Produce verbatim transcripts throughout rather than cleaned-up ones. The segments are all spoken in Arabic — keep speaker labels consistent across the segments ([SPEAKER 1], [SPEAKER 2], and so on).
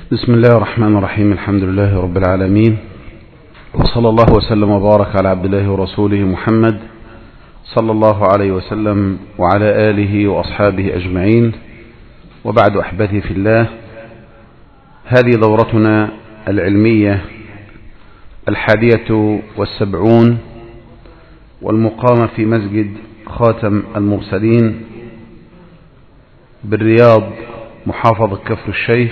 [SPEAKER 1] بسم الله الرحمن الرحيم. الحمد لله رب العالمين، وصلى الله وسلم وبارك على عبد الله ورسوله محمد صلى الله عليه وسلم وعلى آله وأصحابه أجمعين، وبعد أحبتي في الله، هذه دورتنا العلمية الحادية والسبعون، والمقامة في مسجد خاتم المرسلين بالرياض محافظة كفر الشيخ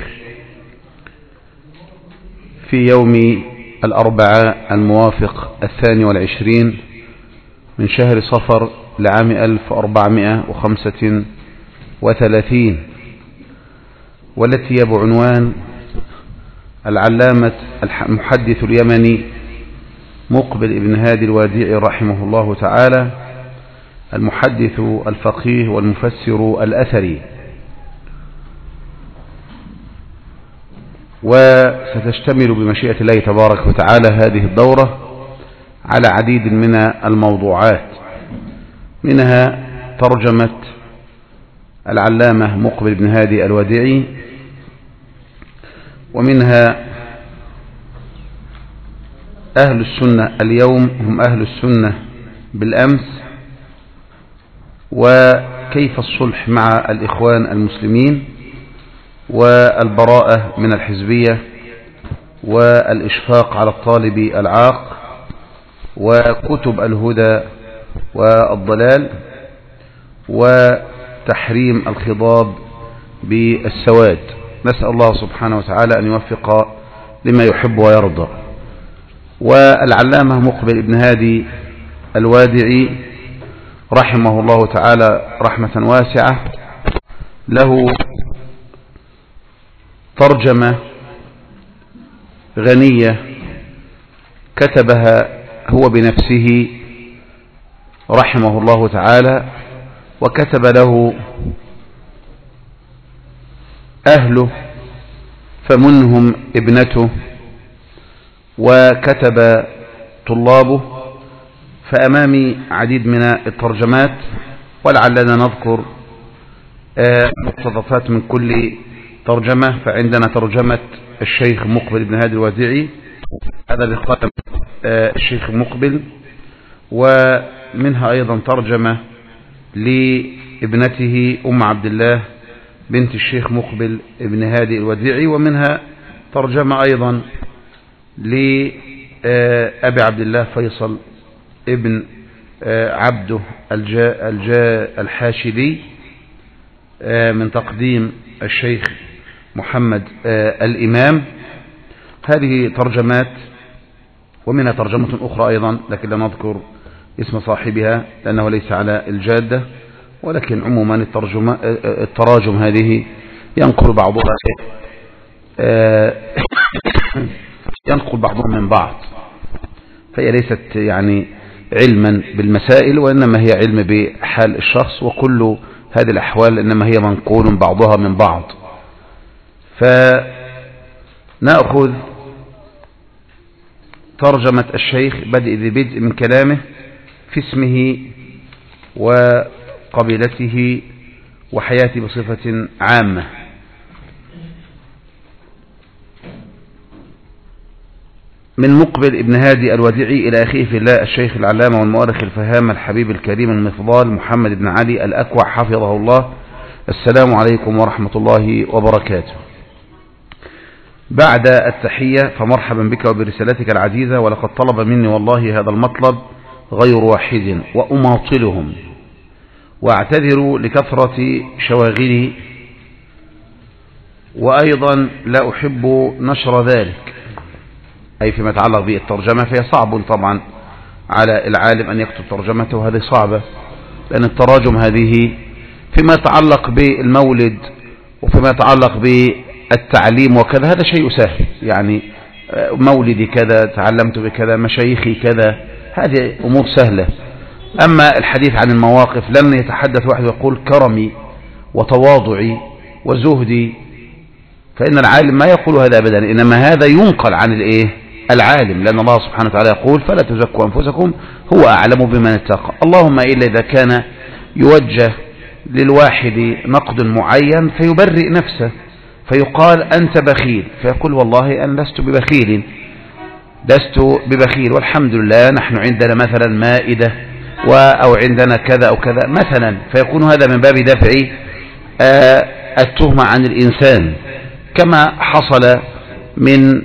[SPEAKER 1] في يوم الأربعاء الموافق الثاني والعشرين من شهر صفر لعام ألف وأربعمائة وخمسة وثلاثين، والتي هي بعنوان العلامة المحدث اليمني مقبل ابن هادي الوادعي رحمه الله تعالى، المحدث الفقيه والمفسر الأثري. وستشتمل بمشيئة الله تبارك وتعالى هذه الدورة على عديد من الموضوعات، منها ترجمة العلامة مقبل بن هادي الوادعي، ومنها أهل السنة اليوم هم أهل السنة بالأمس، وكيف الصلح مع الإخوان المسلمين، والبراءة من الحزبية، والإشفاق على الطالب العاق، وكتب الهدى والضلال، وتحريم الخضاب بالسواد. نسأل الله سبحانه وتعالى أن يوفق لما يحب ويرضى. والعلامة مقبل ابن هادي الوادعي رحمه الله تعالى رحمة واسعة له ترجمة غنية كتبها هو بنفسه رحمه الله تعالى، وكتب له أهله فمنهم ابنته، وكتب طلابه. فأمامي عديد من الترجمات، ولعلنا نذكر مقتطفات من كل ترجمة. فعندنا ترجمة الشيخ مقبل بن هادي الوادعي، هذا بقلم الشيخ مقبل، ومنها أيضا ترجمة لابنته أم عبد الله بنت الشيخ مقبل بن هادي الوادعي، ومنها ترجمة أيضا لأبي عبد الله فيصل ابن عبده الجا الجا الحاشدي من تقديم الشيخ محمد الإمام. هذه ترجمات، ومنها ترجمة أخرى أيضا لكن لا نذكر اسم صاحبها لأنه ليس على الجادة، ولكن عموما الترجمة التراجم هذه ينقل بعضها ينقل بعضهم من بعض، فهي ليست يعني علما بالمسائل، وإنما هي علم بحال الشخص، وكل هذه الأحوال إنما هي منقول بعضها من بعض. فنأخذ ترجمة الشيخ بدء ذي بدء من كلامه في اسمه وقبيلته وحياته بصفة عامة. من مقبل ابن هادي الوادعي إلى أخيه في الله الشيخ العلامة والمؤرخ الفهام الحبيب الكريم المفضال محمد بن علي الأكوع حفظه الله. السلام عليكم ورحمة الله وبركاته. بعد التحية فمرحبا بك وبرسالتك العزيزة، ولقد طلب مني والله هذا المطلب غير واحد وأماطلهم، وأعتذر لكثرة شواغلي، وأيضا لا أحب نشر ذلك، أي فيما يتعلق بالترجمة، فهي صعب طبعا على العالم أن يكتب ترجمته، وهذه صعبة لأن التراجم هذه فيما يتعلق بالمولد وفيما يتعلق بالتعليم وكذا هذا شيء سهل، يعني مولدي كذا، تعلمت بكذا، مشايخي كذا، هذه أمور سهلة. أما الحديث عن المواقف لن يتحدث واحد ويقول كرمي وتواضعي وزهدي، فإن العالم ما يقول هذا أبدا، إنما هذا ينقل عن الإيه العالم، لأن الله سبحانه وتعالى يقول فلا تزكوا أنفسكم هو أعلم بمن اتقى. اللهم إلا إذا كان يوجه للواحد نقد معين فيبرئ نفسه، فيقال أنت بخيل، فيقول والله أنا لست ببخيل لست ببخيل والحمد لله نحن عندنا مثلا مائدة أو عندنا كذا أو كذا مثلا، فيكون هذا من باب دفع التهمة عن الإنسان، كما حصل من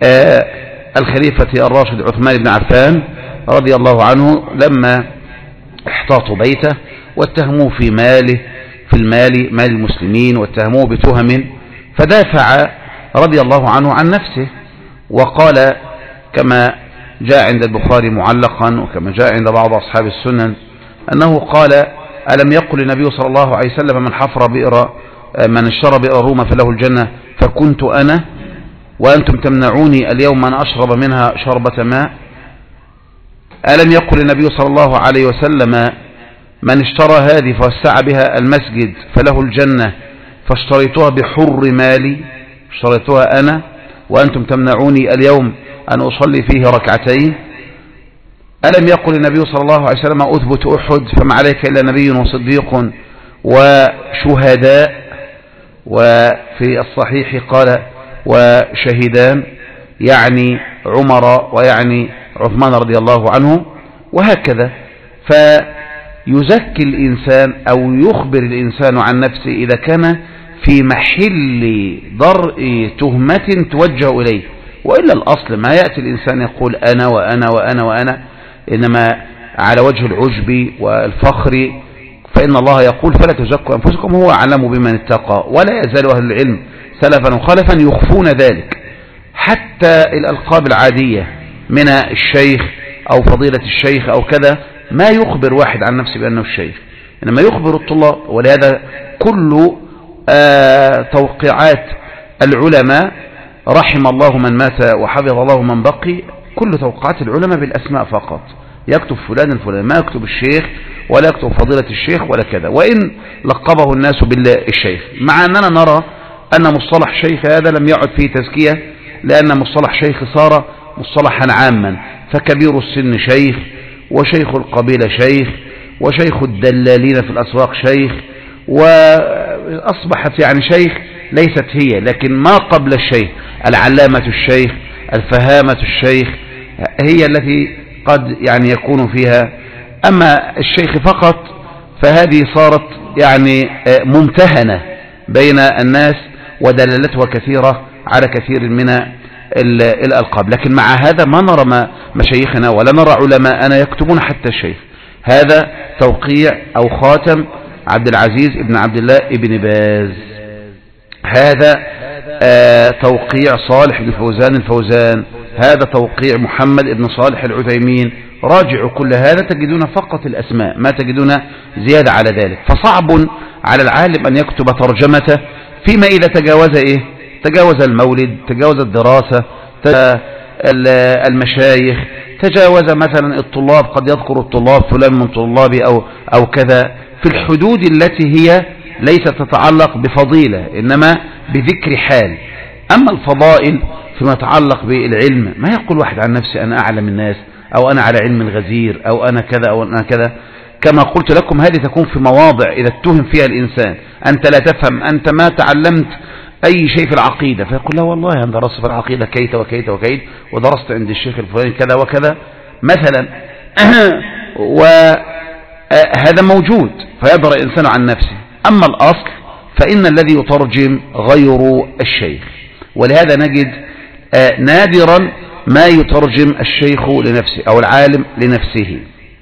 [SPEAKER 1] الخليفة الراشد عثمان بن عفان رضي الله عنه لما احتاطوا بيته واتهموه في ماله في المال مال المسلمين واتهموه بتهم، فدافع رضي الله عنه عن نفسه وقال كما جاء عند البخاري معلقا وكما جاء عند بعض أصحاب السنن أنه قال ألم يقل النبي صلى الله عليه وسلم من حفر بئر من اشترى بئر روما فله الجنة فكنت أنا وأنتم تمنعوني اليوم أن أشرب منها شربة ماء؟ ألم يقل النبي صلى الله عليه وسلم من اشترى هذه فوسع بها المسجد فله الجنة فاشتريتها بحر مالي اشتريتها أنا وأنتم تمنعوني اليوم أن أصلي فيه ركعتين؟ ألم يقل النبي صلى الله عليه وسلم أثبت أحد فما عليك إلا نبي وصديق وشهداء، وفي الصحيح قال وشهدان يعني عمر ويعني عثمان رضي الله عنه، وهكذا. فيزكي الإنسان أو يخبر الإنسان عن نفسه إذا كان في محل ضرء تهمة توجه إليه، وإلا الأصل ما يأتي الإنسان يقول أنا وأنا وأنا وأنا إنما على وجه العجب والفخر، فإن الله يقول فلا تزكوا أنفسكم هو أعلم بمن اتقى، ولا يزال أهل العلم سلفا وخلفا يخفون ذلك. حتى الألقاب العادية من الشيخ أو فضيلة الشيخ أو كذا ما يخبر واحد عن نفسه بأنه الشيخ، إنما يخبر الطلاب. ولهذا كل آه توقيعات العلماء رحم الله من مات وحفظ الله من بقي، كل توقعات العلماء بالأسماء فقط، يكتب فلان الفلان، ما يكتب الشيخ ولا يكتب فضيلة الشيخ ولا كذا، وإن لقبه الناس بالشيخ، مع أننا نرى أن مصطلح شيخ هذا لم يعد فيه تزكية، لأن مصطلح شيخ صار مصطلحا عاما، فكبير السن شيخ، وشيخ القبيلة شيخ، وشيخ الدلالين في الأسواق شيخ، وأصبحت يعني شيخ ليست هي، لكن ما قبل الشيخ العلامة الشيخ الفهامة الشيخ هي التي قد يعني يكون فيها. أما الشيخ فقط فهذه صارت يعني ممتهنة بين الناس ودلالتها كثيرة على كثير من الألقاب، لكن مع هذا ما نرى مشايخنا ولا نرى علماءنا يكتبون حتى الشيخ. هذا توقيع أو خاتم عبد العزيز ابن عبد الله ابن باز، هذا آه توقيع صالح بن فوزان الفوزان، هذا توقيع محمد بن صالح العثيمين. راجعوا كل هذا تجدون فقط الأسماء، ما تجدون زيادة على ذلك. فصعب على العالم أن يكتب ترجمته فيما إذا تجاوز إيه؟ تجاوز المولد، تجاوز الدراسة، المشايخ، تجاوز مثلا الطلاب، قد يذكر الطلاب فلان من طلابي أو, أو كذا، في الحدود التي هي ليست تتعلق بفضيلة إنما بذكر حال. أما الفضائل فيما يتعلق بالعلم ما يقول واحد عن نفسه أنا أعلم الناس أو أنا على علم الغزير أو أنا كذا أو أنا كذا. كما قلت لكم هذه تكون في مواضع إذا اتهم فيها الإنسان أنت لا تفهم، أنت ما تعلمت أي شيء في العقيدة، فيقول لا والله أنا درست في العقيدة كيت وكيت وكيت ودرست عند الشيخ الفلاني كذا وكذا مثلا وهذا موجود فيبرأ الإنسان عن نفسه. أما الأصل فإن الذي يترجم غير الشيخ، ولهذا نجد نادرا ما يترجم الشيخ لنفسه أو العالم لنفسه،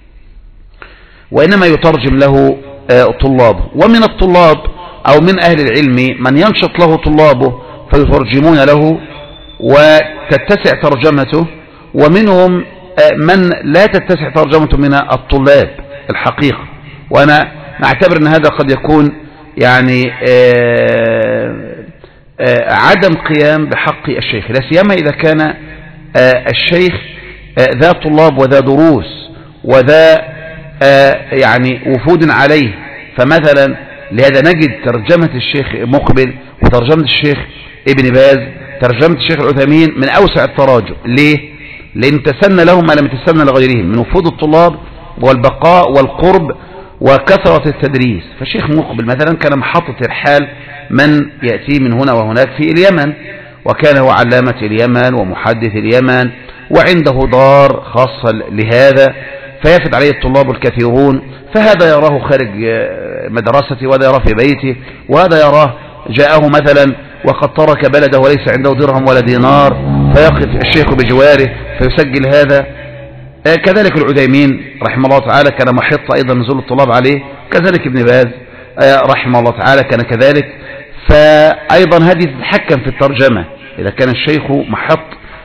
[SPEAKER 1] وإنما يترجم له طلابه. ومن الطلاب أو من أهل العلم من ينشط له طلابه فيترجمون له وتتسع ترجمته، ومنهم من لا تتسع ترجمته من الطلاب الحقيقة. وأنا نعتبر أن هذا قد يكون يعني آآ آآ عدم قيام بحق الشيخ، لا سيما إذا كان الشيخ ذا طلاب وذا دروس وذا يعني وفود عليه. فمثلا لهذا نجد ترجمة الشيخ مقبل وترجمة الشيخ ابن باز، ترجمة الشيخ العثيمين من أوسع التراجم. ليه؟ لأن تسنى لهم ما لم تسنى لغيرهم من وفود الطلاب والبقاء والقرب وكثرة التدريس. فالشيخ مقبل مثلا كان محطة إرحال من يأتي من هنا وهناك في اليمن، وكان هو علامة اليمن ومحدث اليمن، وعنده دار خاصة لهذا، فيفد عليه الطلاب الكثيرون، فهذا يراه خارج مدرسته وهذا يراه في بيته، وهذا يراه جاءه مثلا وقد ترك بلده وليس عنده درهم ولا دينار، فيقف الشيخ بجواره فيسجل هذا. كذلك العثيمين رحمه الله تعالى كان محط أيضا نزول الطلاب عليه، كذلك ابن باز رحمه الله تعالى كان كذلك. فأيضا هذه تتحكم في الترجمة، إذا كان الشيخ محط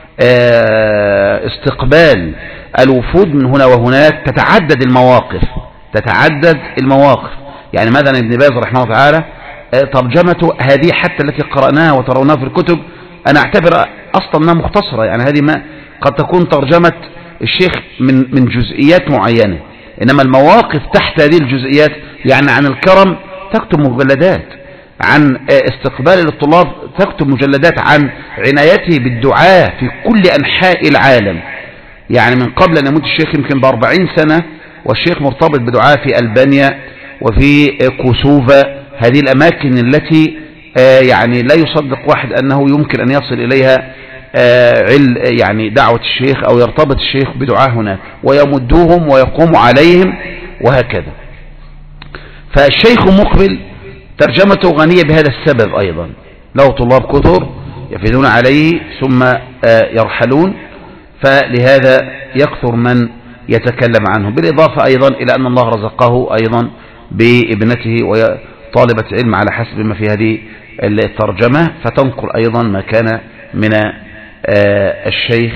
[SPEAKER 1] استقبال الوفود من هنا وهناك تتعدد المواقف تتعدد المواقف يعني مثلا ابن باز رحمه الله تعالى ترجمته هذه حتى التي قرأناها وترونها في الكتب أنا أعتبر أصلا أنها مختصرة، يعني هذه ما قد تكون ترجمة الشيخ من من جزئيات معينة، إنما المواقف تحت هذه الجزئيات يعني عن الكرم تكتب مجلدات، عن استقبال للطلاب تكتب مجلدات، عن عنايته بالدعاء في كل أنحاء العالم. يعني من قبل أن يموت الشيخ يمكن بأربعين سنة والشيخ مرتبط بدعاء في ألبانيا وفي كوسوفا، هذه الأماكن التي يعني لا يصدق واحد أنه يمكن أن يصل إليها يعني دعوة الشيخ أو يرتبط الشيخ بدعاء هناك، ويمدوهم ويقوم عليهم وهكذا. فالشيخ مقبل ترجمته غنية بهذا السبب أيضا، له طلاب كثر يفيدون عليه ثم يرحلون، فلهذا يكثر من يتكلم عنه، بالإضافة أيضا إلى أن الله رزقه أيضا بابنته وهي طالبة علم على حسب ما في هذه الترجمة، فتنقل أيضا ما كان من الشيخ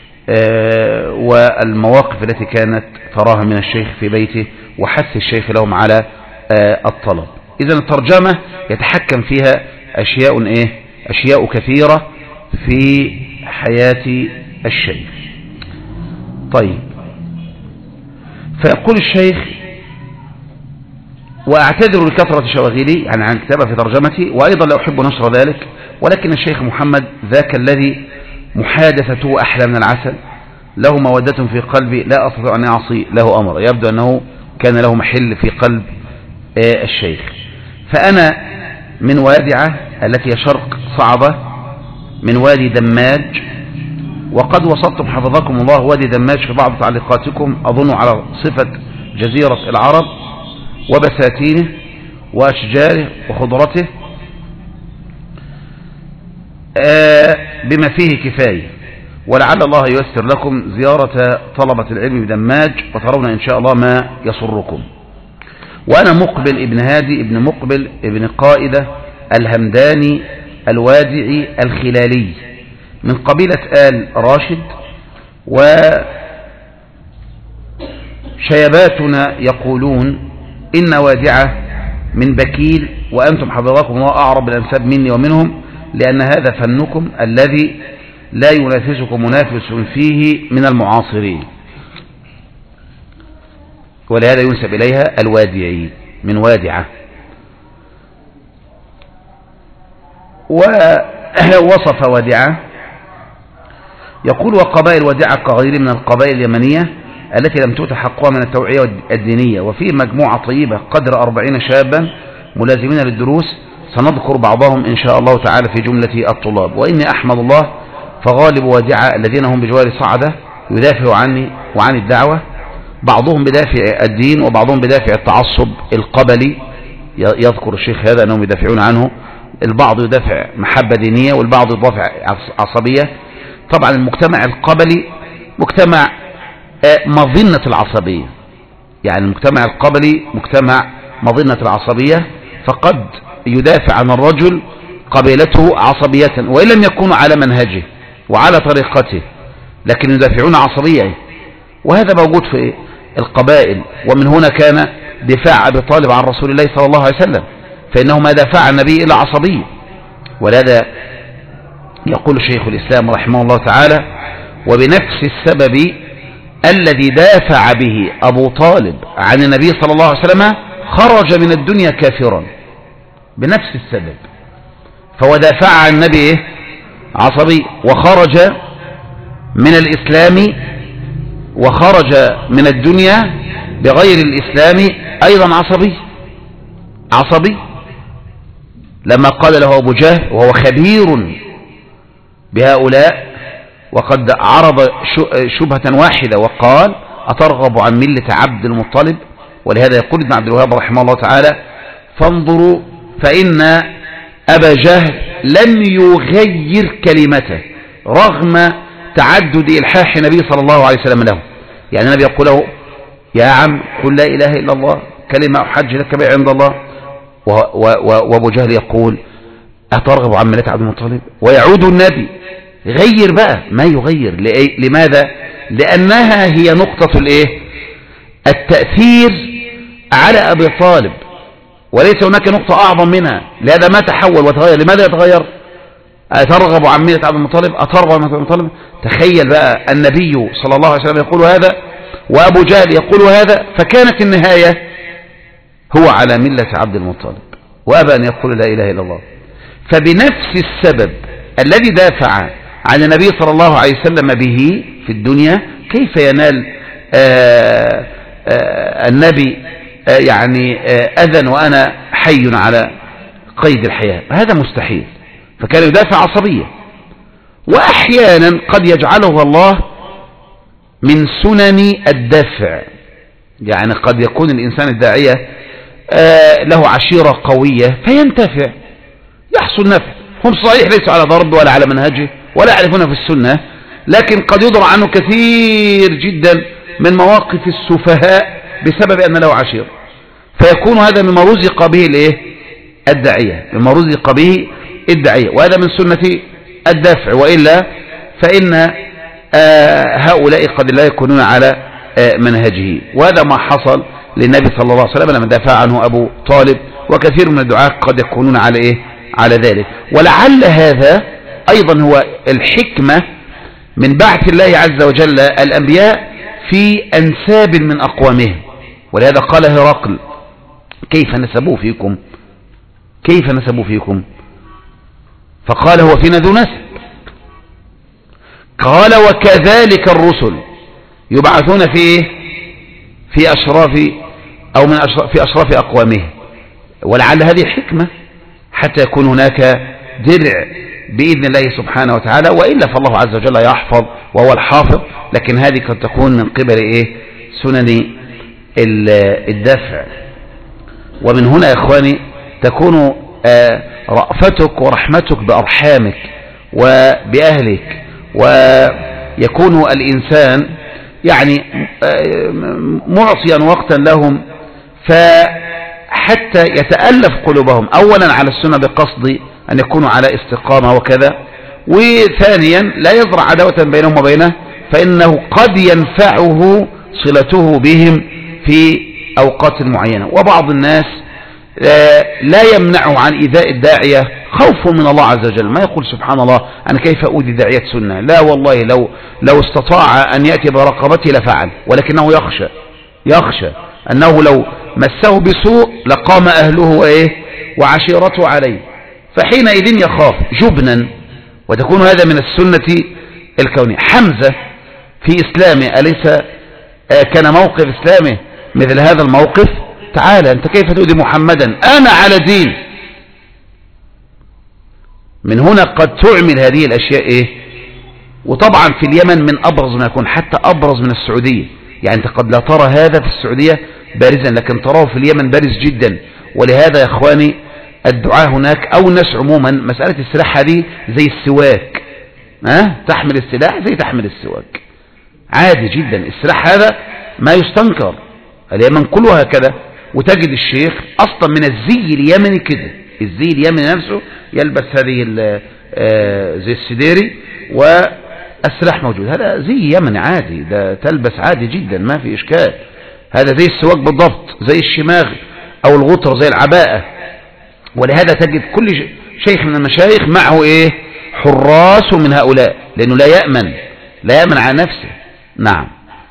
[SPEAKER 1] والمواقف التي كانت تراها من الشيخ في بيته وحث الشيخ لهم على الطلب. إذن الترجمة يتحكم فيها أشياء إيه؟ أشياء كثيرة في حياة الشيخ. طيب، فيقول الشيخ: وأعتذر لكثرة شواغلي، يعني عن كتابة في ترجمتي، وأيضا لا أحب نشر ذلك، ولكن الشيخ محمد ذاك الذي محادثته أحلى من العسل، له مودة في قلبي لا أستطيع أن أعصي له أمر. يبدو أنه كان له محل في قلب الشيخ. فأنا من وادعة التي شرق صعبة، من وادي دماج، وقد وصلتم حفظكم الله وادي دماج في بعض تعليقاتكم أظن على صفة جزيرة العرب وبساتينه وأشجاره وخضرته بما فيه كفاية، ولعل الله ييسر لكم زيارة طلبة العلم بدماج وترون إن شاء الله ما يسركم. وأنا مقبل ابن هادي ابن مقبل ابن قائدة الهمداني الوادعي الخلالي من قبيلة آل راشد، وشيباتنا يقولون إن وادعة من بكيل، وأنتم حضراتكم الله أعرب بالأنساب مني ومنهم، لأن هذا فنكم الذي لا ينافسكم منافس فيه من المعاصرين، ولهذا ينسب إليها الوادعي من وادعة. ووصف وادعة يقول: وقبائل وادعة كغير من القبائل اليمنية التي لم تؤت حقها من التوعية الدينية، وفيه مجموعة طيبة قدر أربعين شابا ملازمين للدروس، سنذكر بعضهم إن شاء الله تعالى في جملة الطلاب. وإني أحمد الله فغالب وادعة الذين هم بجوار صعدة يدافع عني وعن الدعوة، بعضهم بدافع الدين وبعضهم بدافع التعصب القبلي، يذكر الشيخ هذا أنهم يدافعون عنه، البعض يدافع محبة دينية والبعض يدافع عصبية. طبعا المجتمع القبلي مجتمع مظنة العصبية، يعني المجتمع القبلي مجتمع مظنة العصبية، فقد يدافع عن الرجل قبيلته عصبية وإن لم يكونوا على منهجه وعلى طريقته، لكن يدافعون عصبية، وهذا موجود في القبائل. ومن هنا كان دفاع أبي طالب عن رسول الله صلى الله عليه وسلم، فإنه ما دافع عن النبي إلا عصبية. ولهذا يقول شيخ الإسلام رحمه الله تعالى: وبنفس السبب الذي دافع به أبو طالب عن النبي صلى الله عليه وسلم خرج من الدنيا كافرا، بنفس السبب. فهو دافع عن النبي عصبي، وخرج من الإسلام وخرج من الدنيا بغير الإسلام أيضا عصبي عصبي لما قال له أبو جهل وهو خبير بهؤلاء وقد عرض شبهة واحدة وقال أترغب عن ملة عبد المطلب؟ ولهذا يقول ابن عبد الوهاب رحمه الله تعالى فانظروا فإن أبا جهل لم يغير كلمته رغم تعدد إلحاح النبي صلى الله عليه وسلم له. يعني النبي يقول له يا عم قل لا إله إلا الله كلمة أحج لك بها عند الله، وأبو جهل يقول أترغب عن ملة عبد المطلب؟ ويعود النبي غير بقى ما يغير. لماذا؟ لأنها هي نقطة الإيه؟ التأثير على أبي طالب، وليس هناك نقطة أعظم منها. لهذا ما تحول وتغير. لماذا يتغير؟ أترغب عن ملة عبد المطلب؟ أترغب عن ملة عبد المطلب؟ تخيل بقى النبي صلى الله عليه وسلم يقول هذا وأبو جهل يقول هذا، فكانت النهاية هو على ملة عبد المطلب وأبى أن يقول لا إله إلا الله. فبنفس السبب الذي دافع عن النبي صلى الله عليه وسلم به في الدنيا كيف ينال آآ آآ النبي آآ يعني أذن وأنا حي على قيد الحياة؟ هذا مستحيل. فكان يدافع عصبية. وأحيانا قد يجعله الله من سنن الدفع، يعني قد يكون الإنسان الداعية له عشيرة قوية فينتفع يحصل نفع. هم صحيح ليسوا على ضرب ولا على منهجه ولا يعرفون في السنة، لكن قد يضر عنه كثير جدا من مواقف السفهاء بسبب أن له عشيرة، فيكون هذا مما رزق به الايه الداعية، مما رزق به الداعية، وهذا من سنة الدفع. وإلا فإن هؤلاء قد لا يكونون على منهجه. وهذا ما حصل للنبي صلى الله عليه وسلم لما دافع عنه أبو طالب، وكثير من الدعاة قد يكونون على إيه على ذلك. ولعل هذا أيضا هو الحكمة من بعث الله عز وجل الأنبياء في أنساب من أقوامهم. ولهذا قال هرقل كيف نسبوا فيكم كيف نسبوا فيكم فقال هو فينا ذو نسب. قال وكذلك الرسل يبعثون في في أشراف أو من أشراف في أشراف أقوامه. ولعل هذه حكمة حتى يكون هناك درع بإذن الله سبحانه وتعالى، وإلا فالله عز وجل يحفظ وهو الحافظ، لكن هذه قد تكون من قبل إيه سنن الدفع. ومن هنا يا إخواني تكون رأفتك ورحمتك بأرحامك وبأهلك، ويكون الإنسان يعني معصيا وقتا لهم فحتى يتألف قلوبهم أولا على السنة بقصد أن يكونوا على استقامة وكذا، وثانيا لا يزرع عداوة بينهم وبينه، فإنه قد ينفعه صلته بهم في أوقات معينة. وبعض الناس لا يمنعه عن إيذاء الداعية خوف من الله عز وجل، ما يقول سبحان الله أنا كيف أؤذي داعية سنة، لا والله لو لو استطاع أن يأتي برقبته لفعل، ولكنه يخشى يخشى أنه لو مسه بسوء لقام أهله وإيه وعشيرته عليه، فحينئذ يخاف جبنا. وتكون هذا من السنة الكونية. حمزة في إسلامه أليس كان موقف إسلامه مثل هذا الموقف؟ تعالى أنت كيف تؤذي محمدا أنا على دين. من هنا قد تعمل هذه الأشياء إيه. وطبعا في اليمن من أبرز ما يكون، حتى أبرز من السعودية، يعني أنت قد لا ترى هذا في السعودية بارزا لكن تراه في اليمن بارز جدا. ولهذا يا إخواني الدعاء هناك أو الناس عموما مسألة السلاح هذه زي السواك، ها تحمل السلاح زي تحمل السواك عادي جدا. السلاح هذا ما يستنكر، اليمن كله هكذا. وتجد الشيخ أصلا من الزي اليمني كده، الزي اليمني نفسه يلبس هذه زي السديري والسلاح موجود، هذا زي يمني عادي، ده تلبس عادي جدا ما في إشكال. هذا زي السواك بالضبط، زي الشماغ أو الغطر زي العباءة. ولهذا تجد كل شيخ من المشايخ معه إيه حراس من هؤلاء، لأنه لا يأمن لا يأمن على نفسه. نعم.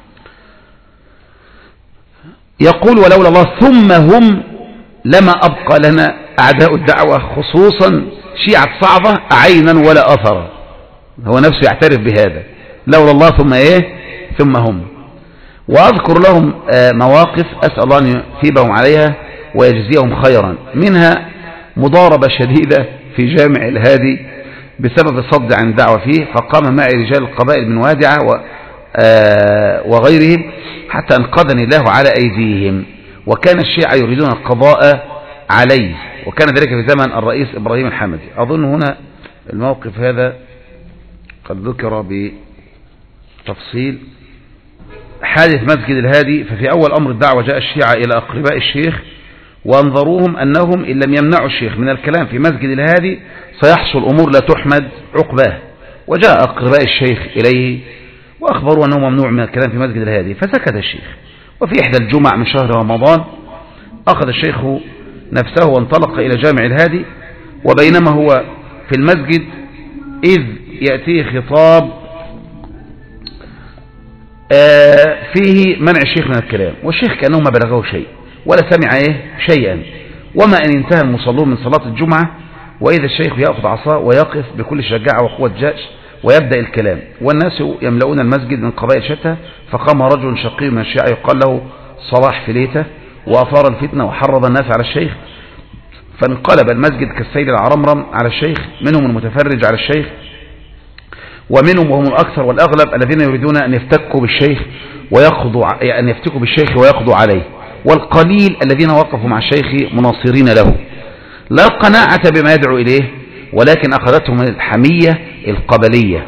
[SPEAKER 1] يقول ولولا الله ثم هم لما أبقى لنا أعداء الدعوة خصوصا شيعة صعبة عينا ولا أثرا. هو نفسه يعترف بهذا، لولا الله ثم إيه ثم هم. وأذكر لهم مواقف أسأل الله أن يثيبهم عليها ويجزيهم خيرا، منها مضاربة شديدة في جامع الهادي بسبب الصد عن الدعوة فيه، فقام معي رجال القبائل من وادعة وغيرهم حتى انقذني الله على أيديهم، وكان الشيعة يريدون القضاء عليه، وكان ذلك في زمن الرئيس إبراهيم الحمدي. أظن هنا الموقف هذا قد ذكر بتفصيل. حادث مسجد الهادي، ففي أول أمر الدعوة جاء الشيعة إلى أقرباء الشيخ وانظروهم أنهم إن لم يمنعوا الشيخ من الكلام في مسجد الهادي سيحصل أمور لا تحمد عقباه، وجاء أقرباء الشيخ إليه وأخبروا أنه ممنوع من الكلام في مسجد الهادي، فسكت الشيخ. وفي إحدى الجمع من شهر رمضان أخذ الشيخ نفسه وانطلق إلى جامع الهادي، وبينما هو في المسجد إذ يأتيه خطاب فيه منع الشيخ من الكلام، والشيخ كأنه ما بلغه شيء ولا سمع إيه شيئا. وما أن انتهى المصلون من صلاة الجمعة وإذا الشيخ يأخذ عصاه ويقف بكل شجاعة وقوة جأش ويبدأ الكلام، والناس يملؤون المسجد من قبائل شتى. فقام رجل شقي من الشيعة يقال له صلاح فليته وأثار الفتنة وحرض الناس على الشيخ، فانقلب المسجد كالسيل العرمرم على الشيخ، منهم المتفرج على الشيخ ومنهم وهم الأكثر والأغلب الذين يريدون أن يفتكوا بالشيخ ويقضوا أن يفتكوا بالشيخ ويقضوا عليه، والقليل الذين وقفوا مع الشيخ مناصرين له لا قناعة بما يدعو إليه، ولكن أخذتهم الحمية القبلية.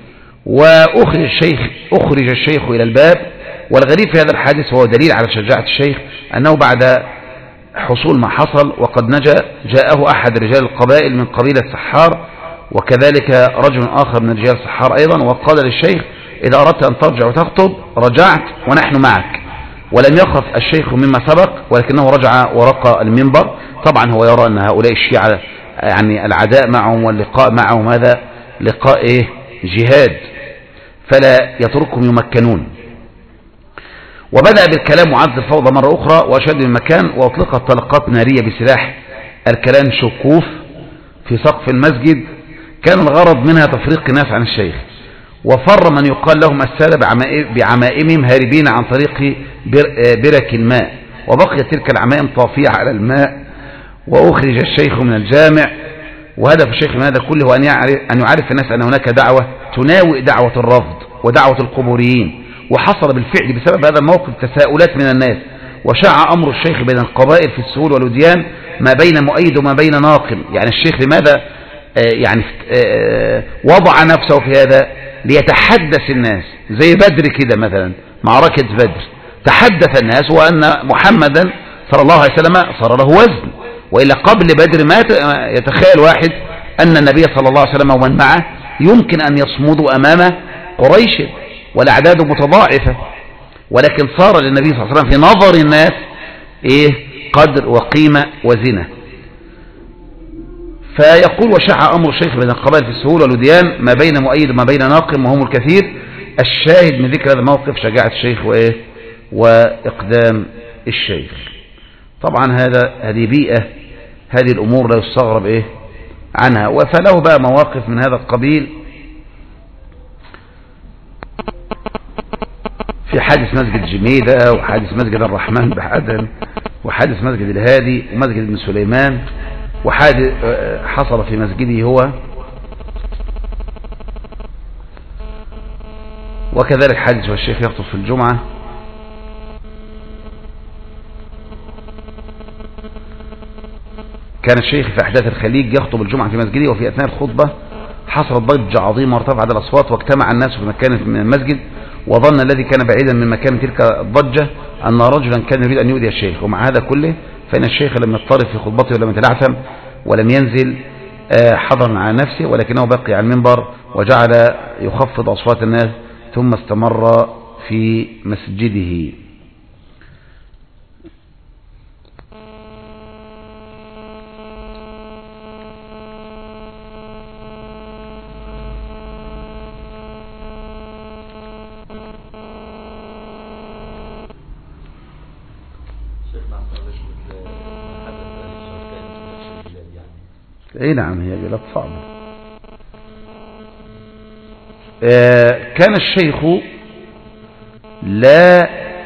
[SPEAKER 1] وأخرج الشيخ أخرج الشيخ إلى الباب. والغريب في هذا الحادث وهو دليل على شجاعة الشيخ أنه بعد حصول ما حصل وقد نجا جاءه أحد رجال القبائل من قبيلة سحار، وكذلك رجل آخر من رجال سحار أيضا، وقال للشيخ إذا أردت أن ترجع وتخطب رجعت ونحن معك. ولم يخف الشيخ مما سبق، ولكنه رجع ورقى المنبر. طبعا هو يرى أن هؤلاء الشيعة يعني العداء معهم واللقاء معهم هذا لقاء إيه جهاد، فلا يتركهم يمكنون. وبدأ بالكلام وعز الفوضى مرة أخرى وأشد من مكان، وأطلقت طلقات نارية بسلاح الكلام شكوف في سقف المسجد، كان الغرض منها تفريق الناس عن الشيخ. وفر من يقال لهم السادة بعمائمهم هاربين عن طريق برك الماء، وبقيت تلك العمائم طافية على الماء. وأخرج الشيخ من الجامع. وهدف الشيخ من هذا كله أن يعرف, أن يعرف الناس أن هناك دعوة تناوئ دعوة الرفض ودعوة القبوريين. وحصل بالفعل بسبب هذا الموقف تساؤلات من الناس، وشاع أمر الشيخ بين القبائل في السهول والوديان ما بين مؤيد وما بين ناقم. يعني الشيخ لماذا يعني وضع نفسه في هذا؟ ليتحدث الناس زي بدر كده مثلا، معركة بدر تحدث الناس وأن محمدا صلى الله عليه وسلم صار له وزن، وإلا قبل بدر ما يتخيل واحد أن النبي صلى الله عليه وسلم ومن معه يمكن أن يصمدوا أمام قريش والأعداد متضاعفة، ولكن صار للنبي صلى الله عليه وسلم في نظر الناس إيه قدر وقيمة وزنة. فيقول وشاع أمر الشيخ بين القبائل في السهول والوديان ما بين مؤيد وما بين ناقم وهم الكثير. الشاهد من ذكر هذا الموقف شجاعة الشيخ وإيه وإقدام الشيخ. طبعا هذا هذه بيئة، هذه الأمور لا يستغرب إيه عنها. وفله بقى مواقف من هذا القبيل في حادث مسجد جميدة، وحادث مسجد الرحمن بعدن، وحادث مسجد الهادي، ومسجد ابن سليمان، وحادث حصل في مسجده هو، وكذلك حادث والشيخ يخطب في الجمعة. كان الشيخ في أحداث الخليج يخطب الجمعة في مسجده، وفي أثناء الخطبة حصلت ضجة عظيمة وارتفعت الأصوات، واجتمع الناس في مكان من المسجد، وظن الذي كان بعيدا من مكان تلك الضجة أن رجلا كان يريد أن يؤذي الشيخ. ومع هذا كله فإن الشيخ لم يضطرب في خطبته ولم يتلعثم ولم ينزل حضرا على نفسه، ولكنه بقي على المنبر وجعل يخفض أصوات الناس ثم استمر في مسجده. اي نعم هي بلاد صعبة. آه كان الشيخ لا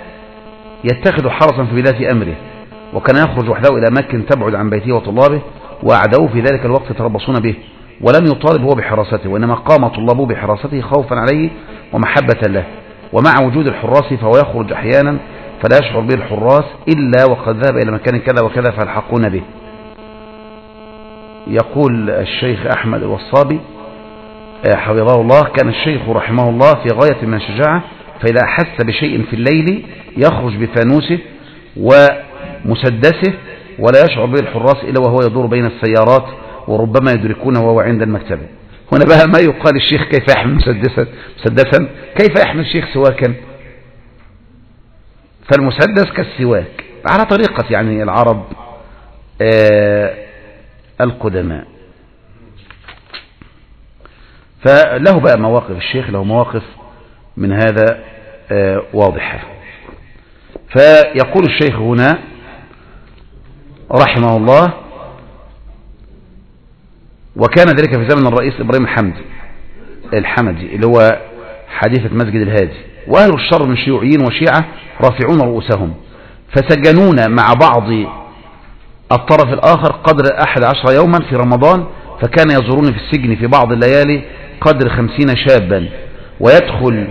[SPEAKER 1] يتخذ حرسا في بداية أمره، وكان يخرج وحده إلى أماكن تبعد عن بيته وطلابه، وأعداؤه في ذلك الوقت يتربصون به، ولم يطالب هو بحراسته، وإنما قام طلابه بحراسته خوفا عليه ومحبة له. ومع وجود الحراس فهو يخرج أحيانا فلا يشعر به الحراس إلا وقد ذهب إلى مكان كذا وكذا فيلحقون به. يقول الشيخ أحمد الوصابي حفظه الله: كان الشيخ رحمه الله في غاية من الشجاعة، فإذا أحس بشيء في الليل يخرج بفانوسه ومسدسه ولا يشعر به الحراس إلا وهو يدور بين السيارات، وربما يدركونه وهو عند المكتبة. هنا بقى ما يقال الشيخ كيف يحمل مسدسا مسدسا كيف يحمل الشيخ سواكا؟ فالمسدس كالسواك على طريقة يعني العرب آه القدماء. فله بقى مواقف الشيخ، له مواقف من هذا آه واضحة. فيقول الشيخ هنا رحمه الله: وكان ذلك في زمن الرئيس إبراهيم الحمدي الحمدي اللي هو حديثة مسجد الهادي، وأهل الشر من شيوعيين وشيعة رافعون رؤوسهم، فسجنونا مع بعض الطرف الآخر قدر أحد عشر يوما في رمضان، فكان يزورون في السجن في بعض الليالي قدر خمسين شابا، ويدخل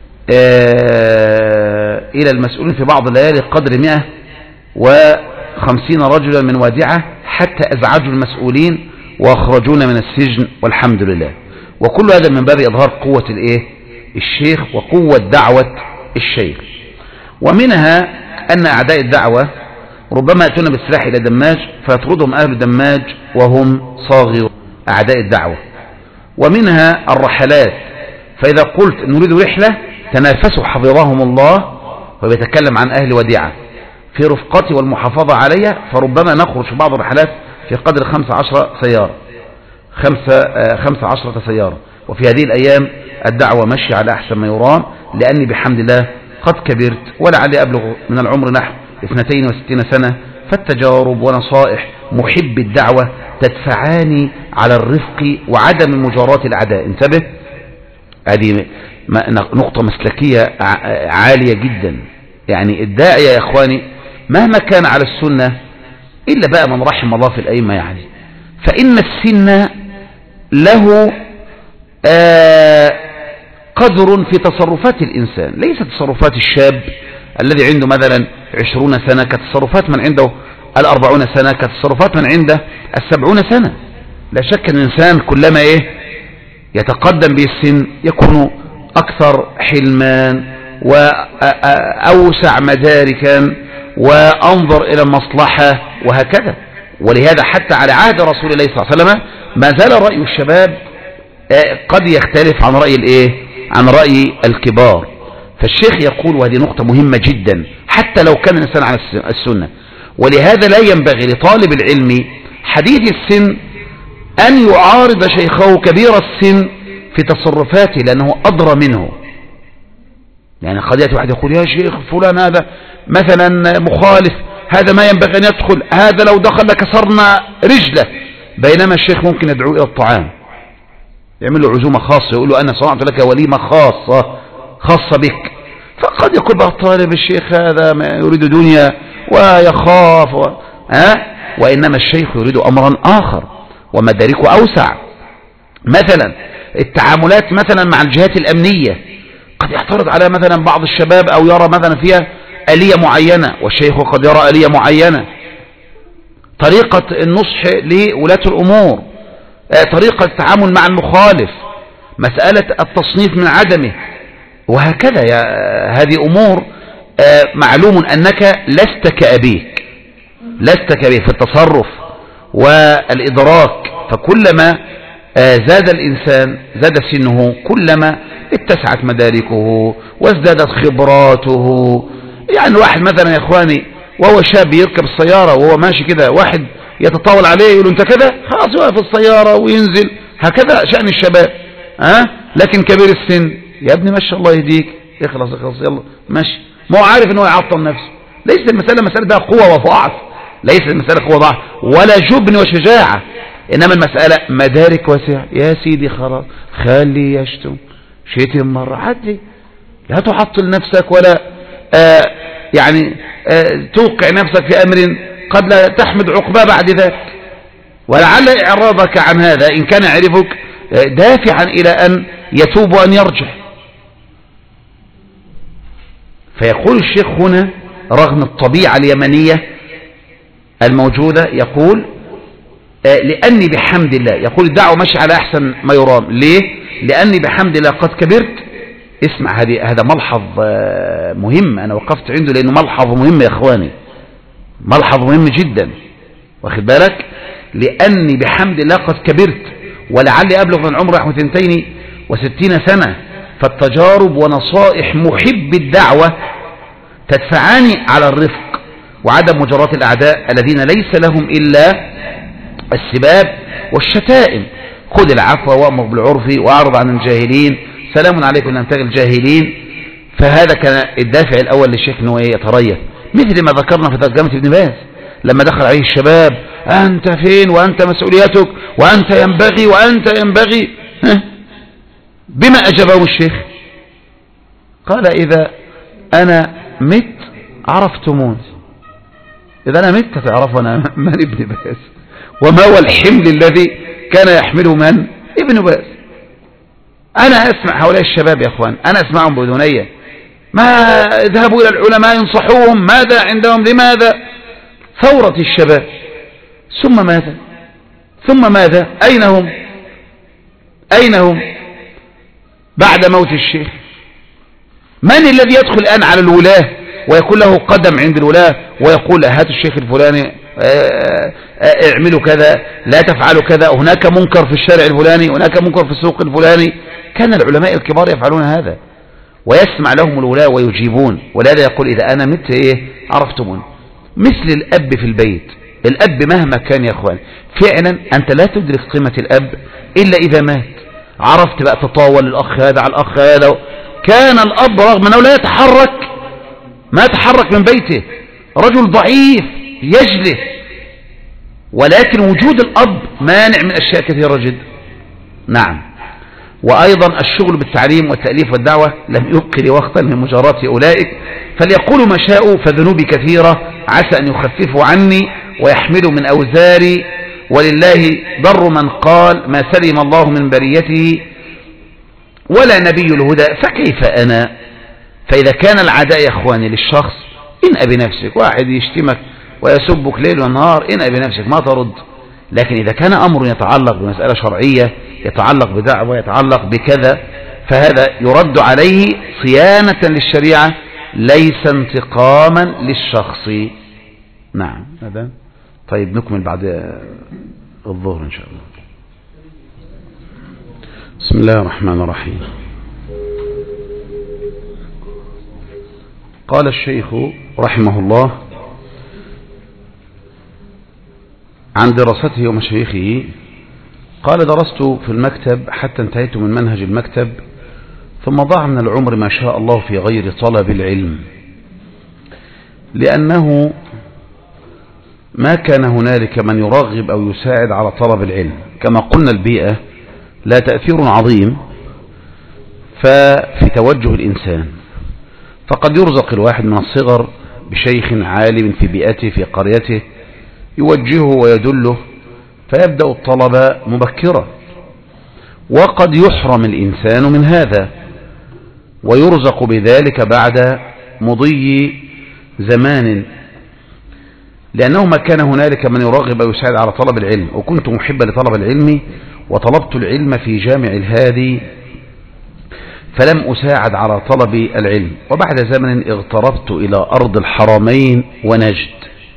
[SPEAKER 1] آه إلى المسؤولين في بعض الليالي قدر مئة وخمسين رجلا من وادعة، حتى أزعجوا المسؤولين وأخرجونا من السجن والحمد لله. وكل هذا من باب إظهار قوة الإيه؟ الشيخ وقوة دعوة الشيخ. ومنها أن أعداء الدعوة ربما يأتون بالسلاح إلى دماج فيطردهم أهل دماج وهم صاغرون أعداء الدعوة. ومنها الرحلات، فإذا قلت نريد رحلة تنافسوا حفظهم الله، ويتكلم عن أهل وديعة في رفقتي والمحافظة عليها، فربما نخرج في بعض الرحلات في قدر خمسة عشر سيارة خمسة, خمسة عشرة سيارة. وفي هذه الأيام الدعوة مشي على أحسن ما يرام، لأني بحمد الله قد كبرت ولعلي أبلغ من العمر نحو اثنتين وستين سنة، فالتجارب ونصائح محب الدعوة تدفعاني على الرفق وعدم مجاراة الأعداء. انتبه، هذه نقطة مسلكية عالية جدا. يعني الداعية يا إخواني مهما كان على السنة إلا بقى من رحم الله في الأئمة، يعني فإن السن له آه قدر في تصرفات الإنسان، ليس تصرفات الشاب الذي عنده مثلا عشرون سنة كتصرفات من عنده الأربعون سنة كتصرفات من عنده السبعون سنة. لا شك أن الإنسان كلما إيه يتقدم بالسن يكون أكثر حلمان وأوسع مداركا وأنظر إلى المصلحة وهكذا. ولهذا حتى على عهد رسول الله صلى الله عليه وسلم ما زال رأي الشباب قد يختلف عن رأي الإيه؟ عن رأي الكبار. فالشيخ يقول، وهذه نقطة مهمة جدا حتى لو كان الإنسان على السنة، ولهذا لا ينبغي لطالب العلم حديث السن أن يعارض شيخه كبير السن في تصرفاته، لأنه أدرى منه. يعني قد يأتي واحد يقول: يا شيخ فلان هذا مثلا مخالف، هذا ما ينبغي أن يدخل، هذا لو دخل لكسرنا رجله، بينما الشيخ ممكن يدعو إلى الطعام، يعمل له عزومة خاصة، يقول له أنا صنعت لك وليمة خاصة خاصة بك. فقد يقول بقى الطالب الشيخ هذا ما يريد دنيا ويخاف و... ها؟ وإنما الشيخ يريد أمرا آخر ومداركه أوسع. مثلا التعاملات مثلا مع الجهات الأمنية، قد يعترض على مثلا بعض الشباب أو يرى مثلا فيها آلية معينة، والشيخ قد يرى آلية معينة. طريقة النصح لولاة الأمور، طريقة التعامل مع المخالف، مسألة التصنيف من عدمه، وهكذا. يا هذه أمور معلوم أنك لست كأبيك، لست كأبيك في التصرف والإدراك. فكلما زاد الإنسان زاد سنه كلما اتسعت مداركه وازدادت خبراته. يعني واحد مثلا يا إخواني وهو شاب يركب السيارة وهو ماشي كده، واحد يتطاول عليه يقول له انت كده، خلاص يوقف السيارة وينزل. هكذا شأن الشباب. ها؟ لكن كبير السن يا ابني ما شاء الله يهديك، اخلص اخلص يلا ماشي، ما هو عارف ان هو يعطل نفسه. ليس المسألة مسألة بقى قوة وضعف، ليس المسألة قوة وضعف ولا جبن وشجاعة، انما المسألة مدارك واسعة. يا سيدي خلاص خلي يشتم، شتم مرة عدي، لا تعطل نفسك ولا آآ يعني توقع نفسك في أمر قد لا تحمد عقباه بعد ذلك. ولعل إعراضك عن هذا إن كان يعرفك دافعا إلى أن يتوب وأن يرجع. فيقول الشيخ هنا رغم الطبيعة اليمنية الموجودة، يقول لأني بحمد الله، يقول الدعوة ماشي على أحسن ما يرام. ليه؟ لأني بحمد الله قد كبرت. اسمع، هذا ملحظ مهم أنا وقفت عنده لأنه ملحظ مهم يا إخواني، ملحظ مهم جدا، واخد بالك؟ لأني بحمد الله قد كبرت ولعلي أبلغ من عمر نحو اثنتين وستين سنة، فالتجارب ونصائح محب الدعوة تدفعني على الرفق وعدم مجرات الأعداء الذين ليس لهم إلا السباب والشتائم. خذ العفو وأمر بالعرف وأعرض عن الجاهلين، سلام عليكم لم تغل الجاهلين. فهذا كان الدافع الأول للشيخ أنه يتريث، مثل ما ذكرنا في ترجمة ابن باز لما دخل عليه الشباب: أنت فين وأنت مسؤوليتك وأنت ينبغي وأنت ينبغي. بما أجابه الشيخ؟ قال: إذا أنا مت عرفتموني، إذا أنا مت تعرفنا من ابن باز وما هو الحمل الذي كان يحمله من ابن باز. أنا أسمع هؤلاء الشباب يا أخوان، أنا أسمعهم بأذني، ما اذهبوا إلى العلماء ينصحوهم، ماذا عندهم، لماذا؟ ثورة الشباب. ثم ماذا؟ ثم ماذا؟ أين هم؟ أين هم بعد موت الشيخ؟ من الذي يدخل الآن على الولاة ويكون له قدم عند الولاة ويقول: هاتوا الشيخ الفلاني اعملوا كذا، لا تفعلوا كذا، هناك منكر في الشارع الفلاني، هناك منكر في السوق الفلاني. كان العلماء الكبار يفعلون هذا ويسمع لهم الولاة ويجيبون. ولهذا يقول: إذا أنا مت إيه عرفتمون. مثل الأب في البيت، الأب مهما كان يا أخوان فعلا أنت لا تدرك قيمة الأب إلا إذا مات. عرفت بقى تطاول الأخ هذا على الأخ هذا. كان الأب رغم أنه لا يتحرك، ما يتحرك من بيته، رجل ضعيف يجلس، ولكن وجود الأب مانع من أشياء كثيرة جدا. نعم. وأيضا الشغل بالتعليم والتأليف والدعوة لم يبق لي وقتا من مجارات أولئك، فليقولوا ما شاءوا فذنوبي كثيرة، عسى أن يخففوا عني ويحملوا من أوزاري، ولله ضر من قال ما سلم الله من بريته ولا نبي الهدى فكيف أنا. فإذا كان العداء يا أخواني للشخص، إن بنفسك، واحد يشتمك ويسبك ليل ونهار، إن بنفسك ما ترد. لكن إذا كان أمر يتعلق بمسألة شرعية، يتعلق بدعوة، يتعلق بكذا، فهذا يرد عليه صيانة للشريعة ليس انتقاما للشخص. نعم. هذا طيب، نكمل بعد الظهر إن شاء الله. بسم الله الرحمن الرحيم. قال الشيخ رحمه الله عن دراسته ومشايخه، قال: درست في المكتب حتى انتهيت من منهج المكتب، ثم ضاع من العمر ما شاء الله في غير طلب العلم، لأنه ما كان هنالك من يرغب أو يساعد على طلب العلم. كما قلنا البيئة لا تأثير عظيم ففي توجه الإنسان، فقد يرزق الواحد من الصغر بشيخ عالم في بيئته في قريته يوجهه ويدله فيبدأ الطلب مبكرا، وقد يحرم الإنسان من هذا ويرزق بذلك بعد مضي زمان، لأنه ما كان هنالك من يرغب أو يساعد على طلب العلم. وكنت محبا لطلب العلم وطلبت العلم في جامع الهادي فلم أساعد على طلب العلم، وبعد زمن اغتربت إلى أرض الحرمين ونجد،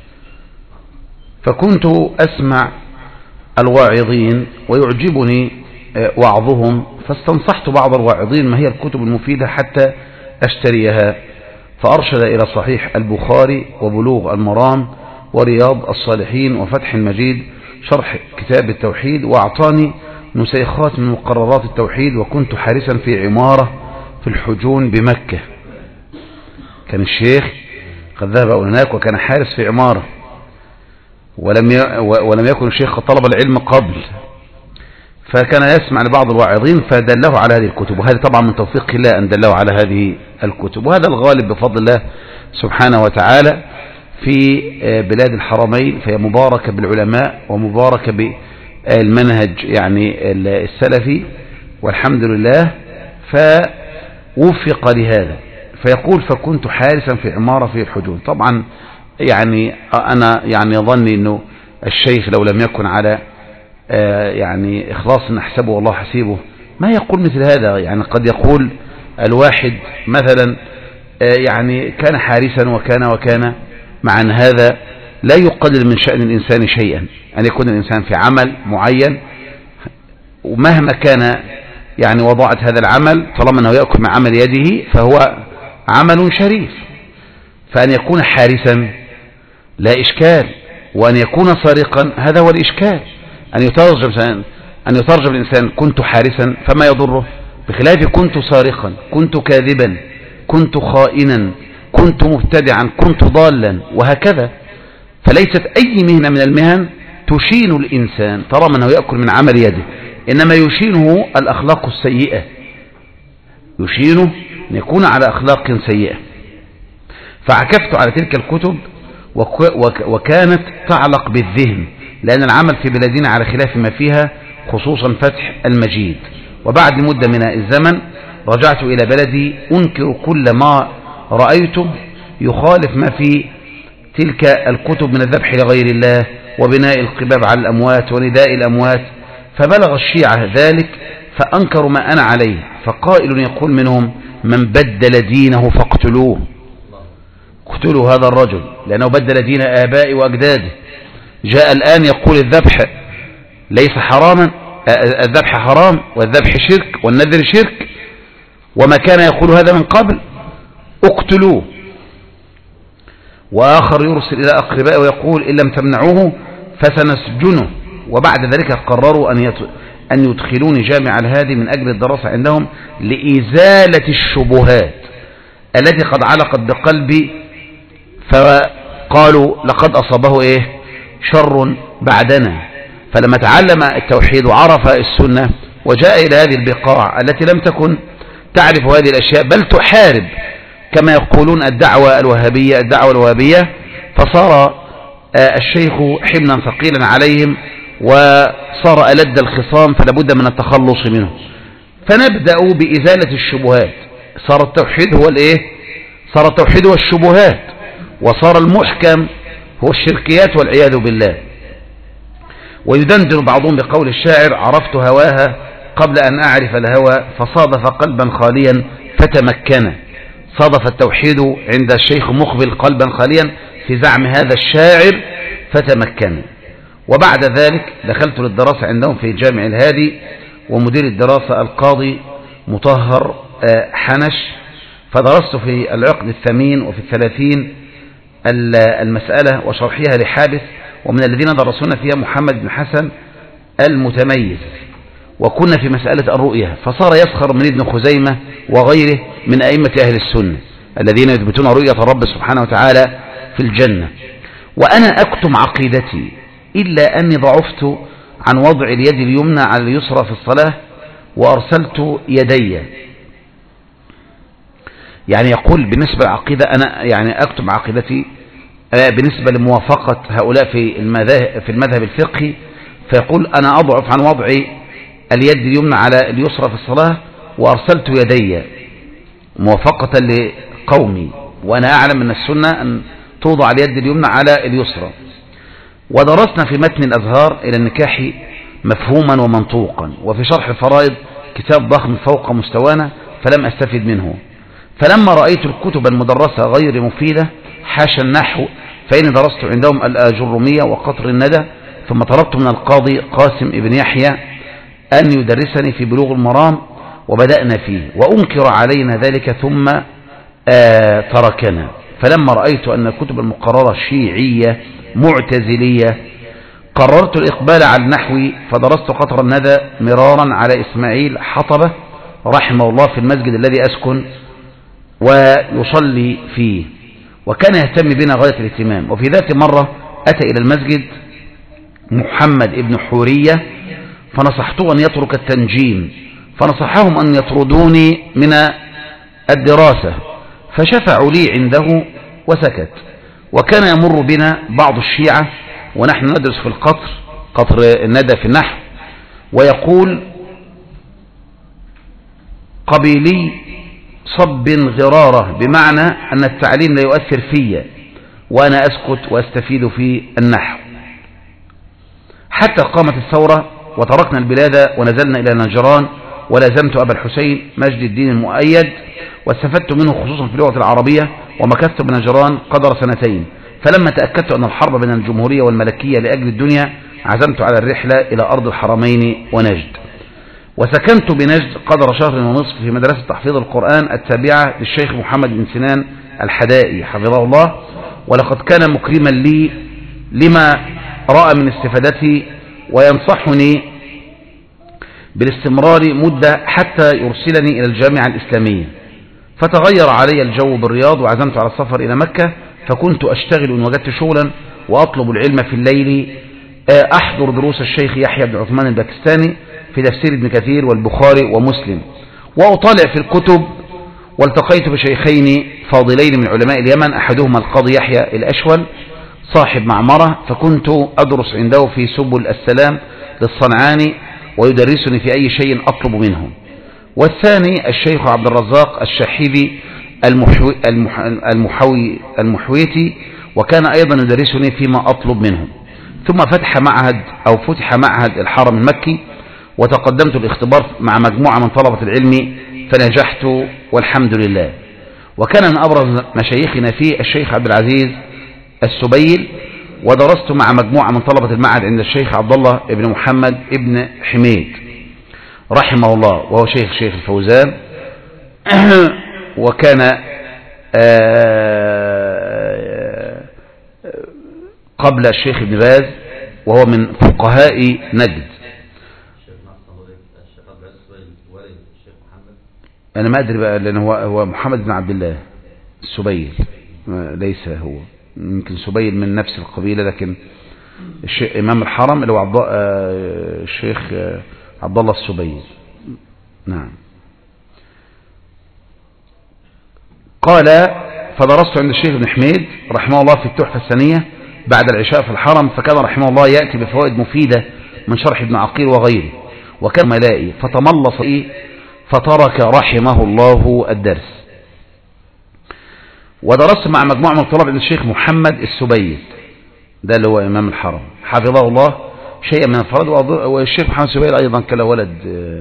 [SPEAKER 1] فكنت أسمع الواعظين ويعجبني وعظهم، فاستنصحت بعض الواعظين ما هي الكتب المفيدة حتى أشتريها، فأرشد إلى صحيح البخاري وبلوغ المرام ورياض الصالحين وفتح المجيد شرح كتاب التوحيد، وأعطاني نسيخات من مقررات التوحيد. وكنت حارسا في عمارة في الحجون بمكة، كان الشيخ قد ذهب هناك وكان حارس في عمارة، ولم ولم يكن الشيخ طلب العلم قبل، فكان يسمع لبعض الواعظين فدله على هذه الكتب، وهذا طبعا من توفيق الله أن دله على هذه الكتب، وهذا الغالب بفضل الله سبحانه وتعالى في بلاد الحرمين، فهي مباركة بالعلماء ومباركة بالمنهج يعني السلفي والحمد لله، فوفق لهذا. فيقول فكنت حارسا في عمارة في الحجون. طبعا يعني أنا يعني ظني أنه الشيخ لو لم يكن على يعني إخلاص نحسبه والله حسيبه ما يقول مثل هذا. يعني قد يقول الواحد مثلا يعني كان حارسا وكان وكان مع أن هذا لا يقلل من شأن الإنسان شيئا، أن يكون الإنسان في عمل معين ومهما كان يعني وضعت هذا العمل طالما أنه يأكل من عمل يده فهو عمل شريف. فأن يكون حارسا لا إشكال، وأن يكون سارقا هذا هو الإشكال. أن يترجم أن يترجم الإنسان كنت حارسا فما يضره، بخلاف كنت سارقا، كنت كاذبا، كنت خائنا، كنت مبتدعا، كنت ضالا، وهكذا. فليست أي مهنة من المهن تشين الإنسان طالما أنه يأكل من عمل يده، إنما يشينه الأخلاق السيئة، يشينه أن يكون على أخلاق سيئة. فعكفت على تلك الكتب وكانت تعلق بالذهن، لأن العمل في بلادنا على خلاف ما فيها، خصوصا فتح المجيد. وبعد مدة من الزمن رجعت إلى بلدي أنكر كل ما رأيته يخالف ما في تلك الكتب من الذبح لغير الله وبناء القباب على الأموات ونداء الأموات. فبلغ الشيعة ذلك فأنكروا ما أنا عليه، فقائل يقول منهم من بدل دينه فاقتلوه، اقتلوا هذا الرجل لأنه بدل دين آبائي وأجداده. جاء الآن يقول الذبح ليس حراما، الذبح حرام والذبح شرك والنذر شرك، وما كان يقول هذا من قبل، اقتلوه. وآخر يرسل إلى أقربائه ويقول إن لم تمنعوه فسنسجنه. وبعد ذلك قرروا أن أن يدخلوني جامع الهادي من أجل الدراسة عندهم لإزالة الشبهات التي قد علقت بقلبي، فقالوا لقد أصابه إيه شر بعدنا. فلما تعلم التوحيد وعرف السنة وجاء إلى هذه البقاع التي لم تكن تعرف هذه الأشياء بل تحارب كما يقولون الدعوة الوهابية الدعوة الوهابية، فصار الشيخ حملا ثقيلا عليهم وصار ألد الخصام، فلابد من التخلص منه. فنبدأ بإزالة الشبهات. صار التوحيد هو الإيه؟ صار التوحيد هو الشبهات، وصار المحكم هو الشركيات والعياذ بالله. ويدندن بعضهم بقول الشاعر عرفت هواها قبل أن أعرف الهوى فصادف قلبا خاليا فتمكن. صادف التوحيد عند الشيخ مقبل قلبا خاليا في زعم هذا الشاعر فتمكن. وبعد ذلك دخلت للدراسة عندهم في جامع الهادي، ومدير الدراسة القاضي مطهر حنش، فدرست في العقد الثمين وفي الثلاثين المسألة وشرحها لحابس، ومن الذين درسونا فيها محمد بن حسن المتميز، وكنا في مسألة الرؤية. فصار يسخر من ابن خزيمة وغيره من أئمة أهل السنة الذين يثبتون رؤية الرب سبحانه وتعالى في الجنة، وأنا أكتم عقيدتي، إلا أني ضعفت عن وضع اليد اليمنى على اليسرى في الصلاة وأرسلت يدي. يعني يقول بالنسبة للعقيدة أنا يعني أكتم عقيدتي بالنسبة لموافقة هؤلاء في المذاهب في المذهب الفقهي، فيقول أنا أضعف عن وضع اليد اليمنى على اليسرى في الصلاة وأرسلت يدي موافقة لقومي، وأنا أعلم من السنة أن توضع اليد اليمنى على اليسرى. ودرسنا في متن الأزهار إلى النكاح مفهوما ومنطوقا، وفي شرح الفرائض كتاب ضخم فوق مستوانا فلم أستفد منه. فلما رأيت الكتب المدرسة غير مفيدة حاشا النحو، فإني درست عندهم الآجرمية وقطر الندى، ثم طلبت من القاضي قاسم ابن يحيى أن يدرسني في بلوغ المرام، وبدأنا فيه وأنكر علينا ذلك ثم آه تركنا. فلما رأيت أن الكتب المقررة شيعية معتزلية قررت الإقبال على النحو، فدرست قطر الندى مرارا على إسماعيل حطبة رحمه الله في المسجد الذي أسكن ويصلي فيه، وكان يهتم بنا غاية الاهتمام. وفي ذات مرة أتى إلى المسجد محمد ابن حورية فنصحته أن يترك التنجيم، فنصحهم أن يطردوني من الدراسة، فشفعوا لي عنده وسكت. وكان يمر بنا بعض الشيعة ونحن ندرس في القطر، قطر الندى في النحو، ويقول قبيلي صب غرارة، بمعنى أن التعليم لا يؤثر في، وأنا أسكت وأستفيد في النحو. حتى قامت الثورة وتركنا البلاد ونزلنا إلى نجران، ولازمت أبا الحسين مجد الدين المؤيد، واستفدت منه خصوصا في اللغة العربية، ومكثت بنجران قدر سنتين. فلما تأكدت أن الحرب بين الجمهورية والملكية لأجل الدنيا، عزمت على الرحلة إلى أرض الحرمين ونجد، وسكنت بنجد قدر شهر ونصف في مدرسة تحفيظ القرآن التابعة للشيخ محمد بن سنان الحدائي حفظه الله. ولقد كان مكرما لي لما رأى من استفادتي، وينصحني بالاستمرار مدة حتى يرسلني إلى الجامعة الإسلامية. فتغير علي الجو بالرياض، وعزمت على السفر إلى مكة، فكنت أشتغل إن وجدت شغلا، وأطلب العلم في الليل. أحضر دروس الشيخ يحيى بن عثمان الباكستاني في تفسير ابن كثير والبخاري ومسلم، وأطالع في الكتب. والتقيت بشيخين فاضلين من علماء اليمن، أحدهما القاضي يحيى الأشول صاحب معمرة، فكنت أدرس عنده في سبل السلام للصنعاني، ويدرسني في أي شيء أطلب منه. والثاني الشيخ عبد الرزاق الشحيبي المحوي المحوي المحويتي، وكان أيضا يدرسني فيما أطلب منه. ثم فتح معهد أو فتح معهد الحرم المكي، وتقدمت الاختبار مع مجموعة من طلبة العلم فنجحت والحمد لله. وكان من أبرز مشايخنا فيه الشيخ عبد العزيز السبيل، ودرست مع مجموعة من طلبة المعهد عند الشيخ عبد الله ابن محمد ابن حميد رحمه الله، وهو شيخ شيخ الفوزان. وكان قبل الشيخ ابن باز، وهو من فقهاء نجد. أنا ما أدري بقى، لأن هو هو محمد بن عبد الله السبيل، ليس هو، يمكن سبيل من نفس القبيلة، لكن الشيخ إمام الحرم اللي هو عبد الشيخ عبد الله السبيل. نعم. قال فدرست عند الشيخ ابن حميد رحمه الله في التحفة الثانية بعد العشاء في الحرم، فكان رحمه الله يأتي بفوائد مفيدة من شرح ابن عقيل وغيره، وكان ملائي فتملص إيه فترك رحمه الله الدرس. ودرست مع مجموعة من الطلاب عند الشيخ محمد السبيل، ده اللي هو إمام الحرم حفظه الله، شيئا من الفرد. والشيخ محمد السبيل أيضا كان ولد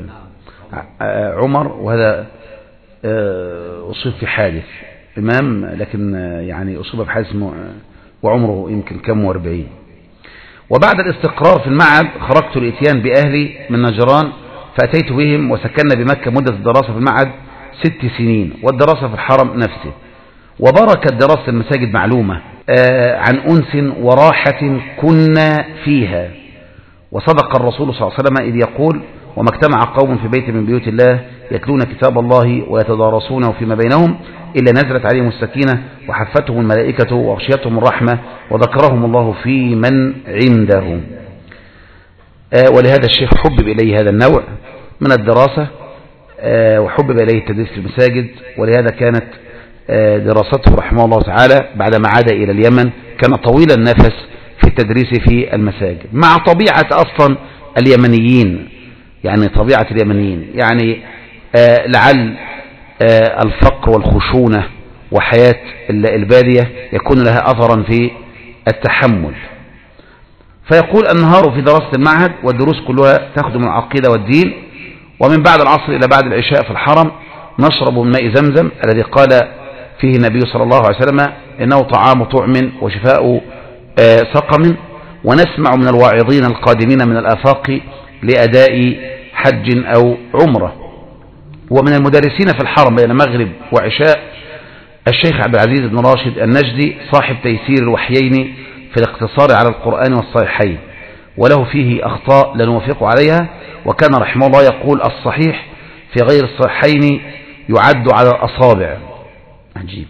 [SPEAKER 1] عمر، وهذا أصيب في حادث إمام، لكن يعني أصيب بحادث وعمره يمكن كم واربعين. وبعد الاستقرار في المعهد خرجت لإتيان بأهلي من نجران، فأتيت بهم وسكننا بمكة مدة الدراسة في المعهد ست سنين، والدراسة في الحرم نفسه. وبركة دراسة المساجد معلومة عن أنس وراحة كنا فيها. وصدق الرسول صلى الله عليه وسلم إذ يقول: وما اجتمع قوم في بيت من بيوت الله يتلون كتاب الله ويتدارسونه فيما بينهم إلا نزلت عليهم السكينة وحفتهم الملائكة وغشيتهم الرحمة وذكرهم الله في من عنده. ولهذا الشيخ حبب إليه هذا النوع من الدراسة، وحبب إليه التدريس في المساجد، ولهذا كانت دراسته رحمه الله تعالى بعدما عاد إلى اليمن كان طويل النفس في التدريس في المساجد، مع طبيعة أصلا اليمنيين، يعني طبيعة اليمنيين يعني آه لعل آه الفقر والخشونة وحياة البادية يكون لها أثرا في التحمل. فيقول: النهار في دراسة المعهد والدروس كلها تخدم العقيدة والدين، ومن بعد العصر إلى بعد العشاء في الحرم نشرب من ماء زمزم الذي قال فيه النبي صلى الله عليه وسلم: إنه طعام طعم وشفاء آه سقم. ونسمع من الواعظين القادمين من الآفاق لأداء حج أو عمرة. ومن المدرسين في الحرم بين مغرب وعشاء الشيخ عبد العزيز بن راشد النجدي صاحب تيسير الوحيين في الاقتصار على القرآن والصحيحين، وله فيه أخطاء لا نوافق عليها. وكان رحمه الله يقول: الصحيح في غير الصحيحين يعد على الأصابع. عجيب.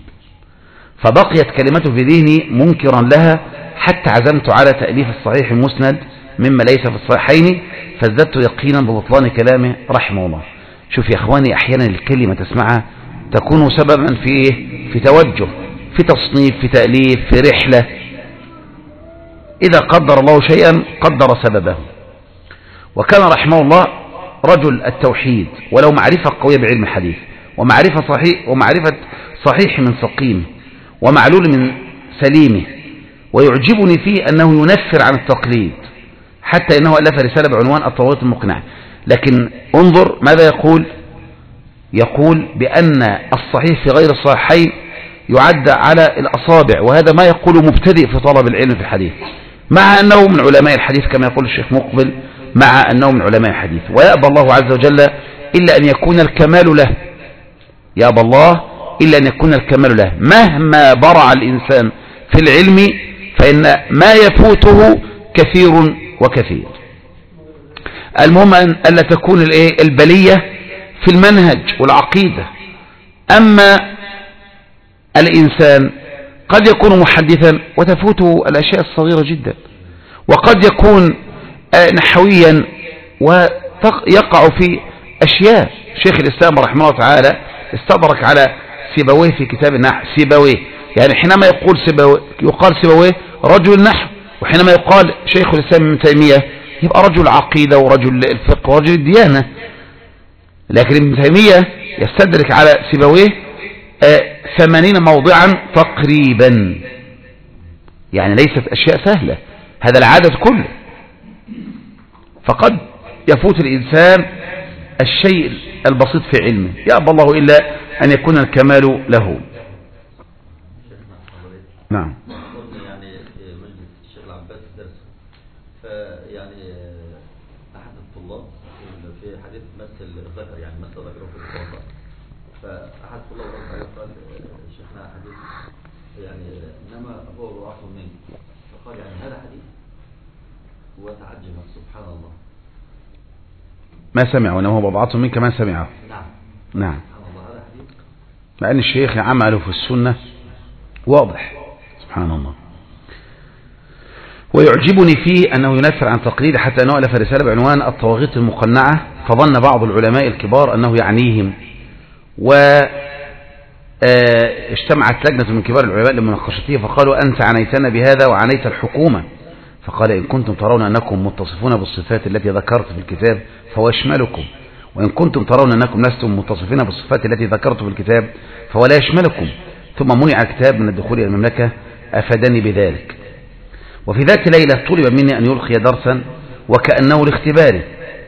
[SPEAKER 1] فبقيت كلمته في ذهني منكرا لها حتى عزمت على تأليف الصحيح المسند مما ليس في الصحيحين فازددت يقينا ببطلان كلامه رحمه الله. شوف يا اخواني، احيانا الكلمة تسمعها تكون سببا في في توجه، في تصنيف، في تأليف، في رحلة. إذا قدر الله شيئا قدر سببه. وكان رحمه الله رجل التوحيد، ولو معرفة قوية بعلم الحديث، ومعرفة صحيح ومعرفة صحيح من سقيم، ومعلول من سليمه. ويعجبني فيه أنه ينفر عن التقليد، حتى إنه ألف رسالة بعنوان الطواغيت المقنعة. لكن انظر ماذا يقول. يقول بأن الصحيح في غير الصحيحين يعد على الأصابع، وهذا ما يقول مبتدئ في طلب العلم في الحديث، مع أنه من علماء الحديث كما يقول الشيخ مقبل، مع أنه من علماء الحديث. ويأبى الله عز وجل إلا أن يكون الكمال له، يأبى الله إلا أن يكون الكمال له. مهما برع الإنسان في العلم فإن ما يفوته كثير وكثير. المهم ألا تكون البلية في المنهج والعقيدة. أما الإنسان قد يكون محدثا وتفوته الأشياء الصغيرة جدا، وقد يكون نحويا ويقع في أشياء. شيخ الإسلام رحمه الله تعالى استدرك على سيبويه في كتاب النحو. سيبويه يعني حينما يقول سيبويه يقال سيبويه رجل نحو، وحينما يقال شيخ الإسلام ابن تيمية يبقى رجل عقيدة ورجل الفقه ورجل الديانة. لكن ابن تيمية يستدرك على سيبويه ثمانين موضعا تقريبا، يعني ليست أشياء سهلة، هذا العدد كله. فقد يفوت الإنسان الشيء البسيط في علمه، يأبى الله إلا أن يكون الكمال له. نعم.
[SPEAKER 2] يعني مجلس الشيخ العباس درس، فيعني أحد الطلاب في حديث مثل ذكر، يعني مثل ذكره في الصلاة، فأحد الطلاب رد عليه قال شيخنا حديث يعني إنما هو ضعف منك، فقال يعني هذا حديث، وتعجب سبحان الله
[SPEAKER 1] ما سمعه إنما هو بضعته منك ما سمعه.
[SPEAKER 2] نعم
[SPEAKER 1] نعم.
[SPEAKER 2] سبحان الله هذا حديث،
[SPEAKER 1] مع أن الشيخ عمله في السنة واضح سبحان الله. ويعجبني فيه أنه ينفر عن تقليد، حتى أنه ألف رسالة بعنوان الطواغيت المقنعة، فظن بعض العلماء الكبار أنه يعنيهم، واجتمعت لجنة من كبار العلماء لمناقشته فقالوا أنت عنيتنا بهذا وعنيت الحكومة. فقال إن كنتم ترون أنكم متصفون بالصفات التي ذكرت في الكتاب فهو يشملكم، وإن كنتم ترون أنكم لستم متصفين بالصفات التي ذكرت في الكتاب فهو لا يشملكم. ثم منع الكتاب من الدخول إلى المملكة أفادني بذلك. وفي ذات ليلة طلب مني أن يلقي درسا وكأنه لاختباره،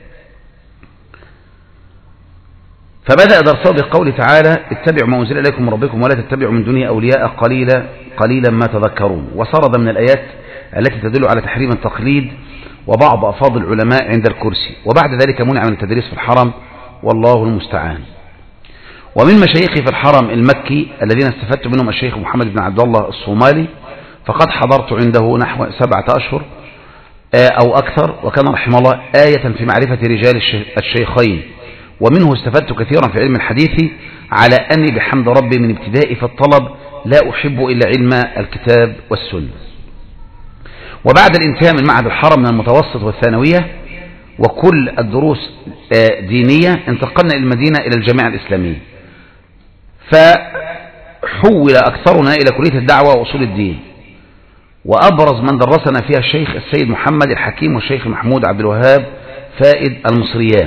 [SPEAKER 1] فبدأ درسه بقوله تعالى اتبعوا ما أنزل إليكم من ربكم ولا تتبعوا من دونه أولياء قليلا قليلا ما تذكرون. وسرد من الآيات التي تدل على تحريم التقليد وبعض أفاضل العلماء عند الكرسي. وبعد ذلك منع من التدريس في الحرم والله المستعان. ومن مشايخي في الحرم المكي الذين استفدت منهم الشيخ محمد بن عبد الله الصومالي، فقد حضرت عنده نحو سبعة أشهر أو أكثر، وكان رحمه الله آية في معرفة رجال الشيخين، ومنه استفدت كثيرا في علم الحديث، على أني بحمد ربي من ابتدائي في الطلب لا أحب إلا علم الكتاب والسنة. وبعد الانتهاء من معهد الحرم من المتوسط والثانوية وكل الدروس دينية، انتقلنا إلى المدينة إلى الجامعة الإسلامية، فحول أكثرنا إلى كلية الدعوة وأصول الدين. وأبرز من درسنا فيها الشيخ السيد محمد الحكيم والشيخ محمود عبد الوهاب فائد المصريان.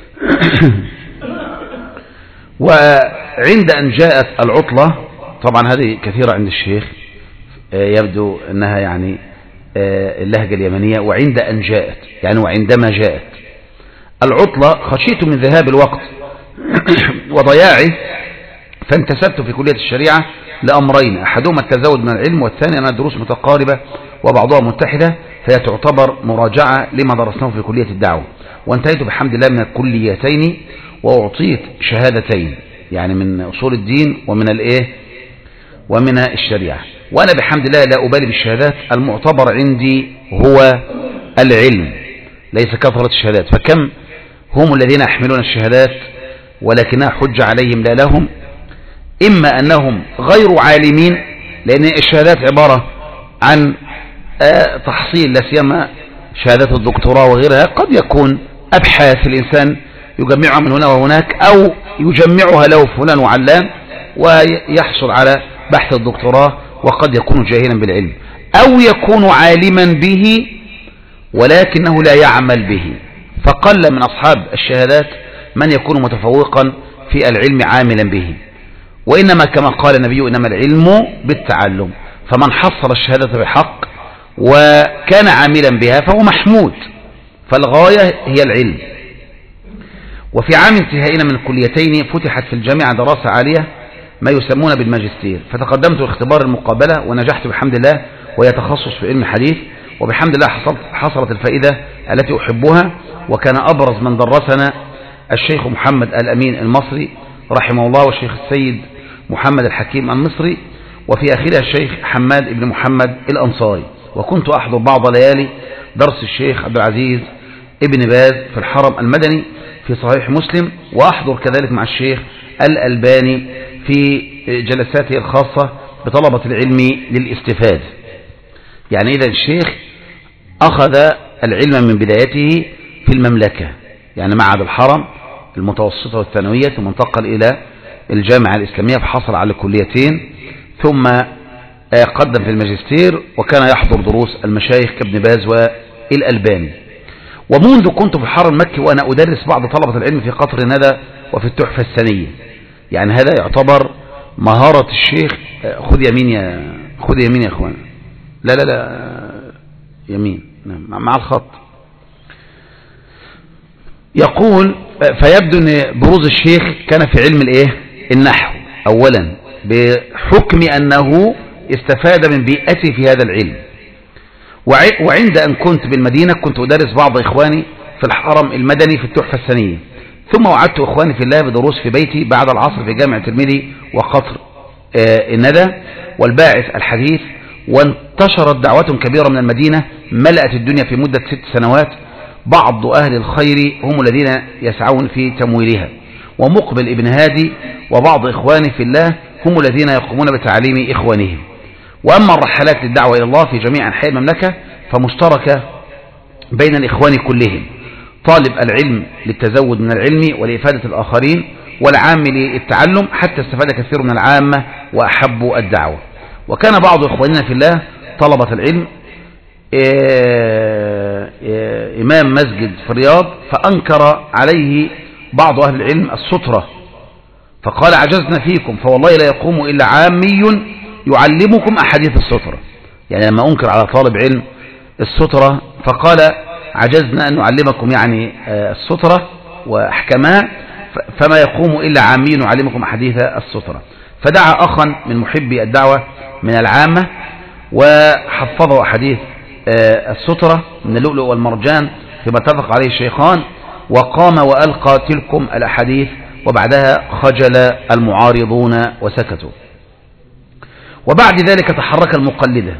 [SPEAKER 1] وعند أن جاءت العطلة، طبعا هذه كثيرة عند الشيخ يبدو أنها يعني اللهجة اليمنية، وعند أن جاءت يعني وعندما جاءت العطلة خشيت من ذهاب الوقت وضياعه، فانتسبت في كلية الشريعة لأمرين، أحدهما التزود من العلم، والثاني أنها دروس متقاربة وبعضها متحدة، فهي تعتبر مراجعة لما درسناه في كلية الدعوة. وانتهيت بحمد الله من الكليتين وأعطيت شهادتين، يعني من أصول الدين ومن الإيه ومن الشريعة. وأنا بحمد الله لا أبالي بالشهادات، المعتبر عندي هو العلم ليس كثرة الشهادات. فكم هم الذين يحملون الشهادات ولكنها حجة عليهم لا لهم، إما أنهم غير عالمين، لأن الشهادات عبارة عن تحصيل لا سيما شهادات الدكتوراه وغيرها قد يكون أبحاث الإنسان يجمعها من هنا وهناك، أو يجمعها له فلان وعلان ويحصل على بحث الدكتوراه وقد يكون جاهلا بالعلم، أو يكون عالما به ولكنه لا يعمل به. فقل من أصحاب الشهادات من يكون متفوقا في العلم عاملا به، وإنما كما قال النبي إنما العلم بالتعلم، فمن حصل الشهادة بحق وكان عاملا بها فهو محمود، فالغاية هي العلم. وفي عام انتهائنا من الكليتين فتحت في الجامعة دراسة عالية ما يسمون بالماجستير، فتقدمت لاختبار المقابلة ونجحت بحمد الله، وهي تخصص في علم الحديث، وبحمد الله حصلت, حصلت الفائدة التي أحبها. وكان أبرز من درسنا الشيخ محمد الأمين المصري رحمه الله، والشيخ السيد محمد الحكيم المصري، وفي آخرها الشيخ حماد بن محمد الأنصاري. وكنت أحضر بعض ليالي درس الشيخ عبد العزيز ابن باز في الحرم المدني في صحيح مسلم، وأحضر كذلك مع الشيخ الألباني في جلساته الخاصة بطلبة العلم للاستفادة. يعني إذا الشيخ أخذ العلم من بدايته في المملكة، يعني معهد الحرم المتوسطة والثانوية، ثم انتقل إلى الجامعة الإسلامية فحصل على كليتين، ثم قدم في الماجستير، وكان يحضر دروس المشايخ كابن باز والألباني. ومنذ كنت في الحرم المكي وأنا أدرس بعض طلبة العلم في قطر الندى وفي التحفة السنية. يعني هذا يعتبر مهارة الشيخ. خذ يمين يا خذ يمين يا أخوان، لا لا لا يمين مع الخط. يقول فيبدو أن بروز الشيخ كان في علم الايه النحو أولا، بحكم أنه استفاد من بيئته في هذا العلم. وعند أن كنت بالمدينة كنت أدرس بعض إخواني في الحرم المدني في التحفة السنية، ثم وعدت إخواني في الله بدروس في بيتي بعد العصر في جامعة الترمذي وقطر الندى والباعث الحديث. وانتشرت دعوة كبيرة من المدينة ملأت الدنيا في مدة ست سنوات. بعض أهل الخير هم الذين يسعون في تمويلها، ومقبل ابن هادي وبعض إخواني في الله هم الذين يقومون بتعليم إخوانهم. وأما الرحلات للدعوة إلى الله في جميع أنحاء المملكة فمشتركة بين الإخوان كلهم، طالب العلم للتزود من العلم ولإفادة الآخرين، والعام للتعلم، حتى استفاد كثير من العامة وأحبوا الدعوة. وكان بعض إخواننا في الله طلبة العلم إمام مسجد في الرياض، فأنكر عليه بعض أهل العلم السترة، فقال عجزنا فيكم فوالله لا يقوم إلا عامي يعلمكم أحاديث السترة. يعني لما أنكر على طالب علم السترة فقال عجزنا أن نعلمكم يعني السترة وأحكامها، فما يقوم إلا عامي يعلمكم أحاديث السترة. فدعا أخا من محبي الدعوة من العامة وحفظه أحاديث السترة من اللؤلؤ والمرجان فيما اتفق عليه الشيخان، وقام وألقى تلكم الأحاديث، وبعدها خجل المعارضون وسكتوا. وبعد ذلك تحرك المقلدة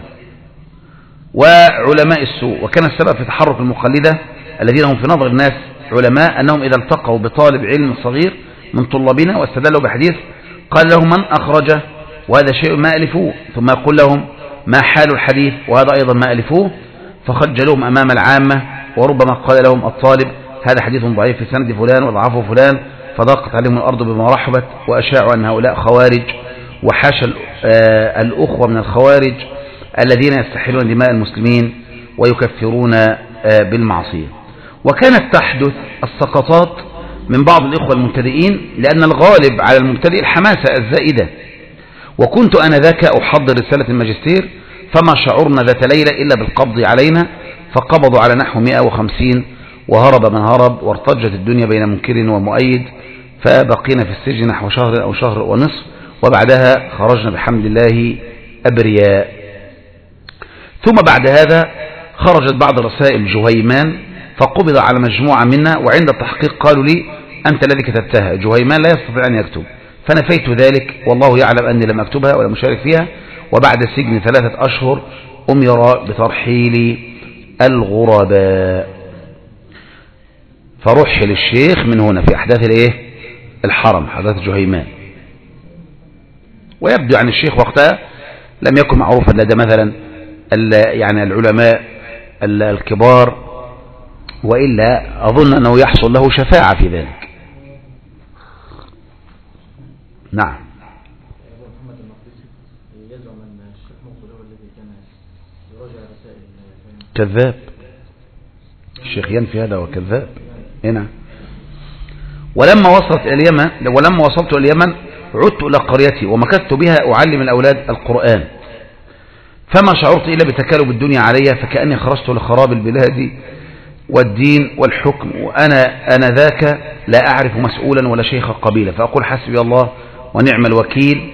[SPEAKER 1] وعلماء السوء، وكان السبب في تحرك المقلدة الذين هم في نظر الناس علماء أنهم إذا التقوا بطالب علم صغير من طلابنا واستدلوا بحديث قال لهم من أخرجه وهذا شيء ما ألفوه، ثم يقول لهم ما حال الحديث وهذا أيضا ما ألفوه، فخجلوهم أمام العامة. وربما قال لهم الطالب هذا حديث ضعيف في سند فلان وضعفه فلان، فضاقت عليهم الأرض بما رحبت، وأشاعوا أن هؤلاء خوارج، وحاشا الأخوة من الخوارج الذين يستحلون دماء المسلمين ويكفرون بالمعصية. وكانت تحدث السقطات من بعض الإخوة المبتدئين، لأن الغالب على المبتدئ الحماسة الزائدة. وكنت أنا ذاك أحضر رسالة الماجستير، فما شعرنا ذات ليلة إلا بالقبض علينا، فقبضوا على نحو مئة وخمسين، وهرب من هرب، وارتجت الدنيا بين منكر ومؤيد، فبقينا في السجن نحو شهر أو شهر ونصف، وبعدها خرجنا بحمد الله أبرياء. ثم بعد هذا خرجت بعض رسائل جهيمان، فقبض على مجموعة منا، وعند التحقيق قالوا لي أنت الذي كتبتها، جهيمان لا يستطيع أن يكتب، فنفيت ذلك والله يعلم أني لم أكتبها ولا مشارك فيها. وبعد سجن ثلاثة أشهر أمر بترحيل الغرباء، فرحل الشيخ من هنا في أحداث الايه الحرم، أحداث جهيمان. ويبدو عن الشيخ وقتها لم يكن معروفا لدى مثلا يعني العلماء الكبار، وإلا أظن أنه يحصل له شفاعة في ذلك. نعم. كذاب، الشيخ ينفي هذا وكذاب. هنا ولما وصلت إلى اليمن ولما وصلت إلى اليمن عدت إلى قريتي ومكثت بها أعلم الأولاد القرآن، فما شعرت إلا بتكالب الدنيا علي، فكأني خرجت لخراب البلاد والدين والحكم، وأنا أنا ذاك لا أعرف مسؤولا ولا شيخ قبيلة، فأقول حسبي الله ونعم الوكيل.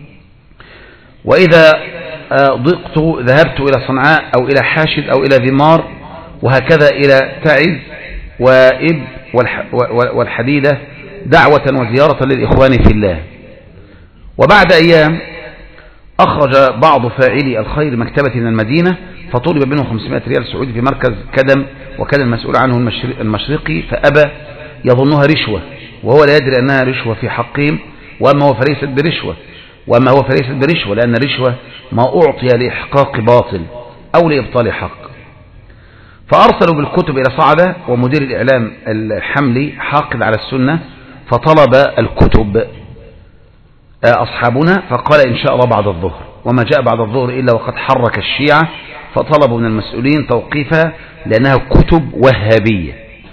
[SPEAKER 1] وإذا ضقت ذهبت إلى صنعاء أو إلى حاشد أو إلى ذمار، وهكذا إلى تعز وإب والحديدة دعوة وزيارة للإخوان في الله. وبعد أيام أخرج بعض فاعلي الخير مكتبة من المدينة، فطلب منه خمسمائة ريال سعودي في مركز كدم، وكان المسؤول عنه المشرقي فأبى، يظنها رشوة وهو لا يدري أنها رشوة في حقهم، وأما هو فليست برشوة وأما هو فليست برشوة لأن رشوة ما أعطي لإحقاق باطل أو لإبطال حق. فأرسلوا بالكتب إلى صعدة، ومدير الإعلام الحملي حاقد على السنة، فطلب الكتب أصحابنا، فقال إن شاء الله بعد الظهر، وما جاء بعد الظهر إلا وقد حرك الشيعة، فطلبوا من المسؤولين توقيفها لأنها كتب وهابية،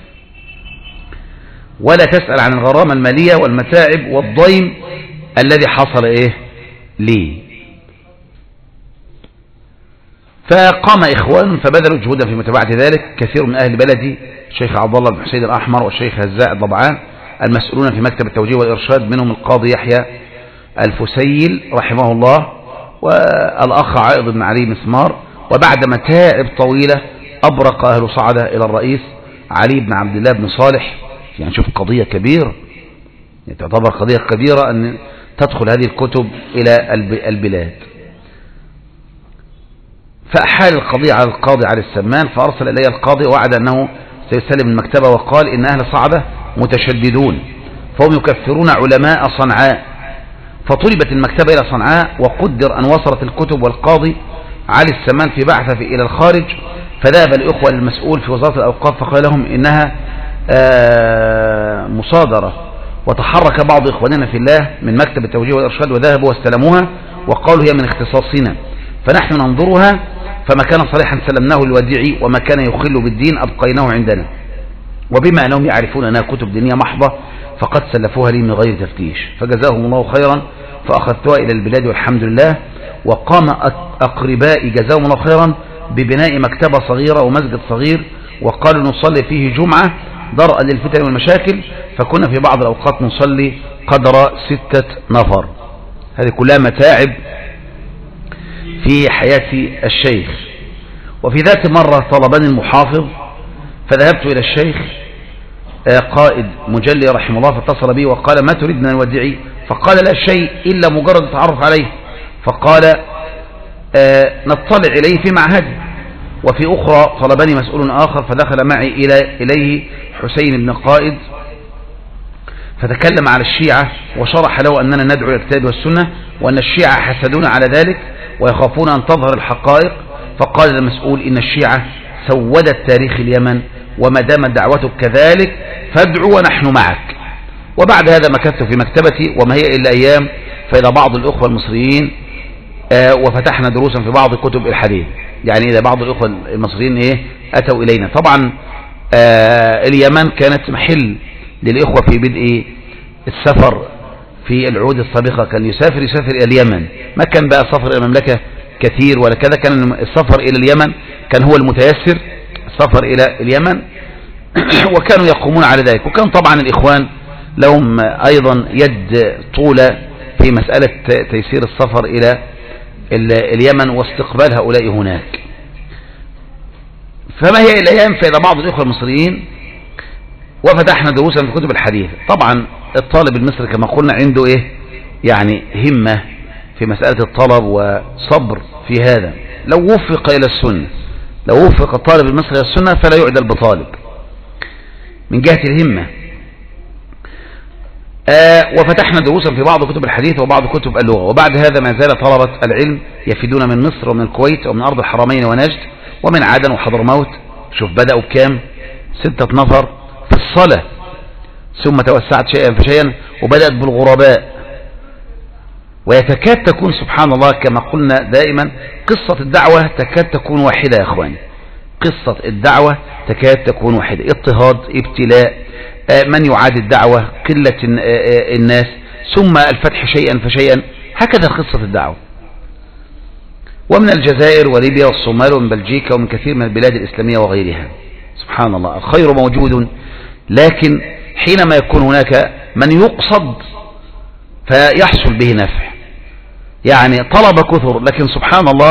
[SPEAKER 1] ولا تسأل عن الغرامة المالية والمتاعب والضيم الذي حصل إيه لي. فقام إخوان فبذلوا جهودا في متابعة ذلك، كثير من أهل بلدي الشيخ عبد الله بن حسين الأحمر والشيخ هزاء الضبعان المسؤولون في مكتب التوجيه والإرشاد، منهم القاضي يحيى الفسيل رحمه الله، والأخ عائض بن علي مسمار. وبعد متاعب طويلة أبرق أهل صعدة إلى الرئيس علي بن عبد الله بن صالح. يعني شوف قضية كبيرة، تعتبر قضية كبيرة أن تدخل هذه الكتب إلى البلاد. فأحال القضية على القاضي علي السمان، فأرسل إلي القاضي ووعد أنه سيسلم المكتبة، وقال إن أهل صعدة متشددون فهم يكفرون علماء صنعاء. فطلبت المكتبة إلى صنعاء، وقدر أن وصلت الكتب، والقاضي علي السمان في بعثة إلى الخارج، فذهب الإخوة المسؤول في وزارة الأوقاف فقال لهم إنها مصادرة، وتحرك بعض إخواننا في الله من مكتب التوجيه والإرشاد وذهبوا واستلموها وقالوا هي من اختصاصنا، فنحن ننظرها، فما كان صالحا سلمناه للوديعي، وما كان يخل بالدين أبقيناه عندنا، وبما أنهم يعرفون أنها كتب دينية محضة فقد سلفوها لي من غير تفتيش، فجزاهم الله خيرا، فأخذتها إلى البلاد والحمد لله. وقام أقربائي جزاهم الله خيرا ببناء مكتبة صغيرة ومسجد صغير، وقالوا نصلي فيه جمعة درءا للفتن والمشاكل، فكنا في بعض الأوقات نصلي قدر ستة نفر. هذه كلها متاعب في حياة الشيخ. وفي ذات مرة طلبني المحافظ، فذهبت إلى الشيخ قائد مجلي رحمه الله، فاتصل بي وقال ما تريد من الوديعي؟ فقال لا شيء إلا مجرد التعرف عليه. فقال نطلع إليه في معهد. وفي أخرى طلبني مسؤول آخر، فدخل معي إلى إليه حسين بن قائد، فتكلم على الشيعة وشرح له أننا ندعو إلى الكتاب والسنة، وأن الشيعة حسدون على ذلك ويخافون أن تظهر الحقائق. فقال المسؤول إن الشيعة سودت تاريخ اليمن، وما دامت دعوتك كذلك فادعو ونحن معك. وبعد هذا مكثت في مكتبتي، وما هي إلا أيام فإلى بعض الأخوة المصريين آه وفتحنا دروسا في بعض كتب الحديث. يعني إذا بعض الأخوة المصريين إيه أتوا إلينا. طبعا آه اليمن كانت محل للإخوة في بدء السفر في العهود السابقة، كان يسافر يسافر إلى اليمن، ما كان بقى سفر إلى المملكة كثير ولا كذا، كان السفر إلى اليمن كان هو المتيسر، السفر إلى اليمن وكانوا يقومون على ذلك. وكان طبعا الإخوان لهم أيضا يد طولة في مسألة تيسير السفر إلى اليمن واستقبال هؤلاء هناك. فما هي الأيام فإذا بعض الإخوة المصريين وفتحنا دروسا في كتب الحديث. طبعا الطالب المصري كما قلنا عنده إيه يعني همة في مسألة الطلب وصبر في هذا. لو وفق إلى السنة، لو وفق الطالب المصري إلى السنة فلا يعدل بطالب من جهة الهمة. آه وفتحنا دروسا في بعض كتب الحديث وبعض كتب اللغة. وبعد هذا ما زال طلبة العلم يفيدون من مصر ومن الكويت ومن أرض الحرمين ونجد ومن عدن وحضرموت. شوف بدأوا بكام؟ ستة نفر في الصلاة، ثم توسعت شيئا فشيئا وبدأت بالغرباء. ويتكاد تكون سبحان الله كما قلنا دائما قصة الدعوة تكاد تكون واحدة يا أخواني، قصة الدعوة تكاد تكون واحدة، اضطهاد، ابتلاء، من يعادي الدعوة، قلة الناس، ثم الفتح شيئا فشيئا، هكذا قصة الدعوة. ومن الجزائر وليبيا والصومال ومن بلجيكا ومن كثير من البلاد الإسلامية وغيرها. سبحان الله، الخير موجود، لكن حينما يكون هناك من يقصد فيحصل به نفع. يعني طلب كثر، لكن سبحان الله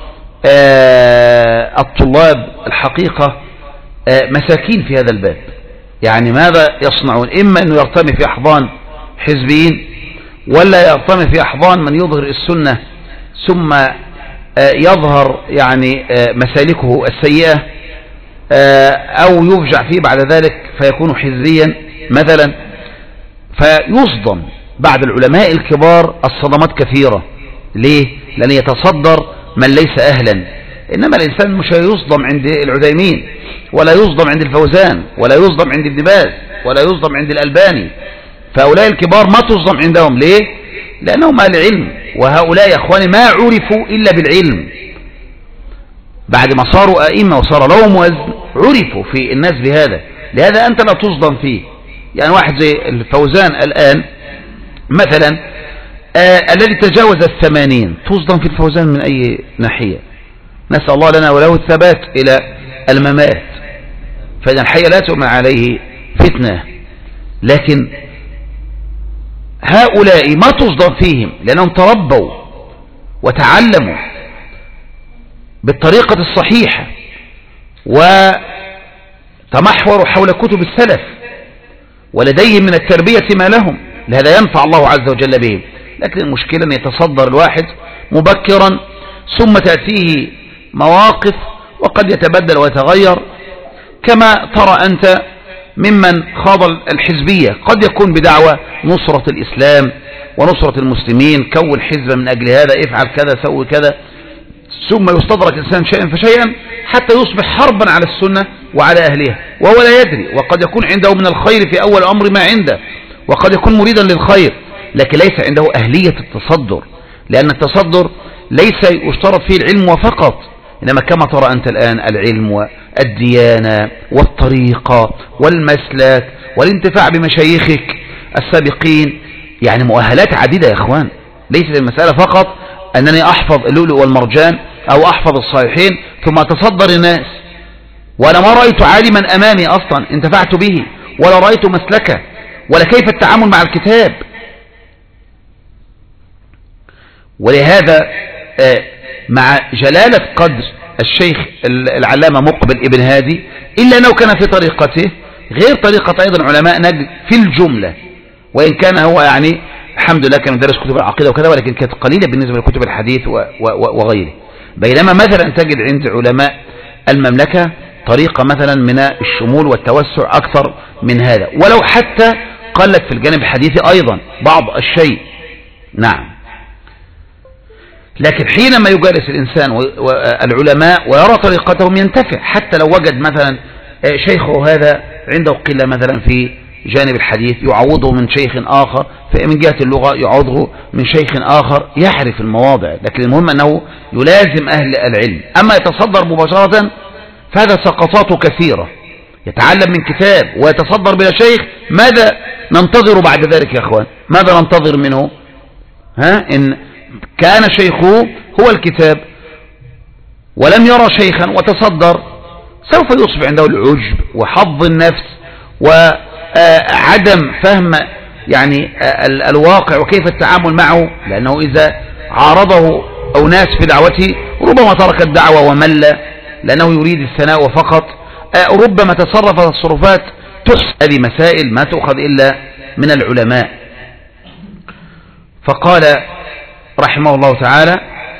[SPEAKER 1] آه الطلاب الحقيقة آه مساكين في هذا الباب. يعني ماذا يصنعون؟ إما أنه يرتمي في أحضان حزبيين، ولا يرتمي في أحضان من يظهر السنة ثم آه يظهر يعني آه مسالكه السيئة، آه أو يفجع فيه بعد ذلك فيكون حزبيا مثلا، فيصدم بعد العلماء الكبار الصدمات كثيرة. ليه؟ لأن يتصدر من ليس أهلا. إنما الإنسان مش يصدم عند العثيمين، ولا يصدم عند الفوزان، ولا يصدم عند ابن باز، ولا يصدم عند الألباني. فهؤلاء الكبار ما تصدم عندهم. ليه؟ لأنهم أهل علم، وهؤلاء يا أخواني ما عرفوا إلا بالعلم. بعد ما صاروا أئمة وصار لهم وزن عرفوا في الناس بهذا. لهذا أنت لا تصدم فيه. يعني واحد زي الفوزان الآن مثلا آه الذي تجاوز الثمانين، تصدم في الفوزان من أي ناحية؟ نسأل الله لنا وله الثبات إلى الممات. فإذا الحي لا تؤمن عليه فتنة. لكن هؤلاء ما تصدم فيهم لأنهم تربوا وتعلموا بالطريقة الصحيحة وتمحوروا حول كتب السلف، ولديهم من التربية ما لهم. لهذا ينفع الله عز وجل بهم. لكن المشكلة أن يتصدر الواحد مبكرا ثم تأتيه مواقف وقد يتبدل ويتغير، كما ترى أنت ممن خاض الحزبية. قد يكون بدعوة نصرة الإسلام ونصرة المسلمين، كون حزبا من أجل هذا، افعل كذا، سوي كذا، ثم يستدرك الإنسان شيئا فشيئا حتى يصبح حربا على السنة وعلى أهلها وهو لا يدري. وقد يكون عنده من الخير في أول أمر ما عنده، وقد يكون مريدا للخير، لكن ليس عنده أهلية التصدر. لأن التصدر ليس يشترط فيه العلم وفقط، إنما كما ترى أنت الآن العلم والديانة والطريقة والمسلك والانتفاع بمشايخك السابقين. يعني مؤهلات عديدة يا أخوان. ليست المسألة فقط أنني أحفظ اللؤلؤ والمرجان أو أحفظ الصحيحين ثم أتصدر الناس، وأنا ما رأيت عالما أمامي أصلا انتفعت به، ولا رأيت مسلكه، ولا كيف التعامل مع الكتاب. ولهذا مع جلالة قدر الشيخ العلامة مقبل ابن هادي، إلا أنه كان في طريقته غير طريقة أيضا علماء نجد في الجملة، وإن كان هو يعني الحمد لله كان يدرس كتب العقيدة وكذا، ولكن كانت قليلة بالنسبة لكتب الحديث وغيره. بينما مثلا تجد عند علماء المملكة طريقة مثلا من الشمول والتوسع أكثر من هذا، ولو حتى قلت في الجانب الحديثي أيضا بعض الشيء. نعم. لكن حينما يجالس الإنسان والعلماء ويرى طريقتهم ينتفع، حتى لو وجد مثلا شيخه هذا عنده قلة مثلا في جانب الحديث يعوضه من شيخ آخر، من جهة اللغة يعوضه من شيخ آخر، يعرف المواضع. لكن المهم أنه يلازم أهل العلم. أما يتصدر مباشرة فهذا سقطاته كثيرة. يتعلم من كتاب ويتصدر بلا شيخ، ماذا ننتظر بعد ذلك يا أخوان؟ ماذا ننتظر منه؟ ها إن كان شيخه هو الكتاب ولم يرى شيخا وتصدر، سوف يصبح عنده العجب وحظ النفس وعدم فهم يعني الواقع وكيف التعامل معه. لأنه إذا عارضه أو ناس في دعوته ربما ترك الدعوة ومل، لأنه يريد الثناء فقط. ربما تصرف تصرفات تسأل مسائل ما تؤخذ إلا من العلماء. فقال رحمه الله تعالى: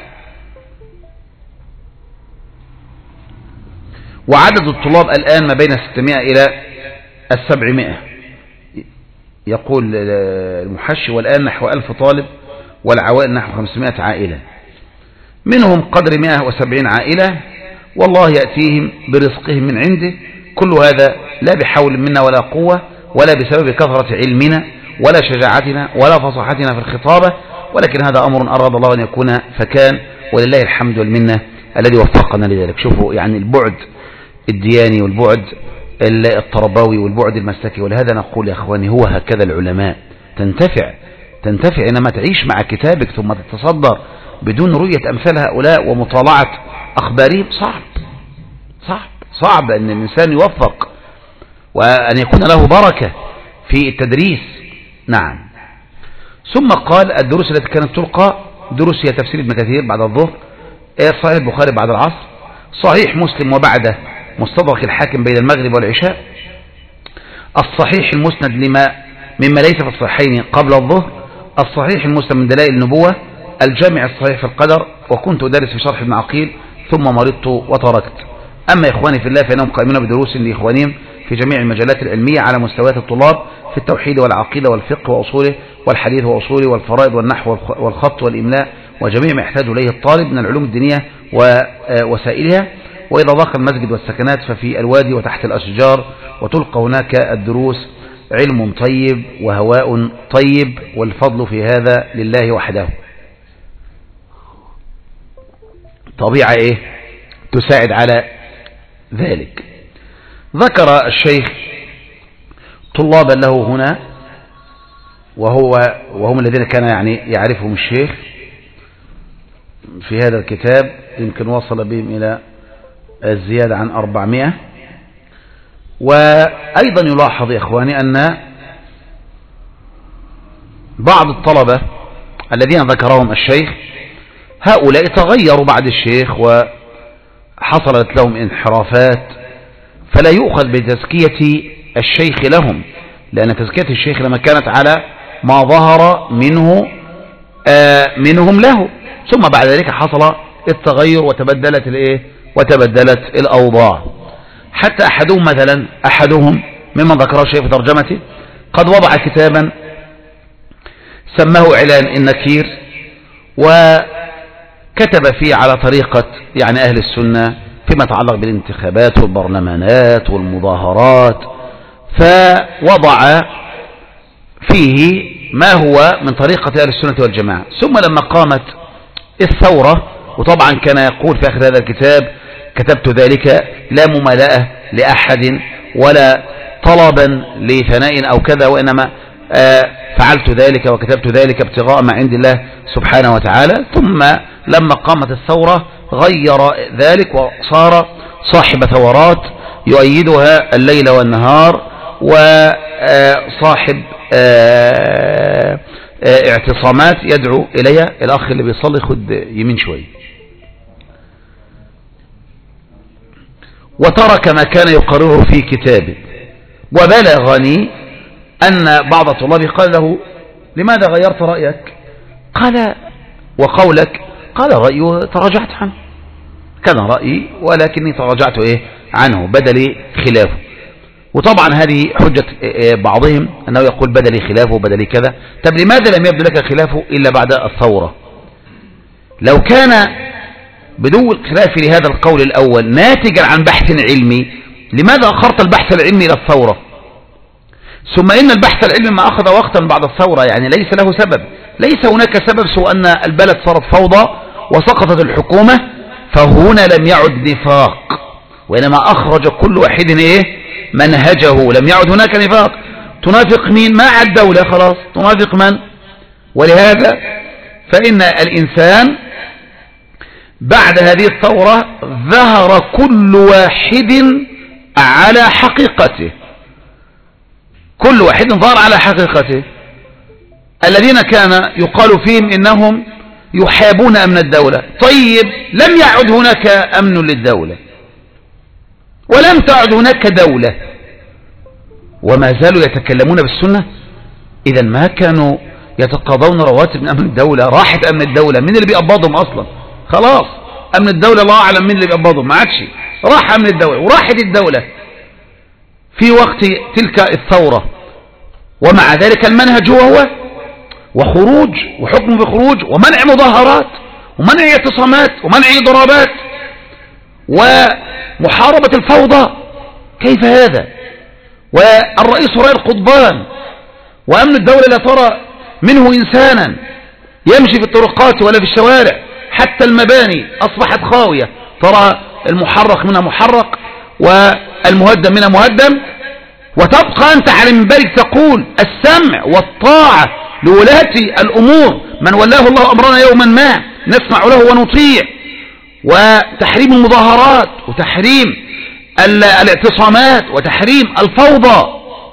[SPEAKER 1] وعدد الطلاب الآن ما بين ستمائة إلى السبعمائة. يقول المحشي: والآن نحو ألف طالب، والعوائل نحو خمسمائة عائلة، منهم قدر مائة وسبعين عائلة، والله يأتيهم برزقهم من عنده. كل هذا لا بحول منا ولا قوة، ولا بسبب كثرة علمنا ولا شجاعتنا ولا فصاحتنا في الخطابة، ولكن هذا أمر أراد الله أن يكون فكان، ولله الحمد والمنة الذي وفقنا لذلك. شوفوا يعني البعد الدياني والبعد التربوي والبعد المسلكي. ولهذا نقول يا أخواني هو هكذا العلماء تنتفع تنتفع إنما تعيش مع كتابك ثم تتصدر بدون رؤية أمثال هؤلاء ومطالعة أخبارهم. صعب صعب صعب أن الإنسان يوفق وأن يكون له بركة في التدريس. نعم. ثم قال الدروس التي كانت تلقى دروس هي تفسير ابن كثير بعد الظهر، صحيح البخاري بعد العصر، صحيح مسلم وبعده مستدرك الحاكم بين المغرب والعشاء، الصحيح المسند لما مما ليس في الصحيحين قبل الظهر، الصحيح المسند من دلائل النبوة، الجامع الصحيح في القدر، وكنت أدرس في شرح ابن عقيل ثم مرضت وتركت. أما إخواني في الله فإنهم قائمون بدروس لإخوانهم في جميع المجالات العلمية على مستويات الطلاب في التوحيد والعقيدة والفقه وأصوله والحديث وأصوله والفرائض والنحو والخط والإملاء وجميع ما يحتاج إليه الطالب من العلوم الدينية ووسائلها. وإذا ضاق المسجد والسكنات ففي الوادي وتحت الأشجار، وتلقى هناك الدروس. علم طيب وهواء طيب، والفضل في هذا لله وحده. طبيعة إيه تساعد على ذلك. ذكر الشيخ طلابا له هنا وهو وهم الذين كان يعني يعرفهم الشيخ في هذا الكتاب، يمكن وصل بهم إلى الزيادة عن أربعمائة. وأيضا يلاحظ يا إخواني أن بعض الطلبة الذين ذكرهم الشيخ هؤلاء تغيروا بعد الشيخ وحصلت لهم انحرافات، فلا يؤخذ بتزكية الشيخ لهم، لأن تزكية الشيخ لما كانت على ما ظهر منه آه منهم له، ثم بعد ذلك حصل التغير وتبدلت الايه وتبدلت الأوضاع. حتى أحدهم مثلا أحدهم ممن ذكره الشيخ في ترجمته قد وضع كتابا سماه إعلان النكير، وكتب فيه على طريقة يعني أهل السنة فيما يتعلق بالانتخابات والبرلمانات والمظاهرات، فوضع فيه ما هو من طريقة أهل السنة والجماعة. ثم لما قامت الثورة، وطبعا كان يقول في آخر هذا الكتاب كتبت ذلك لا ممالاة لأحد ولا طلبا لثناء أو كذا، وإنما فعلت ذلك وكتبت ذلك ابتغاء ما عند الله سبحانه وتعالى. ثم لما قامت الثورة غير ذلك وصار صاحب ثورات يؤيدها الليل والنهار، وصاحب اعتصامات يدعو إليها. الأخ اللي بيصلي خد يمين شوي. وترك ما كان يقرره في كتابه. وبلغني أن بعض طلابه قال له لماذا غيرت رأيك؟ قال وقولك؟ قال رأيه تراجعت عنه، كان رأيي ولكني تراجعت إيه عنه بدلي خلافه. وطبعا هذه حجة بعضهم أنه يقول بدلي خلافه وبدلي كذا. طب لماذا لم يبدو لك خلافه إلا بعد الثورة؟ لو كان بدو الخلاف لهذا القول الأول ناتجا عن بحث علمي، لماذا أخرت البحث العلمي إلى الثورة؟ ثم إن البحث العلمي ما أخذ وقتا بعد الثورة، يعني ليس له سبب، ليس هناك سبب سوى أن البلد صارت فوضى وسقطت الحكومة، فهنا لم يعد نفاق، وإنما أخرج كل واحد إيه منهجه، لم يعد هناك نفاق. تنافق مين؟ ما عاد دولة خلاص، تنافق من؟ ولهذا فإن الإنسان بعد هذه الثورة ظهر كل واحد على حقيقته، كل واحد ظهر على حقيقته. الذين كان يقال فيهم إنهم يحابون أمن الدولة، طيب لم يعد هناك أمن للدولة ولم تعد هناك دولة، وما زالوا يتكلمون بالسنة. إذا ما كانوا يتقاضون رواتب من أمن الدولة، راحت أمن الدولة، من اللي بيقبضهم أصلا؟ خلاص أمن الدولة الله أعلم من اللي بيقبضهم، ما عادش، راح أمن الدولة وراحت الدولة في وقت تلك الثورة. ومع ذلك المنهج هو هو، وخروج وحكم بخروج ومنع مظاهرات ومنع اعتصامات ومنع ضربات. ومحاربة الفوضى، كيف هذا؟ والرئيس رأي القضبان، وأمن الدولة لا ترى منه إنسانا يمشي في الطرقات ولا في الشوارع، حتى المباني أصبحت خاوية، ترى المحرق منها محرق والمهدم منها مهدم، وتبقى أنت على منبرك تقول السمع والطاعة لولاة الأمور من ولاه الله أمرنا يوما ما نسمع له ونطيع، وتحريم المظاهرات وتحريم الاعتصامات وتحريم الفوضى.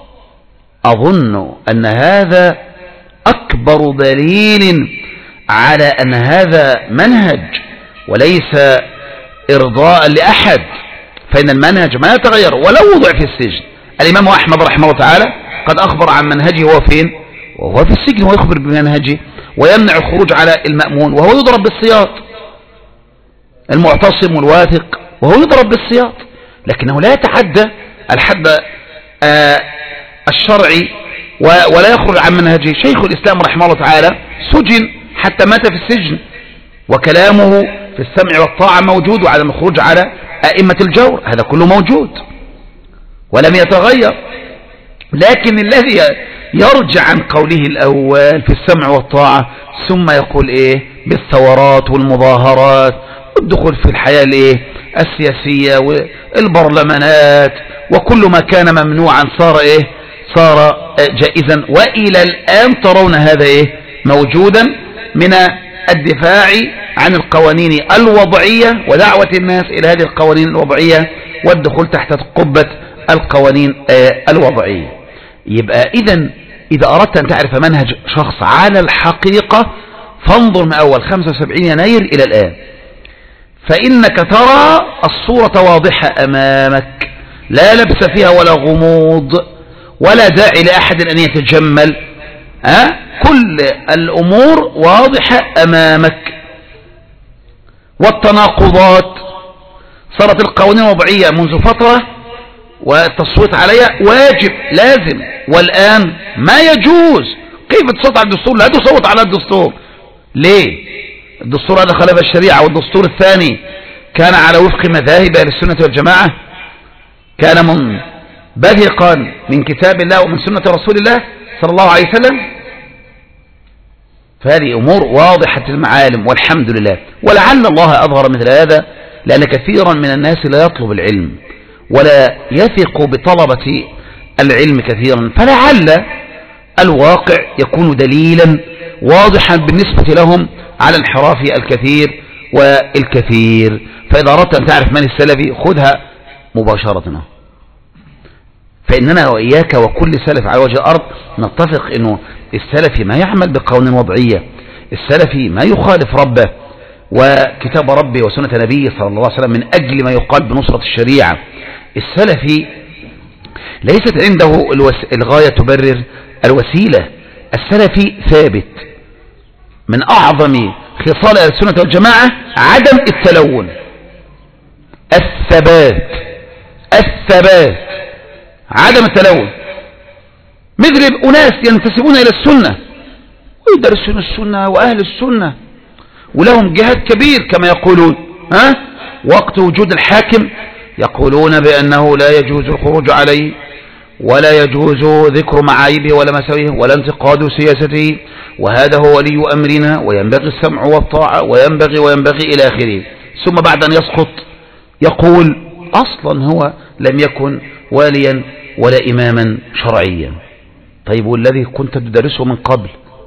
[SPEAKER 1] أظن أن هذا أكبر دليل على أن هذا منهج وليس إرضاء لأحد، فإن المنهج ما يتغير ولو وضع في السجن. الإمام أحمد رحمه الله تعالى قد أخبر عن منهجه وهو فين؟ وهو في السجن، ويخبر بمنهجه ويمنع الخروج على المأمون وهو يضرب بالسياط، المعتصم والواثق وهو يضرب بالسياط، لكنه لا يتعدى الحد آه الشرعي ولا يخرج عن منهجه. شيخ الإسلام رحمه الله تعالى سجن حتى مات في السجن، وكلامه في السمع والطاعة موجود، وعدم الخروج على أئمة الجور هذا كله موجود ولم يتغير. لكن الذي يرجع عن قوله الأول في السمع والطاعة ثم يقول إيه بالثورات والمظاهرات والدخول في الحياة الإيه السياسية والبرلمانات وكل ما كان ممنوعا صار إيه صار جائزا، وإلى الآن ترون هذا إيه موجودا من الدفاع عن القوانين الوضعية ودعوة الناس إلى هذه القوانين الوضعية والدخول تحت قبة القوانين الوضعية. يبقى إذن إذا أردت أن تعرف منهج شخص على الحقيقة فانظر من أول خمسة وسبعين يناير إلى الآن، فإنك ترى الصورة واضحة أمامك، لا لبس فيها ولا غموض ولا داعي لأحد أن يتجمل، أه؟ كل الأمور واضحة أمامك. والتناقضات صارت القوانين الوضعية منذ فترة والتصويت عليها واجب لازم، والآن ما يجوز. كيف تصوت على الدستور؟ لا تصوت على الدستور. ليه؟ الدستور هذا خالف الشريعة، والدستور الثاني كان على وفق مذاهب أهل السنة والجماعة، كان منبثقا من كتاب الله ومن سنة رسول الله صلى الله عليه وسلم. فهذه أمور واضحة المعالم والحمد لله، ولعل الله أظهر مثل هذا، لأن كثيرا من الناس لا يطلب العلم ولا يثق بطلبة العلم كثيرا، فلعل الواقع يكون دليلا واضحا بالنسبة لهم على انحراف الكثير والكثير. فإذا أردت أن تعرف من السلفي خذها مباشرة، فإننا وإياك وكل سلف على وجه الأرض نتفق أنه السلفي ما يعمل بقوانين وضعية، السلفي ما يخالف ربه وكتاب ربه وسنة نبيه صلى الله عليه وسلم من أجل ما يقال بنصرة الشريعة. السلفي ليست عنده الغاية تبرر الوسيلة، السلفي ثابت. من أعظم خصال السنة والجماعة عدم التلون، الثبات الثبات عدم التلون. مثل أناس ينتسبون إلى السنة ويدرسون السنة وأهل السنة ولهم جهاد كبير كما يقولون، ها وقت وجود الحاكم يقولون بأنه لا يجوز الخروج عليه ولا يجوز ذكر معايبه ولا مساويه ولا انتقاد سياسته، وهذا هو ولي أمرنا وينبغي السمع والطاعة وينبغي وينبغي إلى آخره. ثم بعد أن يسقط يقول أصلا هو لم يكن واليا ولا إماما شرعيا. طيب والذي كنت تدرسه من قبل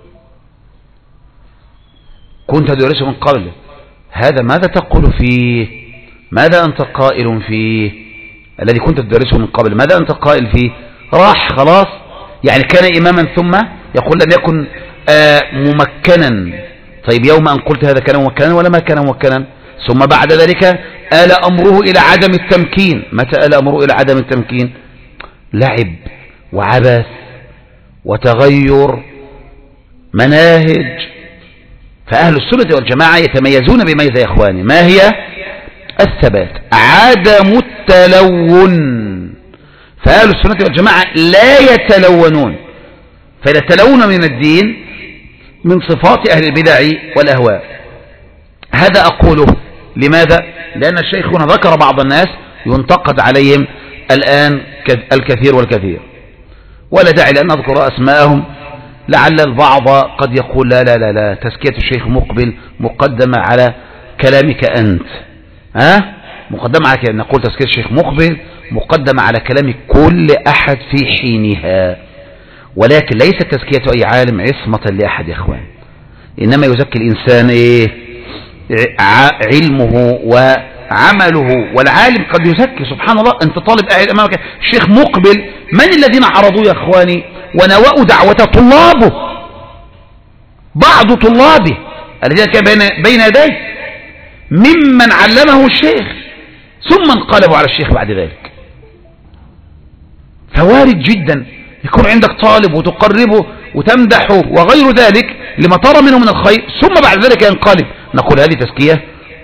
[SPEAKER 1] كنت تدرسه من قبل هذا ماذا تقول فيه؟ ماذا أنت قائل فيه؟ الذي كنت تدرسه من قبل ماذا أنت قائل فيه؟ راح خلاص، يعني كان إماما ثم يقول لم يكن آه ممكنا. طيب يوم أن قلت هذا كان ممكنا ولا ما كان ممكنا؟ ثم بعد ذلك آل أمره إلى عدم التمكين. متى آل أمره إلى عدم التمكين؟ لعب وعبث وتغير مناهج. فأهل السنة والجماعة يتميزون بميزة يا إخواني، ما هي؟ الثبات، عدم التلون. فأهل السنة والجماعة لا يتلونون، فإذا التلون من الدين من صفات أهل البدع والأهواء. هذا أقوله لماذا؟ لأن الشيخ هنا ذكر بعض الناس ينتقد عليهم الآن الكثير والكثير، ولا داعي لأن نذكر أسماءهم، لعل البعض قد يقول لا لا لا لا تزكية الشيخ مقبل مقدمة على كلامك أنت، ها مقدمة على كلام، نقول تزكية الشيخ مقبل مقدمة على كلام كل أحد في حينها، ولكن ليست تزكية أي عالم عصمة لأحد يا إخوان، إنما يزكي الإنسان إيه؟ علمه وعمله، والعالم قد يزكي. سبحان الله، أنت طالب قاعد أمامك الشيخ مقبل، من الذين عرضوا يا إخواني ونوأوا دعوة طلابه؟ بعض طلابه الذين كان بين يديه ممن علمه الشيخ، ثم انقلبوا على الشيخ بعد ذلك. فوارد جدا يكون عندك طالب وتقربه وتمدحه وغير ذلك لما ترى منه من الخير، ثم بعد ذلك ينقلب، نقول هذه تزكية؟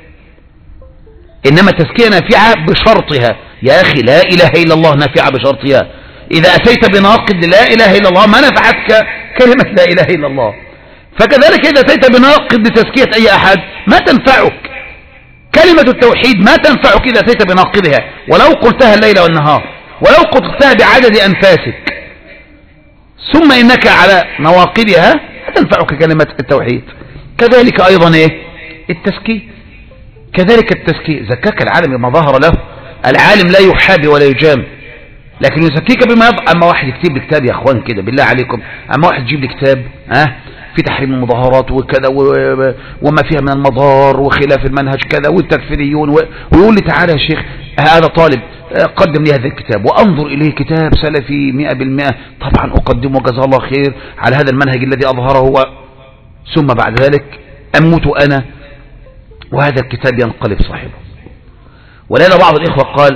[SPEAKER 1] إنما تزكية نافعة بشرطها يا أخي، لا إله إلا الله نافعة بشرطها. إذا أتيت بناقد لا إله إلا الله ما نفعتك كلمة لا إله إلا الله، فكذلك إذا أتيت بناقد لتزكية أي أحد ما تنفعك كلمة التوحيد، ما تنفعك إذا أتيت بناقضها ولو قلتها الليل والنهار، ولو قلتها بعدد أنفاسك، ثم إنك على نواقضها تنفعك كلمة التوحيد. كذلك أيضا إيه؟ التزكية، كذلك التزكية زكاك العالم بما ظهر له. العالم لا يحابي ولا يجام، لكن يزكيك بما يظهر. أما واحد يكتب لي كتاب يا أخوان كده بالله عليكم، أما واحد يجيب لي كتاب ها في تحريم المظاهرات وكذا وما فيها من المضار وخلاف المنهج كذا والتكفيريون، ويقول لي تعالى يا شيخ هذا طالب قدم لي هذا الكتاب وأنظر إليه كتاب سلفي مئة بالمئة، طبعا أقدمه جزاه الله خير على هذا المنهج الذي أظهره، ثم بعد ذلك أموت أنا وهذا الكتاب ينقلب صاحبه. ولهذا بعض الإخوة قال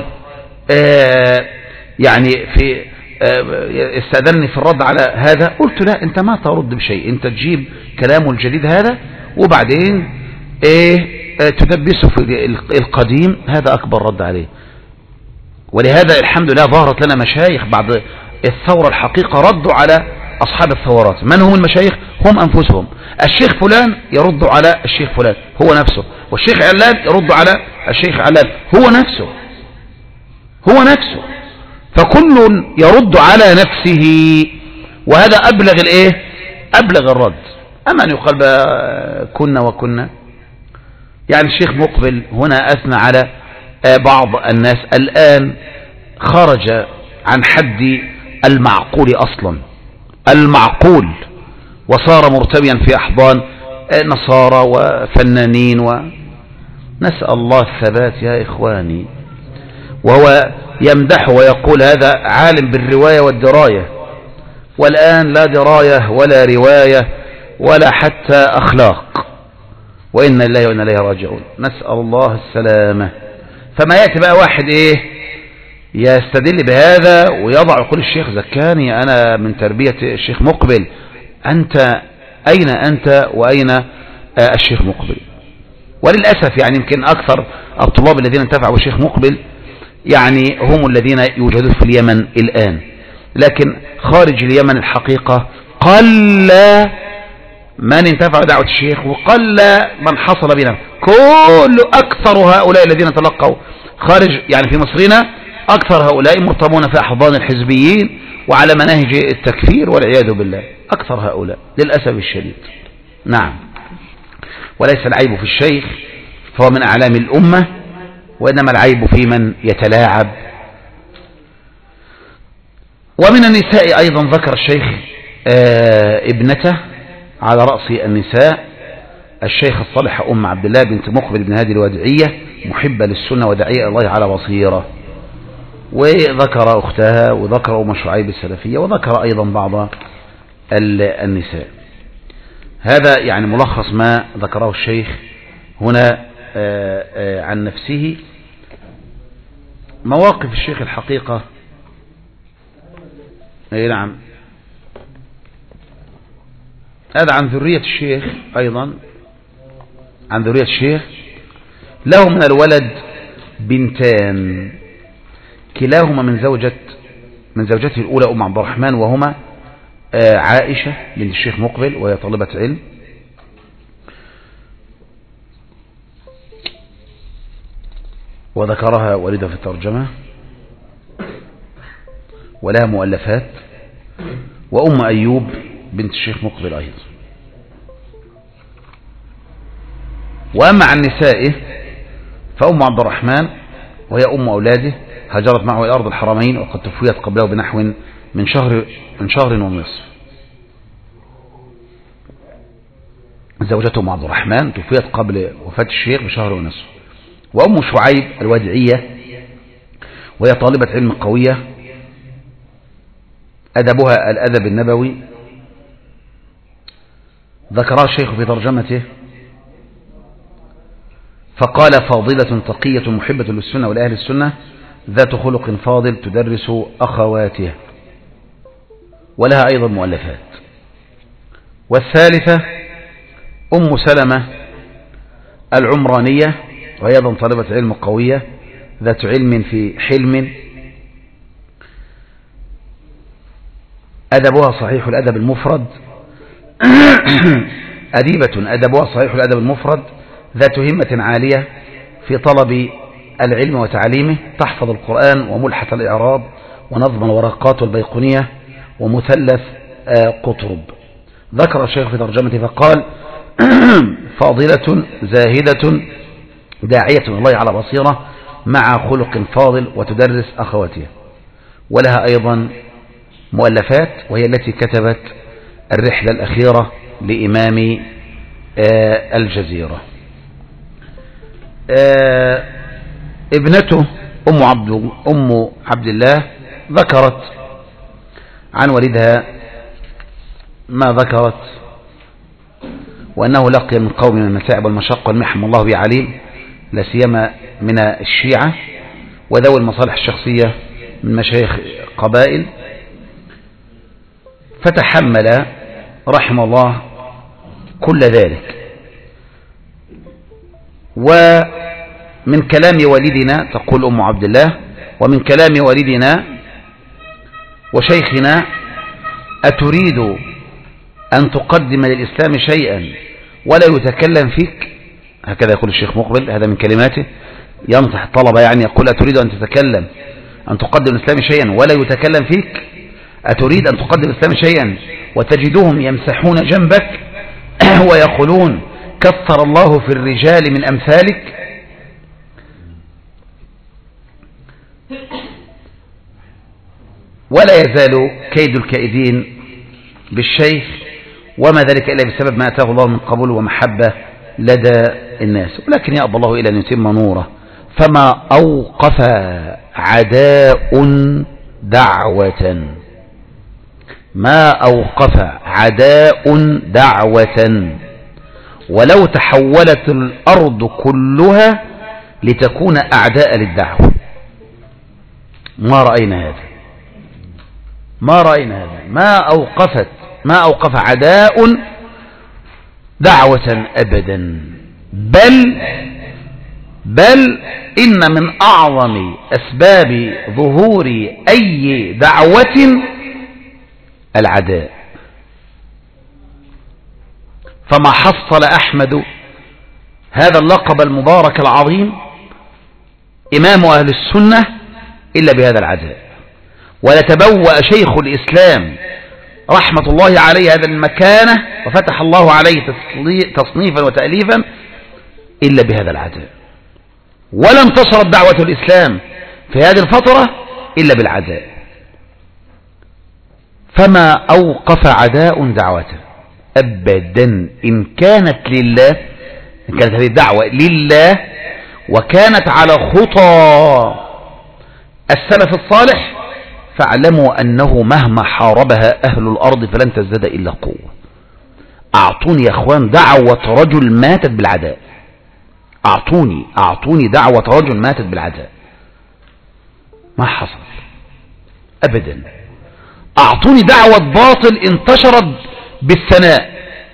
[SPEAKER 1] آه يعني في آه استأذنني في الرد على هذا، قلت لا أنت ما ترد بشيء، أنت تجيب كلامه الجديد هذا وبعدين إيه آه تدبسه في القديم، هذا أكبر رد عليه. ولهذا الحمد لله ظهرت لنا مشايخ بعد الثورة الحقيقة ردوا على أصحاب الثورات. من هم المشايخ؟ هم أنفسهم. الشيخ فلان يرد على الشيخ فلان هو نفسه، والشيخ علان يرد على الشيخ علان هو نفسه هو نفسه فكل يرد على نفسه، وهذا أبلغ الإيه؟ أبلغ الرد. أما أن يقال كنا وكنا، يعني الشيخ مقبل هنا أثنى على بعض الناس الآن خرج عن حد المعقول أصلا، المعقول، وصار مرتويا في أحضان نصارى وفنانين، ونسأل الله الثبات يا إخواني. وهو يمدح ويقول هذا عالم بالرواية والدراية، والآن لا دراية ولا رواية ولا حتى أخلاق، وإنا لله وإنا إليه راجعون، نسأل الله السلامة. فما يأتي بقى واحد إيه يستدل بهذا ويضع يقول الشيخ زكاني أنا من تربية الشيخ مقبل، أنت أين أنت وأين آه الشيخ مقبل؟ وللأسف يعني يمكن أكثر الطلاب الذين انتفعوا بالشيخ مقبل يعني هم الذين يوجدون في اليمن الآن، لكن خارج اليمن الحقيقة قل من انتفع دعوة الشيخ وقل من حصل بنا. كل أكثر هؤلاء الذين تلقوا خارج يعني في مصرنا أكثر هؤلاء مرتبون في أحضان الحزبيين وعلى مناهج التكفير والعياذ بالله، أكثر هؤلاء للأسف الشديد. نعم، وليس العيب في الشيخ فهو من أعلام الأمة، وإنما العيب في من يتلاعب. ومن النساء أيضا ذكر الشيخ ابنته على رأس النساء الشيخ الصالح أم عبد الله بنت مقبل بن هادي الوادعية، محبة للسنة وداعية الله على بصيرة، وذكر أختها وذكر أم شعيب السلفية وذكر أيضا بعض النساء. هذا يعني ملخص ما ذكره الشيخ هنا عن نفسه. مواقف الشيخ الحقيقة أي نعم، هذا عن ذرية الشيخ أيضا، عن ذرية الشيخ له من الولد بنتان، كلاهما من زوجة من زوجته الأولى أم عبد الرحمن، وهما عائشة بنت الشيخ مقبل وهي طالبة علم، وذكرها والدها في الترجمة، ولها مؤلفات، وأم أيوب بنت الشيخ مقبل أيضا. وأما عن نسائه فأم عبد الرحمن وهي أم أولاده، هاجرت معه إلى أرض الحرمين، وقد توفيت قبله بنحو من شهر من شهر ونصف. زوجته أم عبد الرحمن توفيت قبل وفاة الشيخ بشهر ونصف. وأم شعيب الودعية وهي طالبة علم قوية، أدبها الأدب النبوي، ذكرها الشيخ في ترجمته فقال: فاضلة تقية محبة للسنة ولأهل السنة، ذات خلق فاضل، تدرس أخواتها، ولها أيضا مؤلفات. والثالثة أم سلمة العمرانية، وهي أيضا طالبة علم قوية، ذات علم في حلم، أدبها صحيح الأدب المفرد أديبة أدبها صحيح الأدب المفرد، ذات همة عالية في طلب العلم وتعليمه، تحفظ القرآن وملحة الإعراب ونظم الورقات والبيقونية ومثلث قطرب. ذكر الشيخ في ترجمته فقال: فاضلة زاهدة داعية الله على بصيرة مع خلق فاضل، وتدرس أخواتها، ولها أيضا مؤلفات، وهي التي كتبت الرحلة الأخيرة لإمام الجزيرة. ابنته أم عبد أم عبد الله ذكرت عن والدها ما ذكرت، وأنه لقي من قوم من المتاعب والمشق والمحن الله به عليم، لا سيما من الشيعة وذوي المصالح الشخصية من مشايخ قبائل، فتحمل رحمه الله كل ذلك. ومن كلام والدنا، تقول أم عبد الله: ومن كلام والدنا وشيخنا: أتريد أن تقدم للإسلام شيئا ولا يتكلم فيك؟ هكذا يقول الشيخ مقبل، هذا من كلماته، ينصح الطلبة يعني، يقول: أتريد أن تتكلم أن تقدم للإسلام شيئا ولا يتكلم فيك؟ أتريد أن تقدم للإسلام شيئا وتجدهم يمسحون جنبك ويقولون: كثر الله في الرجال من أمثالك؟ ولا يزال كيد الكائدين بالشيخ، وما ذلك إلا بسبب ما أتاه الله من قبول ومحبة لدى الناس، ولكن يأبى الله إلى أن يتم نوره. فما أوقف عداء دعوة ما أوقف عداء دعوة ولو تحولت الأرض كلها لتكون أعداء للدعوة. ما رأينا هذا ما رأينا هذا ما أوقفت ما أوقف عداء دعوة أبدا، بل بل إن من أعظم أسباب ظهور أي دعوة العداء. فما حصل أحمد هذا اللقب المبارك العظيم إمام أهل السنة إلا بهذا العداء، ولتبوأ شيخ الإسلام رحمة الله عليه هذا المكانة وفتح الله عليه تصنيفا وتأليفا إلا بهذا العداء، ولا انتصرت دعوة الإسلام في هذه الفترة إلا بالعداء. فما أوقف عداء دعوته أبدا، إن كانت لله، إن كانت هذه الدعوة لله وكانت على خطى السلف الصالح، فاعلموا أنه مهما حاربها أهل الأرض فلن تزداد إلا قوة. أعطوني يا أخوان دعوة رجل ماتت بالعداء، أعطوني أعطوني دعوة رجل ماتت بالعداء، ما حصل أبدا. أعطوني دعوة باطل انتشرت بالثناء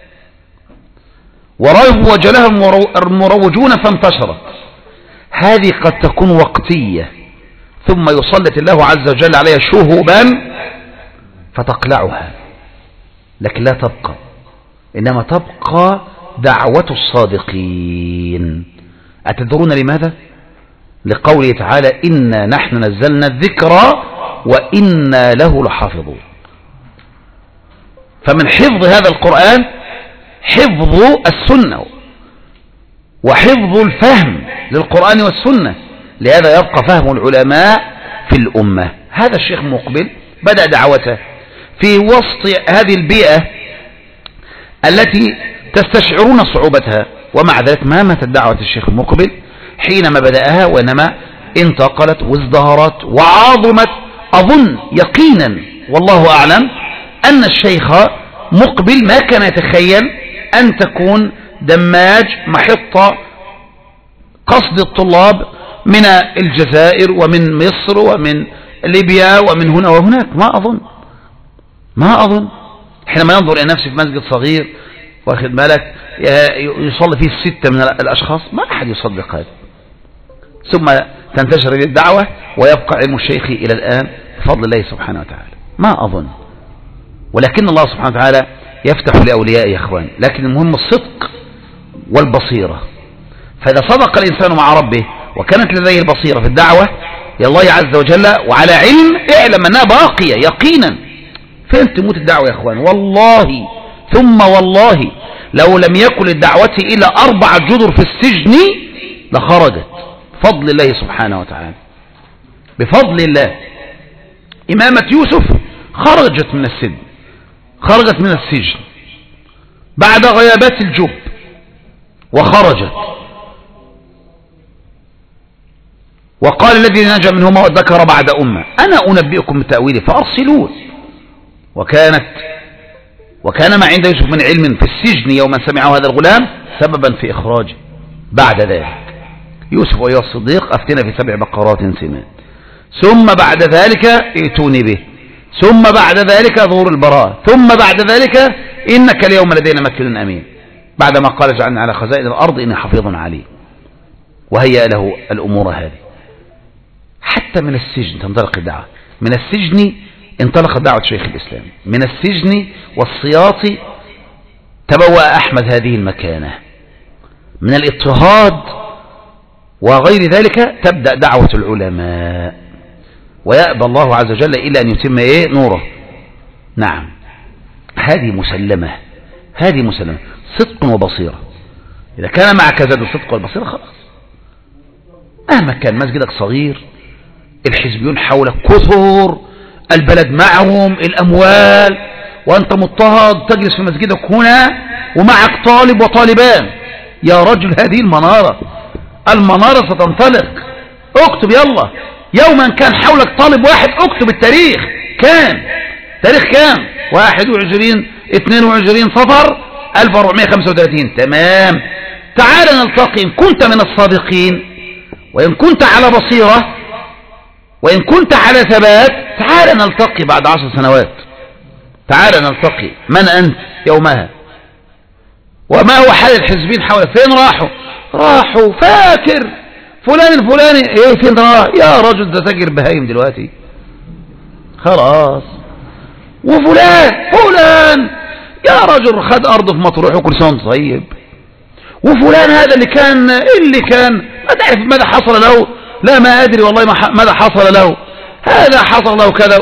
[SPEAKER 1] وروج لها المروجون فانتشرت، هذه قد تكون وقتية ثم يسلط الله عز وجل عليها شهبا فتقلعها، لكن لا تبقى، إنما تبقى دعوة الصادقين. أتدرون لماذا؟ لقوله تعالى إنا نحن نزلنا الذكر وإنا له لحافظون. فمن حفظ هذا القرآن حفظ السنة وحفظ الفهم للقرآن والسنة، لهذا يبقى فهم العلماء في الأمة. هذا الشيخ مقبل بدأ دعوته في وسط هذه البيئة التي تستشعرون صعوبتها، ومع ذلك ما ماتت دعوة الشيخ مقبل حينما بدأها، وإنما انتقلت وازدهرت وعظمت. أظن يقينا والله أعلم أن الشيخ مقبل ما كان يتخيل أن تكون دماج محطة قصد الطلاب من الجزائر ومن مصر ومن ليبيا ومن هنا وهناك. ما أظن ما أظن حينما ينظر إلى نفسه في مسجد صغير واخد بالك يصلي فيه ستة من الأشخاص، ما أحد يصدق هذا. ثم تنتشر هذه الدعوة ويبقى علم الشيخ إلى الآن بفضل الله سبحانه وتعالى. ما أظن، ولكن الله سبحانه وتعالى يفتح لأولياء يا إخوان. لكن المهم الصدق والبصيرة. فإذا صدق الإنسان مع ربه وكانت لديه البصيرة في الدعوة إلى الله عز وجل وعلى علم، اعلم أنها باقية يقينا. فين تموت الدعوة يا إخوان؟ والله ثم والله لو لم يكن الدعوة إلا أربع جدر في السجن لخرجت بفضل الله سبحانه وتعالى. بفضل الله إمامة يوسف خرجت من السجن، خرجت من السجن بعد غيابات الجب وخرجت. وقال الذي نجا منهما وذكر بعد أمة أنا أنبئكم بتأويله فأرسلون. وكانت وكان ما عند يوسف من علم في السجن يوما سمعه هذا الغلام سببا في إخراجه. بعد ذلك يوسف وأيها الصديق أفتنا في سبع بقرات سمان، ثم بعد ذلك ائتوني به، ثم بعد ذلك ظهور البراءة، ثم بعد ذلك إنك اليوم لدينا مكن أمين، بعدما قال اجعلني على خزائن الأرض إني حفيظ عليم. وهيأ له الأمور هذه حتى من السجن تنطلق الدعوة. من السجن انطلقت دعوة شيخ الإسلام، من السجن والسياط تبوأ أحمد هذه المكانة. من الاضطهاد وغير ذلك تبدأ دعوة العلماء، ويأبى الله عز وجل إلا أن يتم إيه نوره. نعم هذه مسلمة، هذه مسلمة صدق وبصيرة. إذا كان معك زاد الصدق والبصيرة خلاص، مهما كان مسجدك صغير، الحزبيون حولك كثر، البلد معهم الأموال، وأنت مضطهد تجلس في مسجدك هنا ومعك طالب وطالبان. يا رجل هذه المنارة، المنارة ستنطلق. اكتب يلا يوما كان حولك طالب واحد، اكتب التاريخ كان تاريخ كام؟ واحد وعشرين اثنين وعشرين صفر ألف وأربعمائة وخمسة وثلاثين. تمام، تعال نلتقي إن كنت من الصادقين، وإن كنت على بصيرة، وإن كنت على ثبات. تعال نلتقي بعد عشر سنوات، تعال نلتقي. من أنت يومها؟ وما هو حال الحزبين حولك؟ فين راحوا؟ راحوا فاكر فلان الفلاني ايه فين راح؟ يا رجل ده تاجر بهايم دلوقتي خلاص. وفلان فلان يا رجل خد أرضه في مطروح وكل سنة طيب. وفلان هذا اللي كان اللي كان ما تعرف ماذا حصل له؟ لا ما أدري والله ماذا حصل له، هذا حصل له كذا.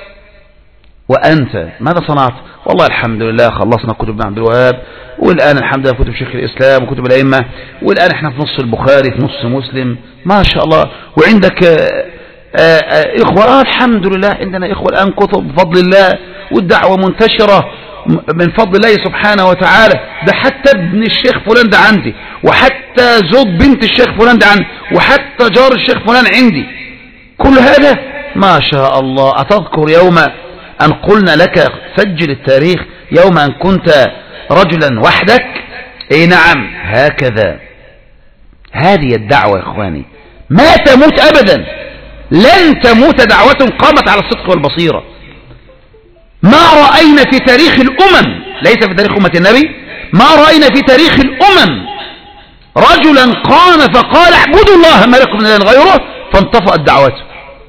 [SPEAKER 1] وأنت ماذا صنعت؟ والله الحمد لله خلصنا كتب ابن عبد الوهاب، والآن الحمد لله كتب شيخ الإسلام وكتب الأئمة، والآن احنا في نص البخاري في نص مسلم ما شاء الله. وعندك آآ آآ إخوة آه الحمد لله عندنا إخوة الآن كتب بفضل الله، والدعوة منتشرة من فضل الله سبحانه وتعالى. ده حتى ابن الشيخ فلان ده عندي، وحتى زوج بنت الشيخ فلان ده عندي، وحتى جار الشيخ فلان عندي. كل هذا ما شاء الله. أتذكر يوم أن قلنا لك سجل التاريخ يوم أن كنت رجلا وحدك؟ اي نعم هكذا. هذه الدعوة يا إخواني ما تموت أبدا، لن تموت دعوة قامت على الصدق والبصيرة. ما رأينا في تاريخ الأمم، ليس في تاريخ أمة النبي، ما رأينا في تاريخ الأمم رجلا قام فقال اعبدوا الله ما لكم من إله غيره فانطفأت دعوته.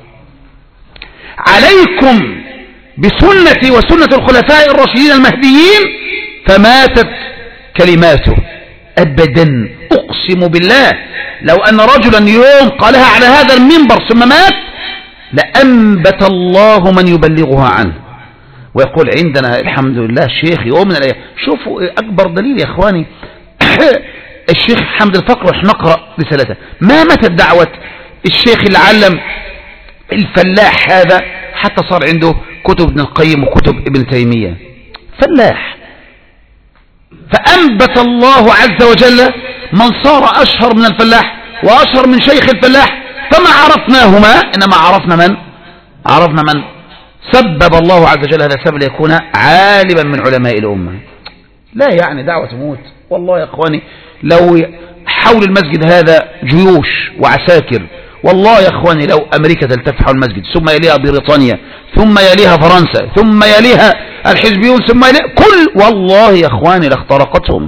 [SPEAKER 1] عليكم بسنتي وسنة الخلفاء الراشدين المهديين، فماتت كلماته. أبدا. أقسم بالله لو أن رجلا يوم قالها على هذا المنبر ثم مات لأنبت الله من يبلغها عنه ويقول عندنا الحمد لله الشيخ يوم من الأيام. شوفوا أكبر دليل يا إخواني الشيخ حمد الفقر، رح نقرأ رسالته. ما متى دعوة الشيخ اللي علم الفلاح هذا حتى صار عنده كتب ابن القيم وكتب ابن تيمية، فلاح. فأنبت الله عز وجل من صار أشهر من الفلاح وأشهر من شيخ الفلاح، فما عرفناهما إنما عرفنا من عرفنا من سبب الله عز وجل هذا السبب ليكون عالما من علماء الأمة. لا يعني دعوة تموت. والله يا أخواني لو حول المسجد هذا جيوش وعساكر، والله يا أخواني لو أمريكا تلتف حول المسجد ثم يليها بريطانيا ثم يليها فرنسا ثم يليها الحزبيون ثم يليها كل، والله يا أخواني لاخترقتهم.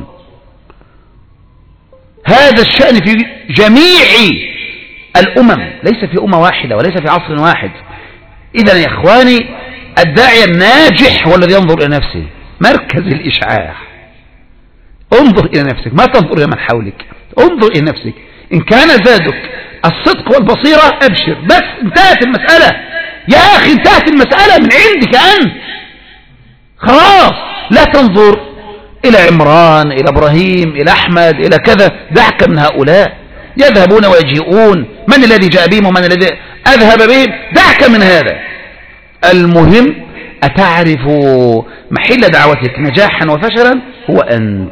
[SPEAKER 1] هذا الشأن في جميع الأمم، ليس في أمة واحدة وليس في عصر واحد. إذن يا إخواني الداعية الناجح هو الذي ينظر إلى نفسه. مركز الإشعاع، انظر إلى نفسك، ما تنظر إلى من حولك، انظر إلى نفسك. إن كان زادك الصدق والبصيرة أبشر، بس انتهت المسألة يا أخي، انتهت المسألة من عندك أنت خلاص. لا تنظر إلى عمران إلى إبراهيم إلى أحمد إلى كذا، دعك من هؤلاء يذهبون ويجيئون، من الذي جاء بهم ومن الذي أذهب بهم، دعك من هذا. المهم أتعرف محل دعوتك نجاحا وفشلا هو أنت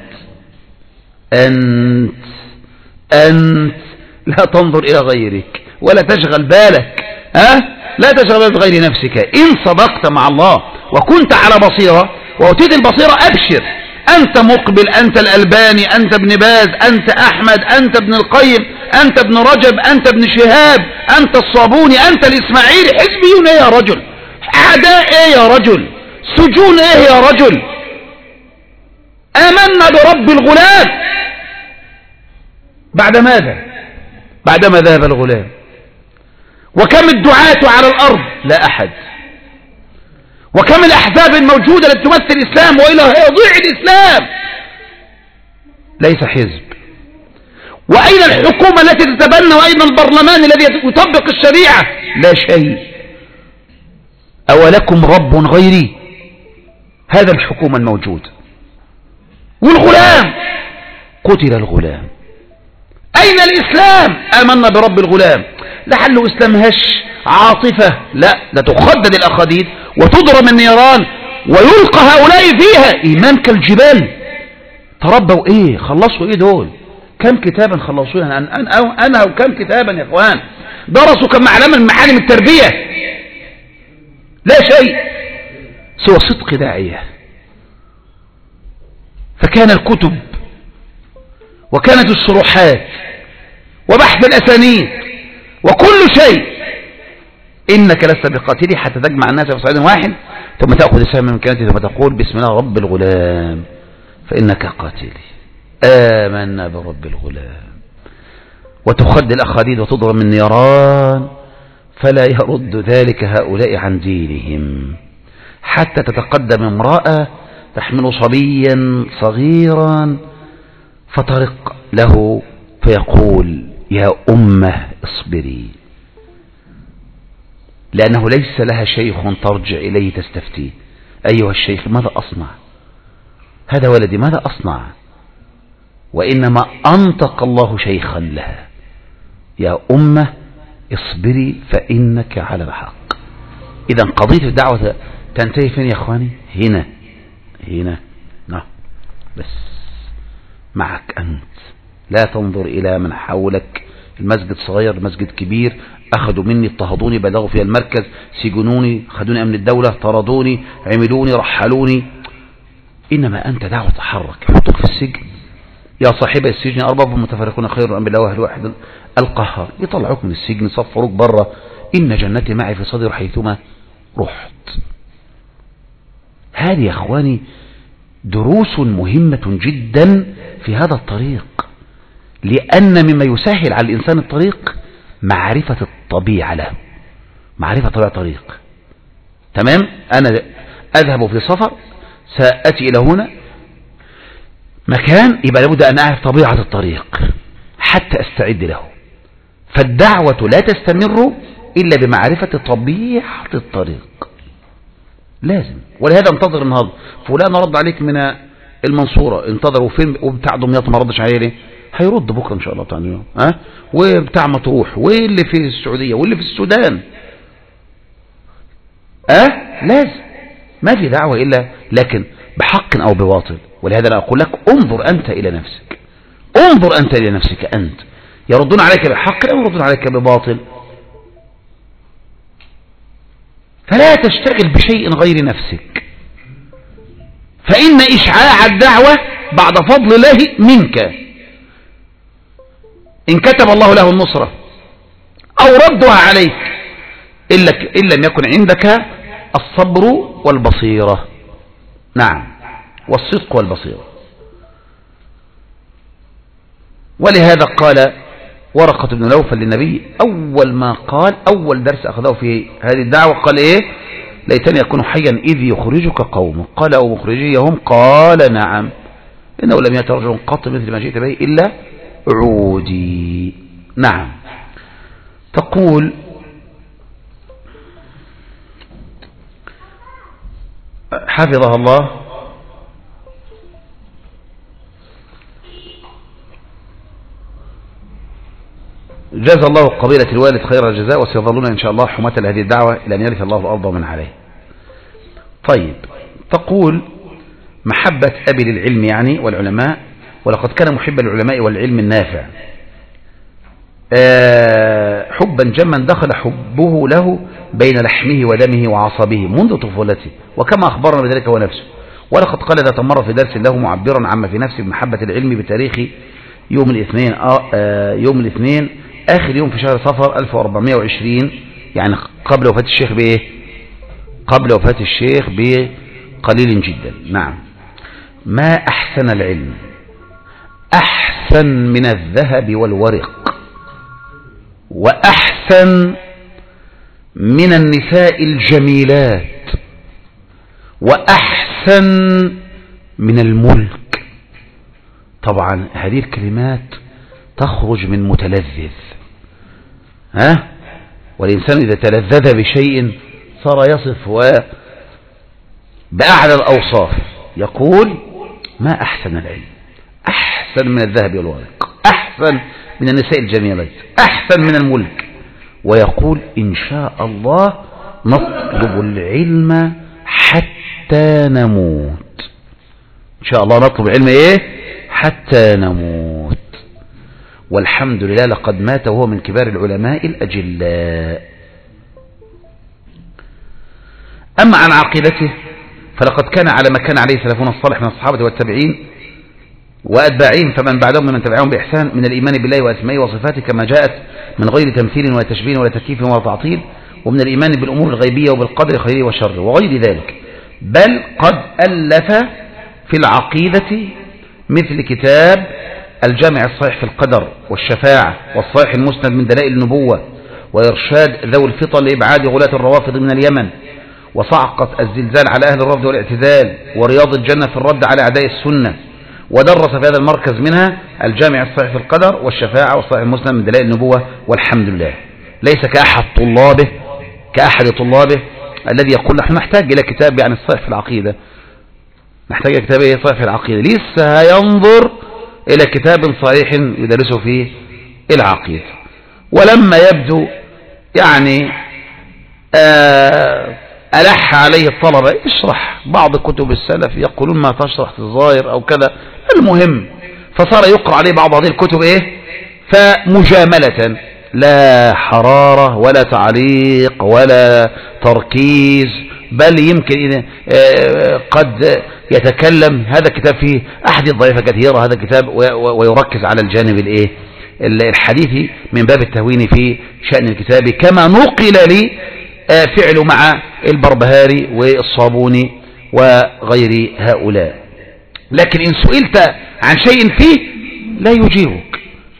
[SPEAKER 1] أنت أنت لا تنظر إلى غيرك ولا تشغل بالك، ها؟ لا تشغل بالك بغير نفسك. إن صدقت مع الله وكنت على بصيرة وأتيت البصيرة أبشر، أنت مقبل، أنت الألباني، أنت ابن باز، أنت أحمد، أنت ابن القيم، أنت ابن رجب، أنت ابن شهاب، أنت الصابوني، أنت الإسماعيلي، حزبيون إيه يا رجل، أعداء إيه يا رجل، سجون إيه يا رجل. آمنا برب الغلام بعد ماذا؟ بعدما ذهب الغلام. وكم الدعاة على الأرض؟ لا أحد. وكم الأحزاب الموجودة التي تمثل الإسلام وإلى يضيع الإسلام؟ ليس حزب. وأين الحكومة التي تتبنى وأين البرلمان الذي يطبق الشريعة؟ لا شيء. أولكم رب غيري؟ هذا الحكومة الموجود. والغلام قتل الغلام. أين الإسلام؟ آمنا برب الغلام. لعله إسلام هش عاطفة، لا، ده تخدد الأخاديد وتضرم النيران ويلقى هؤلاء فيها. إيمان كالجبال. تربوا إيه؟ خلصوا إيه دول؟ كم كتابا خلصوها؟ أنا, أنا, أنا وكم كتابا يا إخوان؟ درسوا كم معلما من معالم التربية؟ لا شيء سوى صدق داعية. فكان الكتب وكانت الشروحات وبحث الأسانيد وكل شيء. إنك لست بقاتلي حتى تجمع الناس في صعيد واحد ثم تأخذ السهم من كانت ثم تقول بسم الله رب الغلام فإنك قاتلي. آمنا برب الغلام. وتخد الأخاديد وتضرم النيران فلا يرد ذلك هؤلاء عن دينهم حتى تتقدم امرأة تحمل صبيا صغيرا فترق له فيقول يا أمه اصبري، لأنه ليس لها شيخ ترجع إليه تستفتيه. أيها الشيخ ماذا أصنع؟ هذا ولدي ماذا أصنع؟ وإنما أنطق الله شيخا لها يا أمه اصبري فإنك على الحق. إذا قضية الدعوة تنتهي فين يا أخواني؟ هنا هنا نعم. بس معك أنت، لا تنظر إلى من حولك. المسجد صغير، المسجد كبير، أخذوا مني، اضطهدوني، بلغوا في المركز، سجنوني، خدوني أمن الدولة، طردوني، عملوني، رحلوني. إنما أنت دعوة تحرك، يحطوك في السجن. يا صاحب السجن أرباب متفرقون خير أم بالله واحد واحد القهار. يطلعوك من السجن، صفروك برا. إن جنتي معي في صدر حيثما رحت. هذه يا أخواني دروس مهمة جدا في هذا الطريق، لأن مما يسهل على الإنسان الطريق معرفة الطبيعة له، معرفة طبيعة الطريق. تمام؟ أنا أذهب في سفر، سأتي إلى هنا، مكان يبقى لابد أن أعرف طبيعة الطريق حتى أستعد له. فالدعوة لا تستمر إلا بمعرفة طبيعة الطريق، لازم. ولهذا انتظر النهارده فلان رد عليك من المنصورة، انتظر. وفين وبتاع دمياط ما ردش عليه ليه؟ هيرد بكره ان شاء الله تعالى. ها أه؟ وبتاع مطروح واللي في السعودية واللي في السودان. أه؟ لازم. ما في دعوة إلا لكن بحق أو بباطل. ولهذا أنا أقول لك انظر أنت إلى نفسك، انظر أنت إلى نفسك أنت، يردون عليك بحق أو يردون عليك بباطل. فلا تشتغل بشيء غير نفسك، فإن إشعاع الدعوة بعد فضل الله منك. إن كتب الله له النصرة أو ردها عليك إن لم يكن عندك الصبر والبصيرة. نعم، والصدق والبصيرة. ولهذا قال ورقة بن نوفل للنبي أول ما قال، أول درس أخذه في هذه الدعوة، قال إيه؟ ليتني أكون حيا إذ يخرجك قومك. قال أو مخرجيهم؟ قال نعم، إنه لم يأت رجل قط مثل ما جئت به إلا عودي. نعم. تقول حفظها الله جزا الله قبيلة الوالد خير الجزاء، وسيظلون إن شاء الله حماة لهذه الدعوة إلى أن يرث الله الأرض ومن عليه. طيب، تقول محبة أبي للعلم يعني والعلماء، ولقد كان محبا للعلماء والعلم النافع أه حبا جما دخل حبه له بين لحمه ودمه وعصبه منذ طفولته، وكما أخبرنا بذلك هو نفسه. ولقد قال ذات مرة في درس له معبرا عما في نفسه بمحبة العلم بتاريخ يوم الاثنين آه يوم الاثنين آخر يوم في شهر صفر ألف وأربعمائة وعشرين، يعني قبل وفاة الشيخ بإيه؟ قبل وفاة الشيخ بقليل جدا. نعم. ما أحسن العلم، أحسن من الذهب والورق، وأحسن من النساء الجميلات، وأحسن من الملك. طبعا هذه الكلمات تخرج من متلذذ، ها؟ والإنسان إذا تلذذ بشيء صار يصف بأعلى الأوصاف. يقول ما أحسن العلم، أحسن من الذهب والورق، أحسن من النساء الجميلات، أحسن من الملك. ويقول إن شاء الله نطلب العلم حتى نموت. إن شاء الله نطلب العلم إيه؟ حتى نموت. والحمد لله لقد مات وهو من كبار العلماء الأجلاء. أما عن عقيدته فلقد كان على ما كان عليه سلفنا الصالح من الصحابة والتابعين وأتباعهم فمن بعدهم من تبعهم بإحسان من الإيمان بالله وأسمائه وصفاته كما جاءت من غير تمثيل ولا تشبيه ولا تكييف ولا تعطيل، ومن الإيمان بالأمور الغيبية وبالقدر خيره وشره وغير ذلك. بل قد ألف في العقيدة مثل كتاب الجامع الصحيح في القدر والشفاعة، والصحيح المسند من دلائل النبوة، وإرشاد ذوي الفطن لإبعاد غلاة الروافض من اليمن، وصعقة الزلزال على أهل الرفض والاعتزال، ورياض الجنة في الرد على أعداء السنة. ودرس في هذا المركز منها الجامع الصحيح في القدر والشفاعة والصحيح المسند من دلائل النبوة. والحمد لله ليس كأحد طلابه كأحد طلابه الذي يقول نحن نحتاج إلى كتاب يعني الصحيح في العقيدة، نحتاج إلى كتاب صحيح في العقيدة. لسه ينظر إلى كتاب صحيح يدرسه فيه العقيدة. ولما يبدو يعني آه ألح عليه الطلبة اشرح بعض كتب السلف يقولون ما تشرح في الظاهر أو كذا، المهم فصار يقرأ عليه بعض هذه الكتب إيه فمجاملة، لا حرارة ولا تعليق ولا تركيز، بل يمكن قد يتكلم هذا الكتاب فيه أحاديث ضعيفة كثيرة هذا الكتاب ويركز على الجانب الإيه الحديثي من باب التهوين في شأن الكتاب، كما نقل لي فعله مع البربهاري والصابوني وغير هؤلاء. لكن إن سئلت عن شيء فيه لا يجيبك،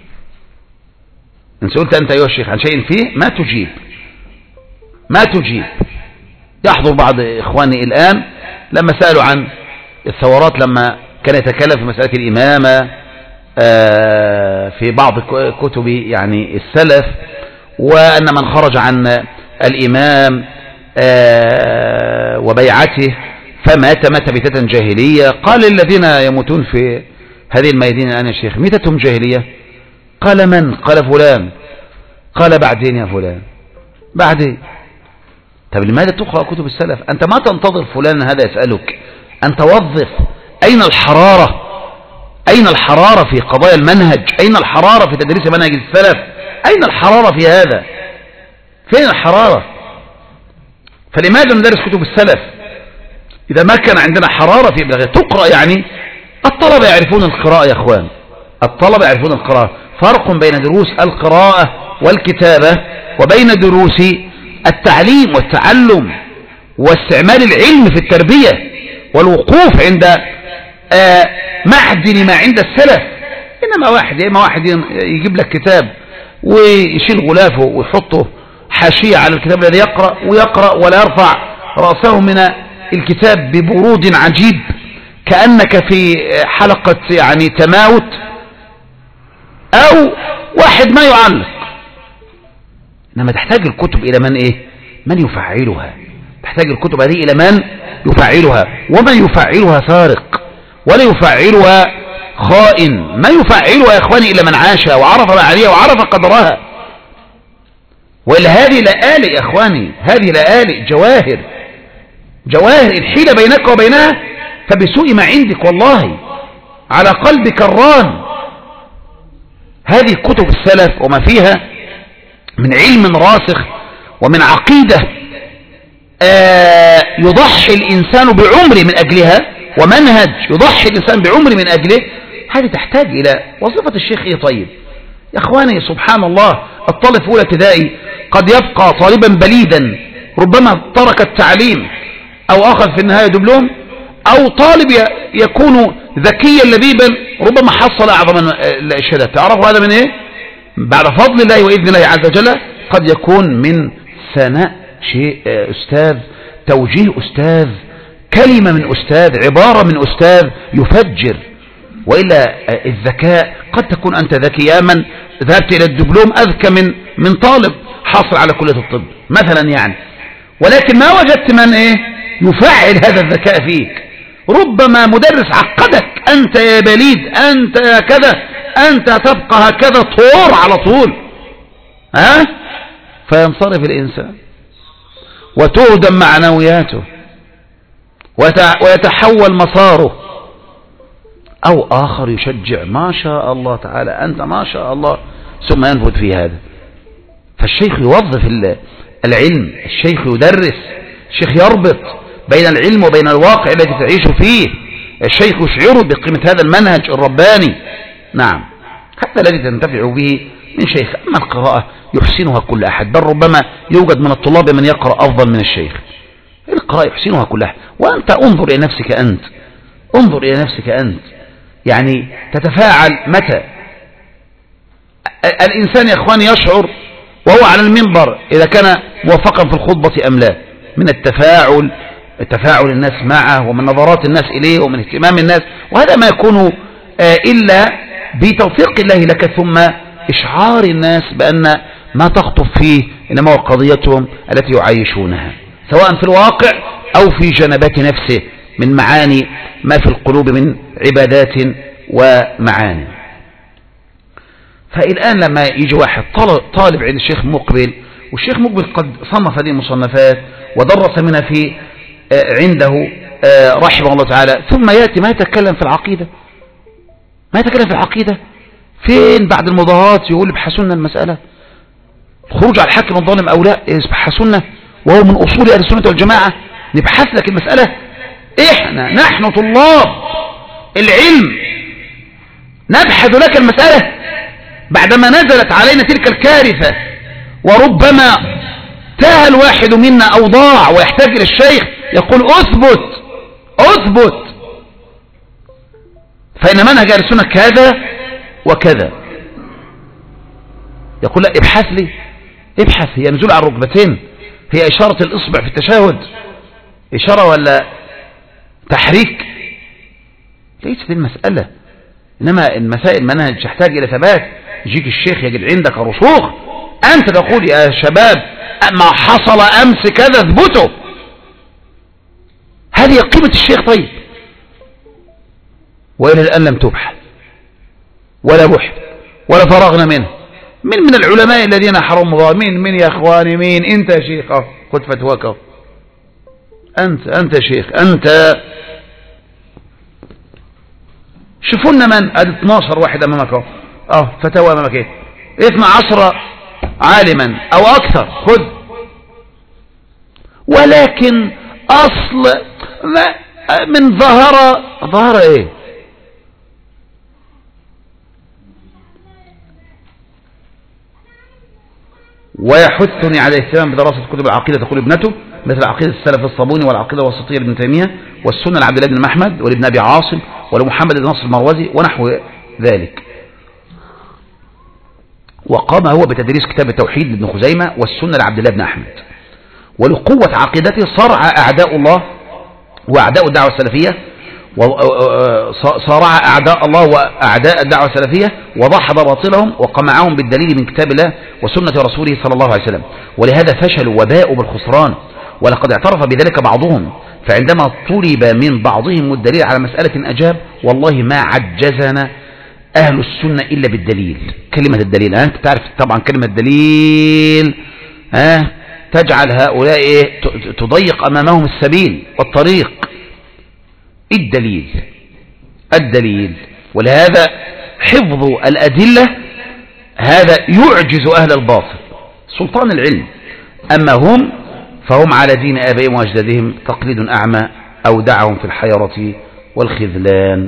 [SPEAKER 1] إن سئلت أنت أيها الشيخ عن شيء فيه ما تجيب ما تجيب. يحضر بعض إخواني الآن لما سألوا عن الثورات لما كان يتكلم في مسألة الإمامة في بعض كتب يعني السلف، وأن من خرج عن الإمام وبيعته فمات مات ميتة جاهلية. قال الذين يموتون في هذه الميادين الآن يا شيخ ميتتهم جاهلية؟ قال من؟ قال فلان. قال بعدين يا فلان، بعدين. طب لماذا تقرأ كتب السلف؟ أنت ما تنتظر فلان هذا يسألك، أنت وظف. أين الحرارة؟ أين الحرارة في قضايا المنهج؟ أين الحرارة في تدريس منهج السلف؟ أين الحرارة في هذا؟ فين الحرارة؟ فلماذا ندرس كتب السلف إذا ما كان عندنا حرارة في إبلاغها؟ تقرأ يعني الطلبة يعرفون القراءة يا أخوان، الطلبة يعرفون القراءة. فرق بين دروس القراءة والكتابة وبين دروس التعليم والتعلم واستعمال العلم في التربية والوقوف عند آه معدن ما عند السلف. إنما واحد إما واحد يجيب لك كتاب ويشيل غلافه ويحطه حاشية على الكتاب الذي يقرأ ويقرأ ولا يرفع رأسه من الكتاب ببرود عجيب كأنك في حلقة يعني تماوت، أو واحد ما يعلق. إنما تحتاج الكتب إلى من إيه؟ من يفعلها. تحتاج الكتب هذه إلى من يفعلها، ومن يفعلها فارق ولا يفعلها خائن. ما يفعلها يا إخواني إلا من عاشها وعرف ما عليها وعرف قدرها. وإلا هذه لآلئ يا إخواني، هذه لآلئ جواهر، جواهر الحيلة بينك وبينها فبسوء ما عندك والله على قلبك الران. هذه كتب السلف وما فيها من علم راسخ ومن عقيدة آه يضحي الإنسان بعمره من أجلها، ومنهج يضحي الإنسان بعمره من أجله. هذه تحتاج إلى وظيفة الشيخ. إيه طيب يا إخواني، سبحان الله، الطالب في أولى ابتدائي قد يبقى طالبا بليدا ربما ترك التعليم أو أخذ في النهاية دبلوم، أو طالب يكون ذكيا لبيبا ربما حصل أعظم الشهادات. تعرفوا هذا من إيه؟ بعد فضل الله وإذن الله عز وجل قد يكون من ثناء شيء أستاذ، توجيه أستاذ، كلمة من أستاذ، عبارة من أستاذ يفجر. وإلا الذكاء قد تكون أنت ذكي يا من ذهبت إلى الدبلوم أذكى من من طالب حاصل على كلية الطب مثلا يعني، ولكن ما وجدت من إيه يفعل هذا الذكاء فيك. ربما مدرس عقدك، أنت يا بليد، أنت يا كذا، أنت تبقى هكذا طور على طول، ها؟ فينصرف الإنسان وتهدم معنوياته ويتحول مساره. أو آخر يشجع ما شاء الله تعالى، أنت ما شاء الله، ثم ينفذ في هذا. فالشيخ يوظف العلم، الشيخ يدرس، الشيخ يربط بين العلم وبين الواقع الذي تعيش فيه. الشيخ يشعره بقيمة هذا المنهج الرباني. نعم، هذا الذي تنتفع به من شيخ. أما القراءة يحسنها كل أحد، بل ربما يوجد من الطلاب من يقرأ أفضل من الشيخ. القراءة يحسنها كل أحد. وأنت انظر إلى نفسك أنت، انظر إلى نفسك أنت، يعني تتفاعل متى؟ الإنسان يا أخواني يشعر وهو على المنبر إذا كان موفقا في الخطبة أم لا، من التفاعل، تفاعل الناس معه، ومن نظرات الناس إليه، ومن اهتمام الناس. وهذا ما يكون إلا بتوفيق الله لك، ثم إشعار الناس بأن ما تخطب فيه إنما هو قضيتهم التي يعيشونها، سواء في الواقع أو في جنبات نفسه من معاني ما في القلوب من عبادات ومعاني. فالآن لما يجي واحد طالب عند الشيخ مقبل، والشيخ مقبل قد صنف هذه المصنفات ودرس منها في عنده رحمه الله تعالى، ثم يأتي ما يتكلم في العقيدة، ما يتكلم في العقيدة. فين بعد المظاهرات يقول ابحثونا المسألة، خروج على الحاكم الظالم أو لا، ابحثونا، وهو من أصول أهل السنة والجماعة، نبحث لك المسألة. إحنا نحن طلاب العلم نبحث لك المسألة بعدما نزلت علينا تلك الكارثة، وربما تاه الواحد منا أو ضاع ويحتاج إلى الشيخ يقول أثبت أثبت، فإن منهج أهل السنة كذا وكذا. يقول لا ابحث لي، ابحث. هي نزول على الركبتين، هي إشارة الإصبع في التشهد إشارة ولا تحريك؟ ليست المسألة. إنما المسائل منهج تحتاج إلى ثبات. يجيك الشيخ يجد عندك رسوخ، أنت تقول يا شباب ما حصل أمس كذا اثبته. هذه قيمة الشيخ. طيب وإلى الآن لم تبحث ولا بحث ولا فرغنا منه. من من العلماء الذين حرموا مين من يا اخواني؟ مين؟ انت يا شيخ، اه خد فتواك اهو. انت انت يا شيخ انت. شوفوا لنا من ادي اثناشر واحد امامك اهو، اه فتاوى امامك ايه؟ اثنا عشر عالما او اكثر، خذ. ولكن اصل من ظهر ظهر ايه؟ ويحثني على الاهتمام بدراسة كتب العقيدة، تقول ابنته، مثل عقيدة السلف الصابوني والعقيدة الوسطية لابن تيمية والسنة لعبد الله بن محمد ولابن أبي عاصم ولمحمد بن نصر المروزي ونحو ذلك. وقام هو بتدريس كتاب التوحيد لابن خزيمة والسنة لعبد الله بن أحمد. ولقوة عقيدته صرع أعداء الله وأعداء الدعوة السلفية، صارع أعداء الله وأعداء الدعوة السلفية وضحض باطلهم وقمعهم بالدليل من كتاب الله وسنة رسوله صلى الله عليه وسلم. ولهذا فشلوا وباءوا بالخسران، ولقد اعترف بذلك بعضهم. فعندما طلب من بعضهم الدليل على مسألة أجاب: والله ما عجزنا أهل السنة إلا بالدليل. كلمة الدليل، أنت تعرف طبعا كلمة الدليل ها تجعل هؤلاء تضيق أمامهم السبيل والطريق. الدليل الدليل ولهذا حفظ الأدلة هذا يعجز أهل الباطل سلطان العلم. أما هم فهم على دين آبائهم وأجدادهم تقليد أعمى أودعهم في الحيرة والخذلان.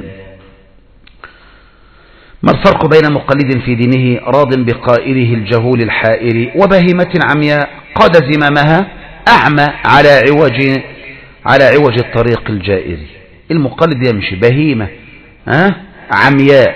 [SPEAKER 1] ما الفرق بين مقلد في دينه راض بقائله الجهول الحائر وبهيمة عمياء قد زمامها أعمى على عوج على عوج الطريق الجائر؟ المقلد يمشي بهيمة ها عمياء،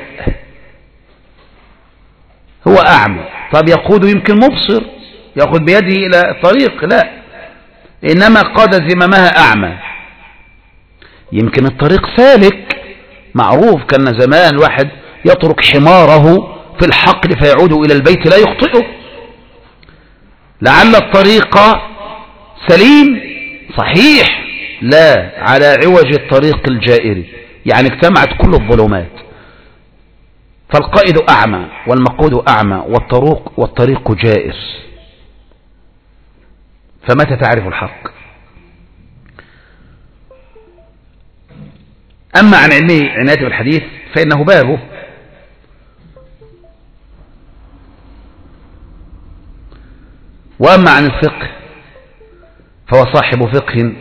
[SPEAKER 1] هو أعمى. طب يقود يمكن مبصر يأخذ بيده إلى الطريق، لا، إنما قاد زمامها أعمى. يمكن الطريق سالك معروف، كان زمان واحد يترك حماره في الحقل فيعود إلى البيت لا يخطئه، لعل الطريق سليم صحيح، لا، على عوج الطريق الجائر، يعني اجتمعت كل الظلمات. فالقائد أعمى والمقود أعمى والطريق, والطريق جائر، فمتى تعرف الحق؟ أما عن علمه عنايته بالحديث فإنه بابه، وأما عن الفقه فهو صاحب فقه،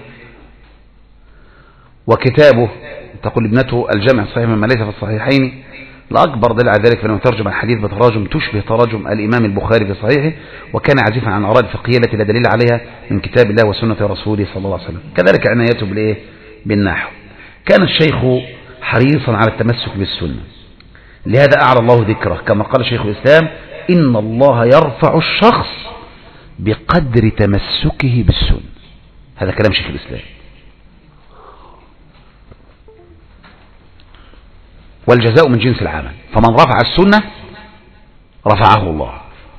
[SPEAKER 1] وكتابه تقول ابنته الجامع الصحيح مما ليس في الصحيحين. الأكبر دليل على ذلك فإنه ترجم الحديث بتراجم تشبه تراجم الإمام البخاري في صحيحه، وكان عازفا عن الآراء الفقهية التي لا دليل عليها من كتاب الله وسنة رسوله صلى الله عليه وسلم. كذلك عنايته بالإيه؟ بالنحو. كان الشيخ حريصا على التمسك بالسنة، لهذا أعلى الله ذكره كما قال شيخ الإسلام: إن الله يرفع الشخص بقدر تمسكه بالسنة. هذا كلام شيخ الإسلام. والجزاء من جنس العمل، فمن رفع السنة رفعه الله،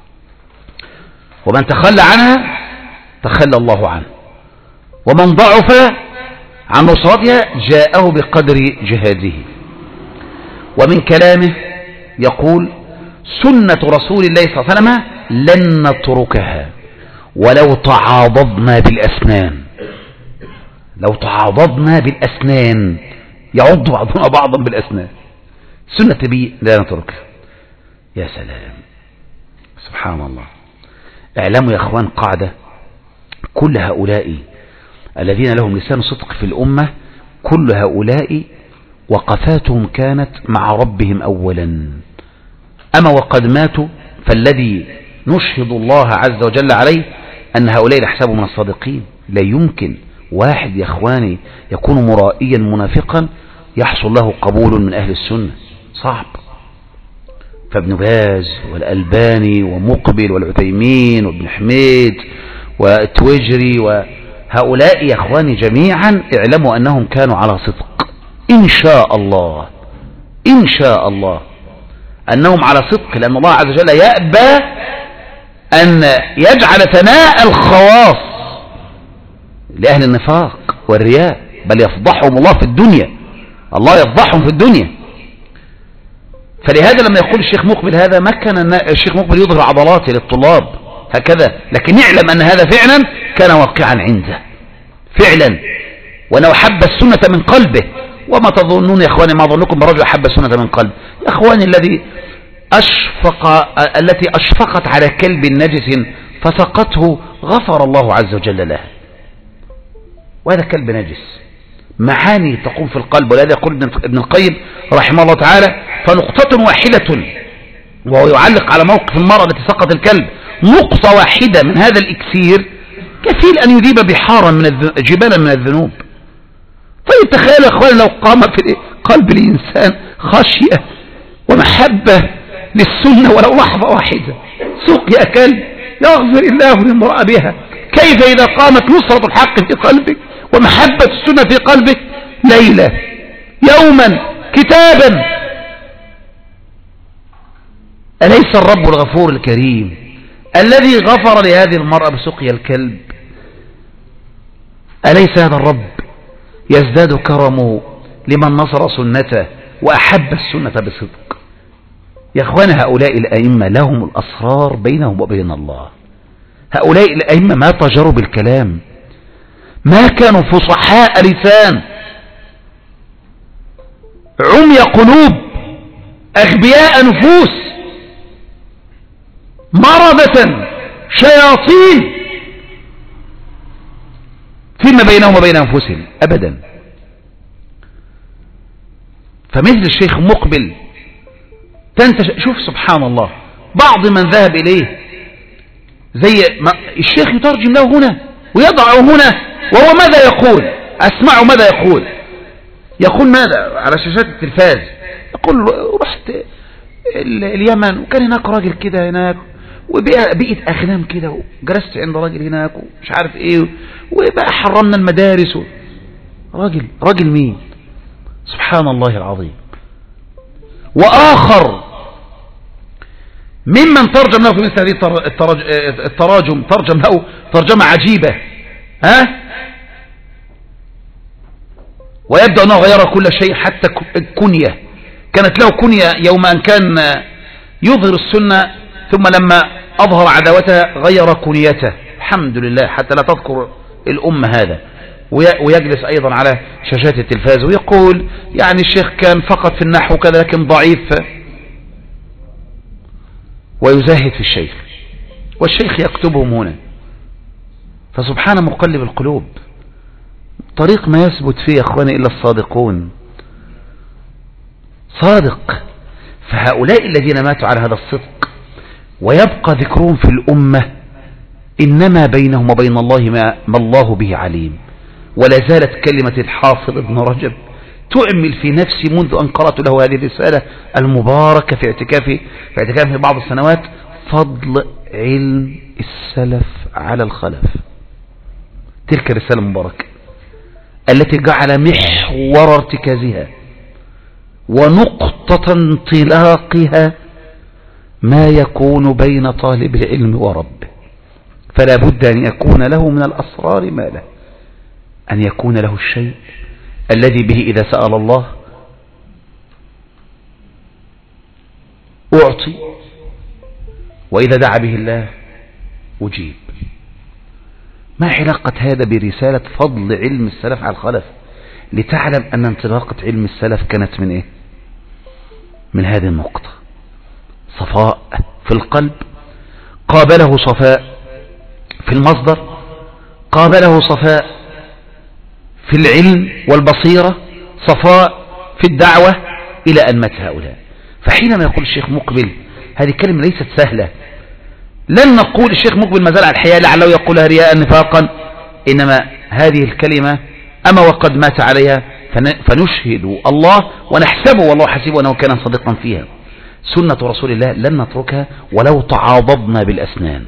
[SPEAKER 1] ومن تخلى عنها تخلى الله عنه، ومن ضعف عن نصرتها جاءه بقدر جهاده. ومن كلامه يقول: سنة رسول الله صلى الله عليه وسلم لن نتركها ولو تعاضدنا بالأسنان. لو تعاضدنا بالأسنان، يعض بعضنا بعضا بالأسنان، سنة بي لا نتركها. يا سلام، سبحان الله. اعلموا يا اخوان قاعدة: كل هؤلاء الذين لهم لسان صدق في الأمة، كل هؤلاء وقفاتهم كانت مع ربهم أولا. أما وقد ماتوا فالذي نشهد الله عز وجل عليه أن هؤلاء نحسبهم من الصادقين. لا يمكن واحد يا اخواني يكون مرائيا منافقا يحصل له قبول من أهل السنة، صعب. فابن باز والألباني ومقبل والعثيمين وابن حميد والتويجري وهؤلاء يا اخواني جميعا اعلموا أنهم كانوا على صدق، إن شاء الله إن شاء الله أنهم على صدق، لأن الله عز وجل يأبى أن يجعل ثناء الخواص لأهل النفاق والرياء، بل يفضحهم الله في الدنيا، الله يفضحهم في الدنيا. فلهذا لما يقول الشيخ مقبل هذا، ما كان الشيخ مقبل يظهر عضلاته للطلاب هكذا، لكن يعلم أن هذا فعلا كان واقعا عنده فعلا، وأنه حب السنة من قلبه. وما تظنون يا إخواني، ما ظنكم برجل حب السنة من قلب يا إخواني، الذي أشفق التي أشفقت على كلب نجس فسقته غفر الله عز وجل له، وهذا كلب نجس. معاني تقوم في القلب، ولهذا يقول ابن القيم رحمه الله تعالى: فنقطة واحدة، وهو يعلق على موقف المرأة التي سقط الكلب، نقطة واحدة من هذا الإكسير كفيل أن يذيب بحارا من الذ... جبالا من الذنوب. طيب تخيلوا يا أخواني لو قام في قلب الإنسان خشية ومحبة للسنة ولو لحظة واحدة، سقيا كلب يغفر الله لامرأة بها، كيف إذا قامت نصرة الحق في قلبك ومحبة السنة في قلبك ليلة يوما كتابا؟ أليس الرب الغفور الكريم الذي غفر لهذه المرأة بسقيا الكلب؟ أليس هذا الرب يزداد كرمه لمن نصر سنته وأحب السنة بصدق؟ يا أخوان، هؤلاء الأئمة لهم الأسرار بينهم وبين الله. هؤلاء الأئمة ما تجروا بالكلام، ما كانوا فصحاء لسان، عمي قلوب، أغبياء نفوس، مرضة شياطين فيما بينهم وبين أنفسهم أبدا. فمثل الشيخ مقبل تنتشر. شوف سبحان الله، بعض من ذهب إليه زي ما الشيخ يترجم له هنا ويضعه هنا، وهو ماذا يقول؟ أسمعه ماذا يقول. يقول ماذا على شاشات التلفاز؟ يقول رحت اليمن وكان هناك راجل كده هناك وبقيت أغنام كده، وجلست عند راجل هناك ومش عارف ايه، وبقى حرمنا المدارس و... راجل راجل مين؟ سبحان الله العظيم. وآخر ممن ترجم له في مثل هذه التراجم ترجم له ترجمة عجيبة، ها، ويبدأ أنه غير كل شيء حتى الكنية. كانت له كنية يوم أن كان يظهر السنة، ثم لما أظهر عداوتها غير كنيته، الحمد لله، حتى لا تذكر الأمة هذا. ويجلس أيضا على شاشات التلفاز ويقول يعني الشيخ كان فقط في النحو كذا لكن ضعيف، ويزاهد في الشيخ، والشيخ يكتبهم هنا. فسبحان مقلب القلوب، طريق ما يثبت فيه يا أخواني إلا الصادقون، صادق. فهؤلاء الذين ماتوا على هذا الصدق ويبقى ذكرهم في الأمة، إنما بينهم وبين الله ما, ما الله به عليم. ولا زالت كلمة الحافظ ابن رجب تؤمل في نفسي منذ أن قرأت له هذه الرسالة المباركة في اعتكافي في اعتكافي بعض السنوات: فضل علم السلف على الخلف. تلك الرسالة المباركة التي جعل محور ارتكازها ونقطة انطلاقها ما يكون بين طالب العلم وربه. فلا بد أن يكون له من الأسرار ما له، أن يكون له الشيء الذي به إذا سأل الله أعطي، وإذا دعا به الله أجيب. ما علاقة هذا برسالة فضل علم السلف على الخلف؟ لتعلم أن انطلاقة علم السلف كانت من إيه؟ من هذه النقطة: صفاء في القلب قابله صفاء في المصدر، قابله صفاء في العلم والبصيرة، صفاء في الدعوة، إلى أن مات هؤلاء. فحينما يقول الشيخ مقبل هذه كلمة ليست سهلة، لن نقول الشيخ مقبل ما زال على الحياة لعله يقولها رياء نفاقا، إنما هذه الكلمة أما وقد مات عليها فنشهد الله ونحسبه والله حسيبه أنه كان صديقا فيها. سنة رسول الله لن نتركها ولو تعاضدنا بالأسنان.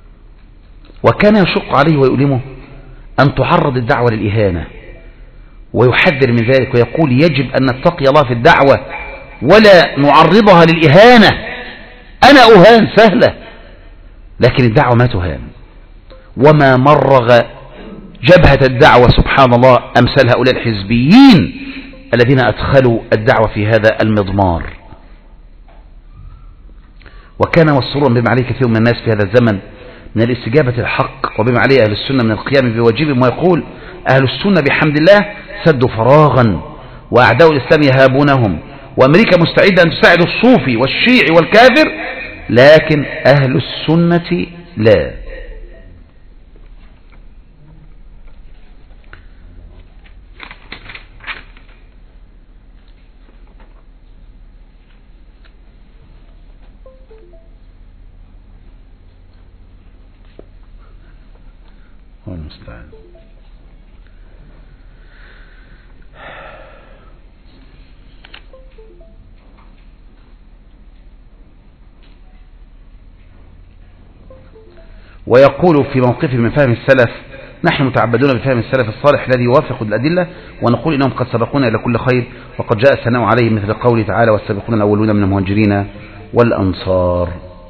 [SPEAKER 1] وكان يشق عليه ويؤلمه أن تعرض الدعوة للإهانة ويحذر من ذلك ويقول يجب أن نتقي الله في الدعوة ولا نعرضها للإهانة. أنا أهان سهلة، لكن الدعوة ما تهان. وما مرغ جبهة الدعوة سبحان الله أمثال هؤلاء الحزبيين الذين أدخلوا الدعوة في هذا المضمار. وكان مسرورا بما عليه كثير من الناس في هذا الزمن من الاستجابة الحق وبما عليه أهل السنة من القيام بواجبهم، ويقول أهل السنة بحمد الله سدوا فراغا وأعداء الإسلام يهابونهم، وأمريكا مستعدة أن تساعد الصوفي والشيعي والكافر، لكن أهل السنة لا. هو المستعان. ويقول في موقفه من فهم السلف نحن متعبدون بفهم السلف الصالح الذي يوافق الأدلة، ونقول إنهم قد سبقونا إلى كل خير، وقد جاء الثناء عليهم مثل قوله تعالى والسابقون الأولون من المهاجرين والأنصار.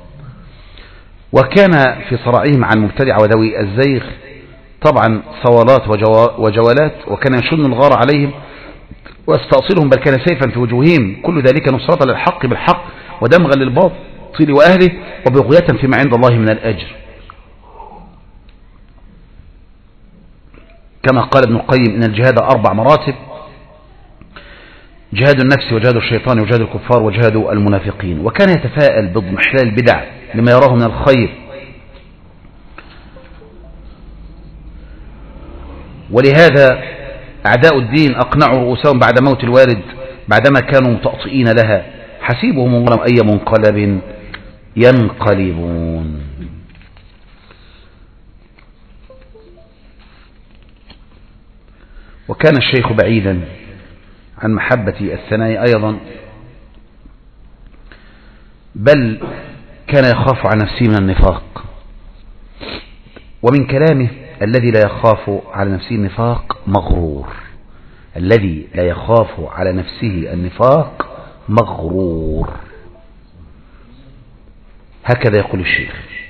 [SPEAKER 1] وكان في صراعهم عن مبتدع وذوي الزيغ طبعا صوالات وجوالات، وكان يشن الغار عليهم واستأصلهم، بل كان سيفا في وجوههم، كل ذلك نصرة للحق بالحق ودمغا للباطل وأهله وبغية فيما عند الله من الأجر. كما قال ابن القيم إن الجهاد أربع مراتب: جهاد النفس وجهاد الشيطان وجهاد الكفار وجهاد المنافقين. وكان يتفاءل باضمحلال البدع لما يراه من الخير، ولهذا أعداء الدين أقنعوا رؤوسهم بعد موت الوالد بعدما كانوا متأطئين لها، حسيبهم الله أي منقلب ينقلبون. وكان الشيخ بعيدا عن محبة الثناء أيضا، بل كان يخاف عن نفسه من النفاق. ومن كلامه الذي لا يخاف على نفسه النفاق مغرور، الذي لا يخاف على نفسه النفاق مغرور، هكذا يقول الشيخ.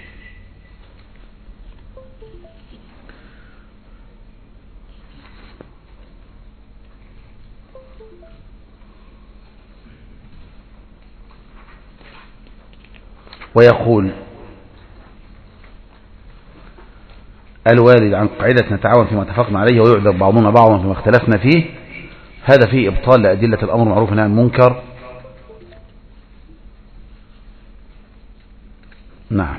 [SPEAKER 1] ويقول الوالد عن قاعدة نتعاون فيما اتفقنا عليه ويعذر بعضنا بعضا فيما اختلفنا فيه، هذا فيه إبطال لأدلة الأمر المعروف والنهي عن المنكر. نعم.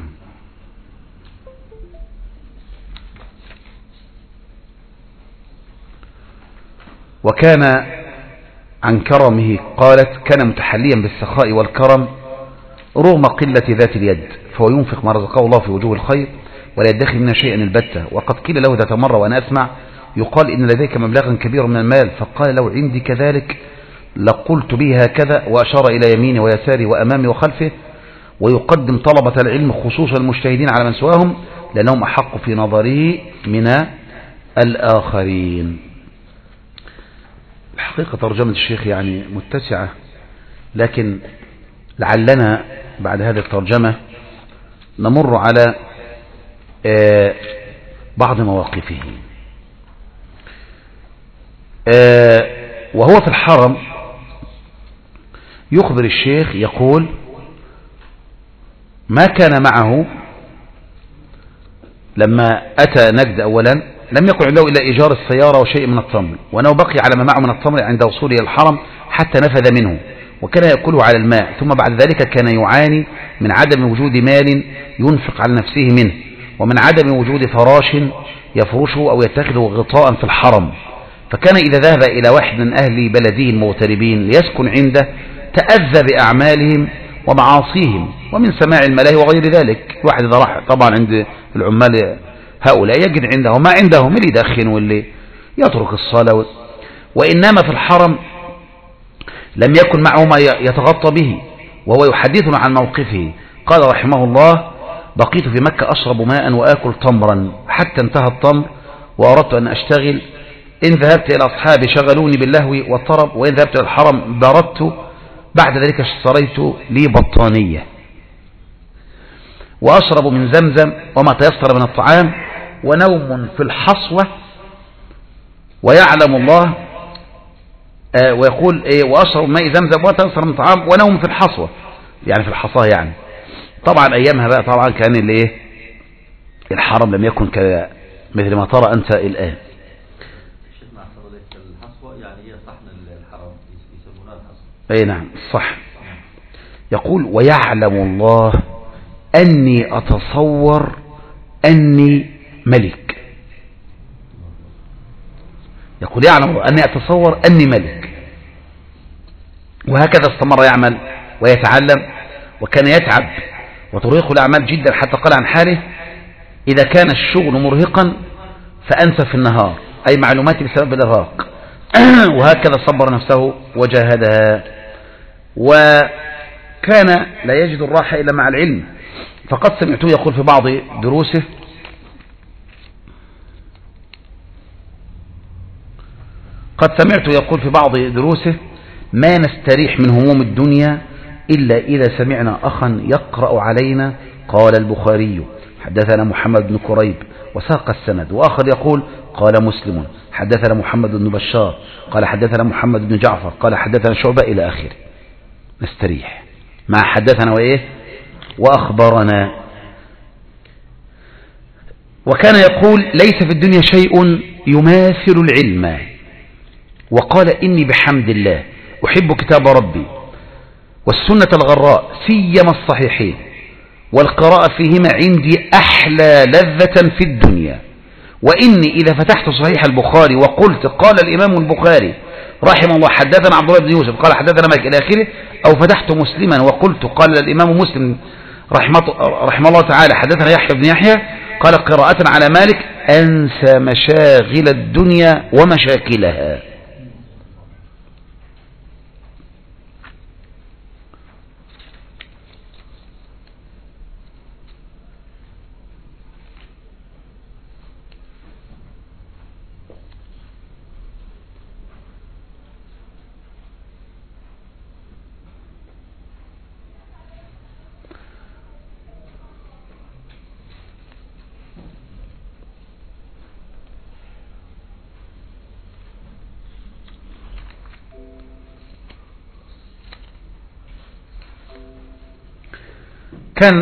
[SPEAKER 1] وكان عن كرمه قالت كان متحليا بالسخاء والكرم رغم قلة ذات اليد، فهو ينفق ما رزقه الله في وجوه الخير ولا يدخل منها شيئا البتة. وقد قيل له ذات مرة وأنا أسمع يقال إن لديك مبلغا كبيرا من المال، فقال لو عندي كذلك لقلت به هكذا، وأشار إلى يمينه ويساره وأمامه وخلفه. ويقدم طلبة العلم خصوصا المجتهدين على من سواهم لأنهم أحق في نظره من الآخرين. الحقيقة ترجمة الشيخ يعني متسعة، لكن لعلنا بعد هذه الترجمة نمر على بعض مواقفه. وهو في الحرم يخبر الشيخ يقول ما كان معه لما أتى نجد أولا لم يكن عنده إلا إيجار السيارة وشيء من التمر، وأنه بقي على ما معه من التمر عند وصوله إلى الحرم حتى نفذ منه، وكان يأكله على الماء. ثم بعد ذلك كان يعاني من عدم وجود مال ينفق على نفسه منه، ومن عدم وجود فراش يفرشه أو يتخذه غطاء في الحرم. فكان إذا ذهب إلى واحد من أهل بلده المغتربين ليسكن عنده تأذى بأعمالهم ومعاصيهم ومن سماع الملاهي وغير ذلك. الواحد إذا راح طبعا عند العمال هؤلاء يجد عندهم ما عندهم، اللي يدخن واللي يترك الصلاة. وإنما في الحرم لم يكن معه ما يتغطى به. وهو يحدثنا عن موقفه قال رحمه الله بقيت في مكة أشرب ماء وآكل تمرا حتى انتهى التمر، وأردت أن أشتغل إن ذهبت إلى أصحابي شغلوني باللهو والطرب، وإن ذهبت إلى الحرم بردت، بعد ذلك اشتريت لي بطانية وأشرب من زمزم وما تيسر من الطعام، ونوم في الحصوة، ويعلم الله آه ويقول إيه وأشرب ماء زمزم وما تيسر من الطعام ونوم في الحصوة، يعني في الحصاه يعني. طبعا أيامها بقى طبعا كان الايه الحرم لم يكن مثل ما ترى أنت الآن.
[SPEAKER 2] يعني هي صحن الحرم يسمونها الحصوة.
[SPEAKER 1] أي نعم صح. يقول ويعلم الله أني أتصور أني ملك. يقول يعلم الله أني أتصور أني ملك. وهكذا استمر يعمل ويتعلم، وكان يتعب وترهقه الأعمال جدا، حتى قال عن حاله إذا كان الشغل مرهقا فأنسى في النهار، أي معلوماتي بسبب الإرهاق. وهكذا صبر نفسه وجاهدها، وكان لا يجد الراحة إلا مع العلم. فقد سمعته يقول في بعض دروسه قد سمعته يقول في بعض دروسه ما نستريح من هموم الدنيا إلا إذا سمعنا أخا يقرأ علينا قال البخاري حدثنا محمد بن كريب وساق السند، وآخر يقول قال مسلم حدثنا محمد بن بشار قال حدثنا محمد بن جعفر قال حدثنا شعبة إلى آخره. نستريح مع حدثنا وإيه وأخبرنا. وكان يقول ليس في الدنيا شيء يماثل العلم، وقال إني بحمد الله أحب كتاب ربي والسنة الغراء سيما الصحيحين، والقراءة فيهما عندي أحلى لذة في الدنيا، وإني إذا فتحت صحيح البخاري وقلت قال الإمام البخاري رحمه الله حدثنا عبد الله بن يوسف قال حدثنا مالك إلى آخره، أو فتحت مسلما وقلت قال الإمام مسلم رحمه, رحمه الله تعالى حدثنا يحيى بن يحيى قال قراءة على مالك، أنسى مشاغل الدنيا ومشاكلها. كان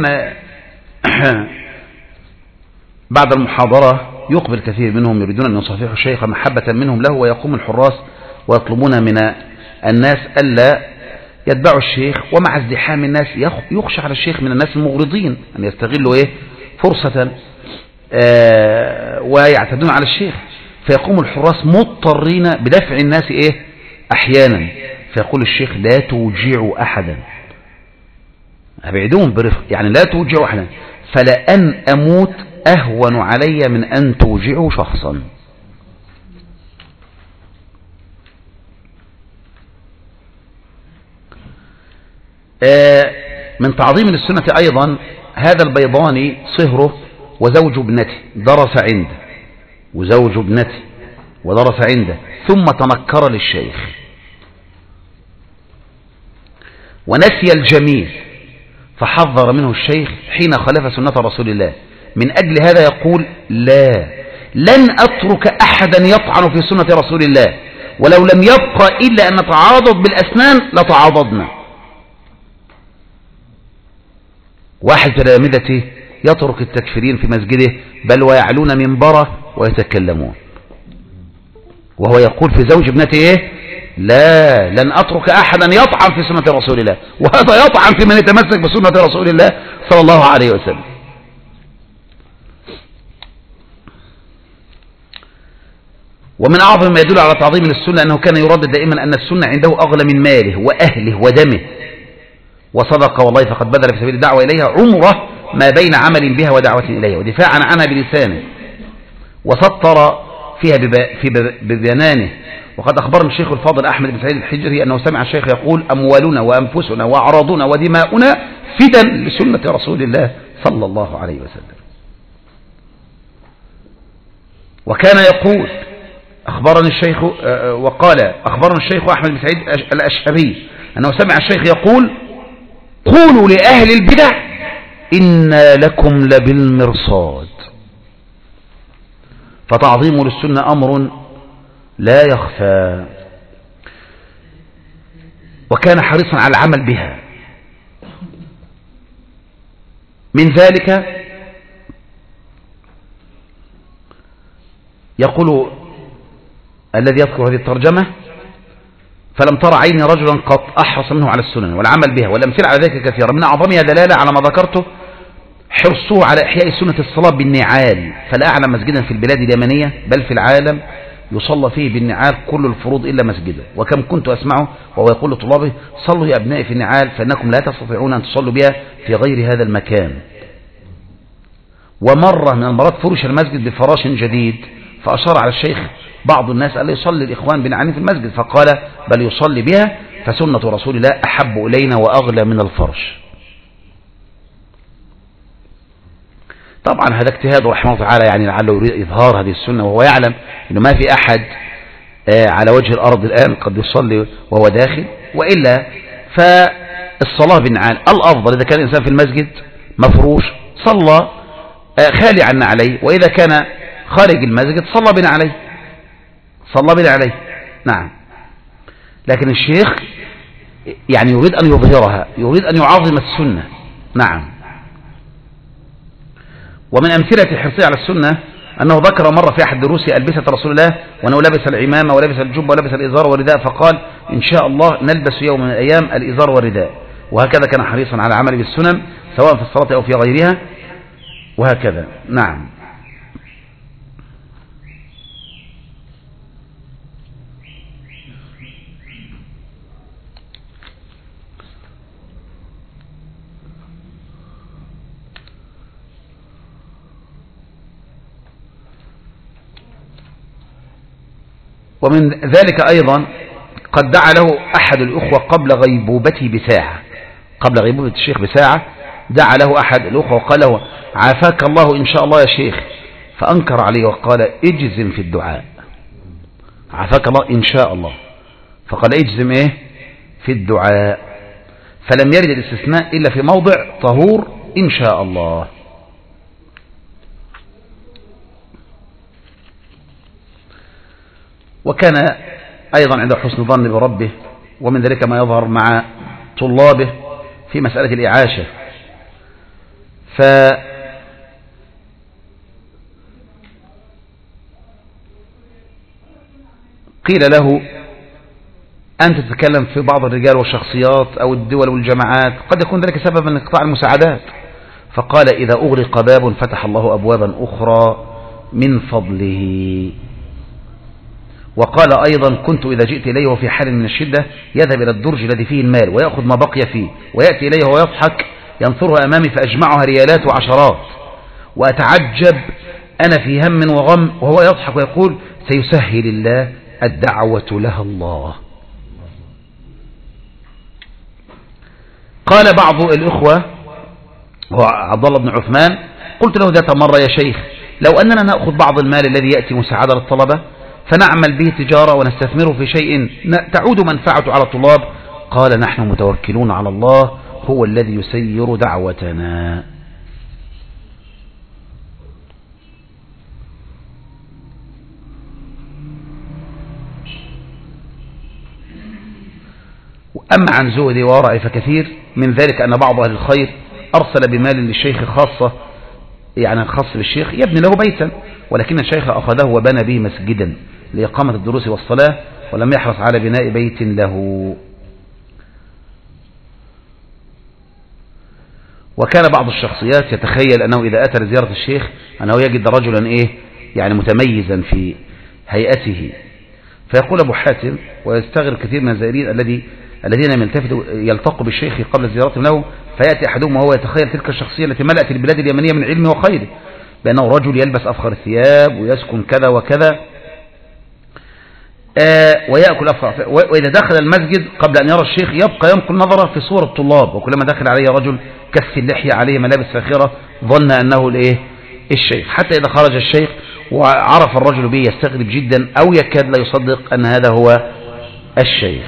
[SPEAKER 1] بعد المحاضرة يقبل كثير منهم يريدون أن يصافحوا الشيخ محبة منهم له، ويقوم الحراس ويطلبون من الناس ألا يتبعوا الشيخ، ومع ازدحام الناس يخشى على الشيخ من الناس المغرضين أن يستغلوا إيه فرصة آه ويعتدون على الشيخ، فيقوم الحراس مضطرين بدفع الناس إيه أحيانا، فيقول الشيخ لا توجعوا أحدا، أبعدون برفق، يعني لا توجعوا أحدا، فلأن أموت أهون علي من أن توجعوا شخصا. من تعظيم للسنة أيضا هذا البيضاني صهره وزوج ابنته درس عنده، وزوج ابنته ودرس عنده، ثم تنكر للشيخ ونسي الجميل، فحذر منه الشيخ حين خالف سنة رسول الله. من أجل هذا يقول لا لن أترك أحدا يطعن في سنة رسول الله، ولو لم يبقى إلا أن نتعاضد بالأسنان لتعاضدنا. واحد تلامذته يترك التكفيرين في مسجده بل ويعلون منبره ويتكلمون، وهو يقول في زوج ابنته إيه؟ لا لن أترك أحدا يطعن في سنة رسول الله، وهذا يطعن في من يتمسك بسنة رسول الله صلى الله عليه وسلم. ومن أعظم ما يدل على تعظيم السنة أنه كان يردد دائما أن السنة عنده أغلى من ماله وأهله ودمه، وصدق والله فقد بذل في سبيل الدعوة إليها عمره ما بين عمل بها ودعوة إليها ودفاعا عنها بلسانه، وسطر فيها في ببيانانه. وقد أخبرنا الشيخ الفاضل أحمد بن سعيد الحجري أنه سمع الشيخ يقول أموالنا وأنفسنا وأعراضنا ودماؤنا فدا لسنة رسول الله صلى الله عليه وسلم. وكان يقول أخبرني الشيخ وقال أخبرنا الشيخ أحمد بن سعيد الأشهري أنه سمع الشيخ يقول قولوا لأهل البدع إنا لكم لبالمرصاد. فتعظيم للسنة أمر لا يخفى، وكان حريصا على العمل بها. من ذلك يقول الذي يذكر هذه الترجمة فلم ترى عيني رجلا قط أحرص منه على السنن والعمل بها، والأمثلة على ذلك كثيرة، من أعظمها دلالة على ما ذكرته حرصه على إحياء سنة الصلاة بالنعال، فلا أعلم مسجدا في البلاد اليمنية بل في العالم يصلى فيه بالنعال كل الفروض إلا مسجدا. وكم كنت أسمعه وهو يقول لطلابه صلوا يا أبنائي في النعال فإنكم لا تستطيعون أن تصلوا بها في غير هذا المكان. ومرة من المرات فرش المسجد بفراش جديد، فأشار على الشيخ بعض الناس قال يصلي الإخوان بنعال في المسجد، فقال بل يصلي بها فسنة رسول الله أحب إلينا وأغلى من الفرش. طبعا هذا اجتهاد رحمه الله تعالى، يعني لعله يريد إظهار هذه السنة وهو يعلم أنه ما في أحد على وجه الأرض الآن قد يصلي وهو داخل، وإلا فالصلاة بالنعال الأفضل إذا كان الإنسان في المسجد مفروش صلى خالي عن عليه، وإذا كان خارج المسجد صلى بنا عليه صلى بنا عليه نعم. لكن الشيخ يعني يريد أن يظهرها، يريد أن يعظم السنة نعم. ومن أمثلة حرصه على السنة أنه ذكر مرة في أحد دروسه ألبسة رسول الله وأنه لبس العمامة ولبس الجبة ولبس الإزار والرداء، فقال إن شاء الله نلبس يوم من الأيام الإزار والرداء. وهكذا كان حريصا على العمل بالسنن سواء في الصلاة أو في غيرها وهكذا نعم. ومن ذلك أيضا قد دعا له أحد الأخوة قبل غيبوبته بساعة، قبل غيبوبة الشيخ بساعة دعا له أحد الأخوة وقال له عافاك الله إن شاء الله يا شيخ، فأنكر عليه وقال اجزم في الدعاء، عافاك الله إن شاء الله، فقال اجزم إيه في الدعاء، فلم يرد الاستثناء إلا في موضع طهور إن شاء الله. وكان أيضا عند حسن ظن بربه، ومن ذلك ما يظهر مع طلابه في مسألة الإعاشة. فقيل له أنت تتكلم في بعض الرجال والشخصيات أو الدول والجماعات، قد يكون ذلك سببا لانقطاع المساعدات، فقال إذا أغلق باب فتح الله أبوابا أخرى من فضله. وقال أيضا كنت إذا جئت إليه وفي حال من الشدة يذهب إلى الدرج الذي فيه المال ويأخذ ما بقي فيه ويأتي إليه ويضحك ينثرها أمامي فأجمعها ريالات وعشرات، وأتعجب أنا في هم وغم وهو يضحك ويقول سيسهل الله الدعوة لها الله. قال بعض الإخوة هو عبد الله بن عثمان قلت له ذات مرة يا شيخ لو أننا نأخذ بعض المال الذي يأتي مساعدة للطلبة فنعمل به تجارة ونستثمره في شيء تعود منفعته على الطلاب، قال نحن متوكلون على الله هو الذي يسير دعوتنا. أما عن زهدي وورعي فكثير من ذلك أن بعض أهل الخير أرسل بمال للشيخ خاصة يعني خاص بالشيخ يبني له بيتا، ولكن الشيخ أخذه وبنى به مسجدا لإقامة الدروس والصلاة ولم يحرص على بناء بيت له. وكان بعض الشخصيات يتخيل أنه إذا أتى لزيارة الشيخ أنه يجد رجلا إيه يعني متميزا في هيئته، فيقول أبو حاتم ويستغرب كثير من الزائرين الذي الذين يلتقوا بالشيخ قبل زيارتهم له، فيأتي أحدهم وهو يتخيل تلك الشخصية التي ملأت البلاد اليمنية من علمه وخيره بأنه رجل يلبس أفخر الثياب ويسكن كذا وكذا آه ويأكل أفخر، وإذا دخل المسجد قبل أن يرى الشيخ يبقى ينقل نظره في صور الطلاب، وكلما دخل عليه رجل كث اللحية عليه ملابس فاخرة ظن أنه الإيه الشيخ، حتى إذا خرج الشيخ وعرف الرجل به يستغرب جدا أو يكاد لا يصدق أن هذا هو الشيخ.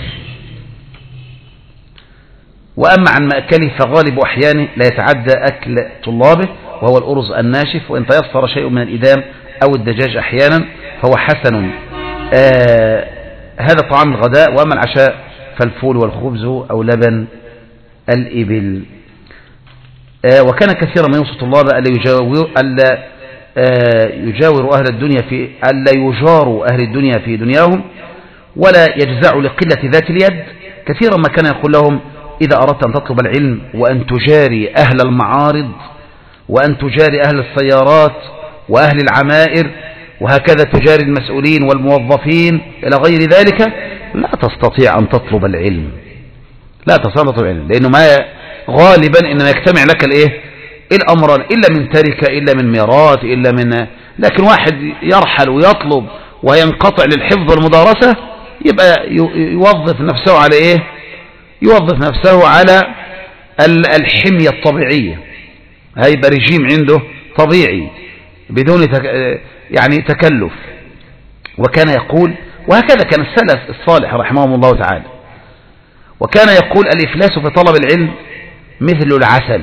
[SPEAKER 1] وأما عن مأكله فغالب أحيانه لا يتعدى أكل طلابه، وهو الأرز الناشف، وإن تيسر شيء من الإدام أو الدجاج أحيانا فهو حسن. آه هذا طعام الغداء. وأما العشاء فالفول والخبز أو لبن الإبل. آه وكان كثيرا ما يوصي طلابه ألا يجاور ألا آه يجاور أهل الدنيا في ألا يجاروا أهل الدنيا في دنياهم ولا يجزعوا لقلة ذات اليد. كثيرا ما كان يقول لهم: إذا أردت أن تطلب العلم وأن تجاري أهل المعارض وأن تجاري أهل السيارات وأهل العمائر وهكذا تجاري المسؤولين والموظفين إلى غير ذلك، لا تستطيع أن تطلب العلم، لا تستطيع أن تطلب العلم، لأنه ما غالبا إنما يجتمع لك الإيه الأمران، إلا من تركة إلا من ميراث إلا من، لكن واحد يرحل ويطلب وينقطع للحفظ والمدارسة يبقى يوظف نفسه على إيه يوظف نفسه على الحمية الطبيعية، هيبقى رجيم عنده طبيعي بدون يعني تكلف. وكان يقول، وهكذا كان السلف الصالح رحمهم الله تعالى، وكان يقول: الإفلاس في طلب العلم مثل العسل.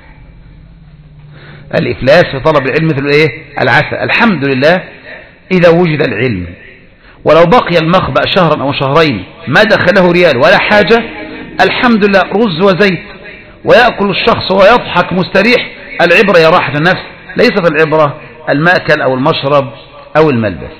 [SPEAKER 1] الإفلاس في طلب العلم مثل إيه؟ العسل. الحمد لله إذا وجد العلم، ولو بقي المخبأ شهرا أو شهرين ما دخله ريال ولا حاجة، الحمد لله رز وزيت، ويأكل الشخص ويضحك مستريح. العبرة يا راحة النفس، ليست العبرة المأكل أو المشرب أو الملبس.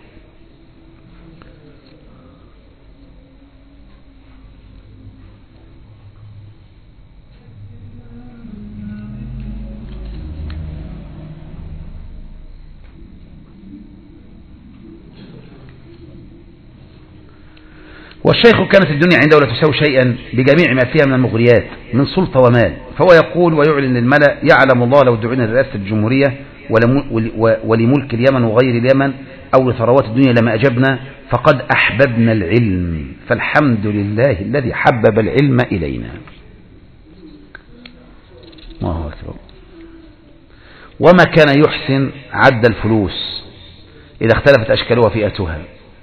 [SPEAKER 1] والشيخ كانت الدنيا عنده لا تساوي شيئا بجميع ما فيها من المغريات من سلطة ومال، فهو يقول ويعلن للملأ: يعلم الله لو دعونا لرئاسة الجمهورية ولملك اليمن وغير اليمن أو لثروات الدنيا لما أجبنا، فقد أحببنا العلم، فالحمد لله الذي حبب العلم إلينا. الله أكبر. وما كان يحسن عد الفلوس إذا اختلفت أشكالها وفئتها.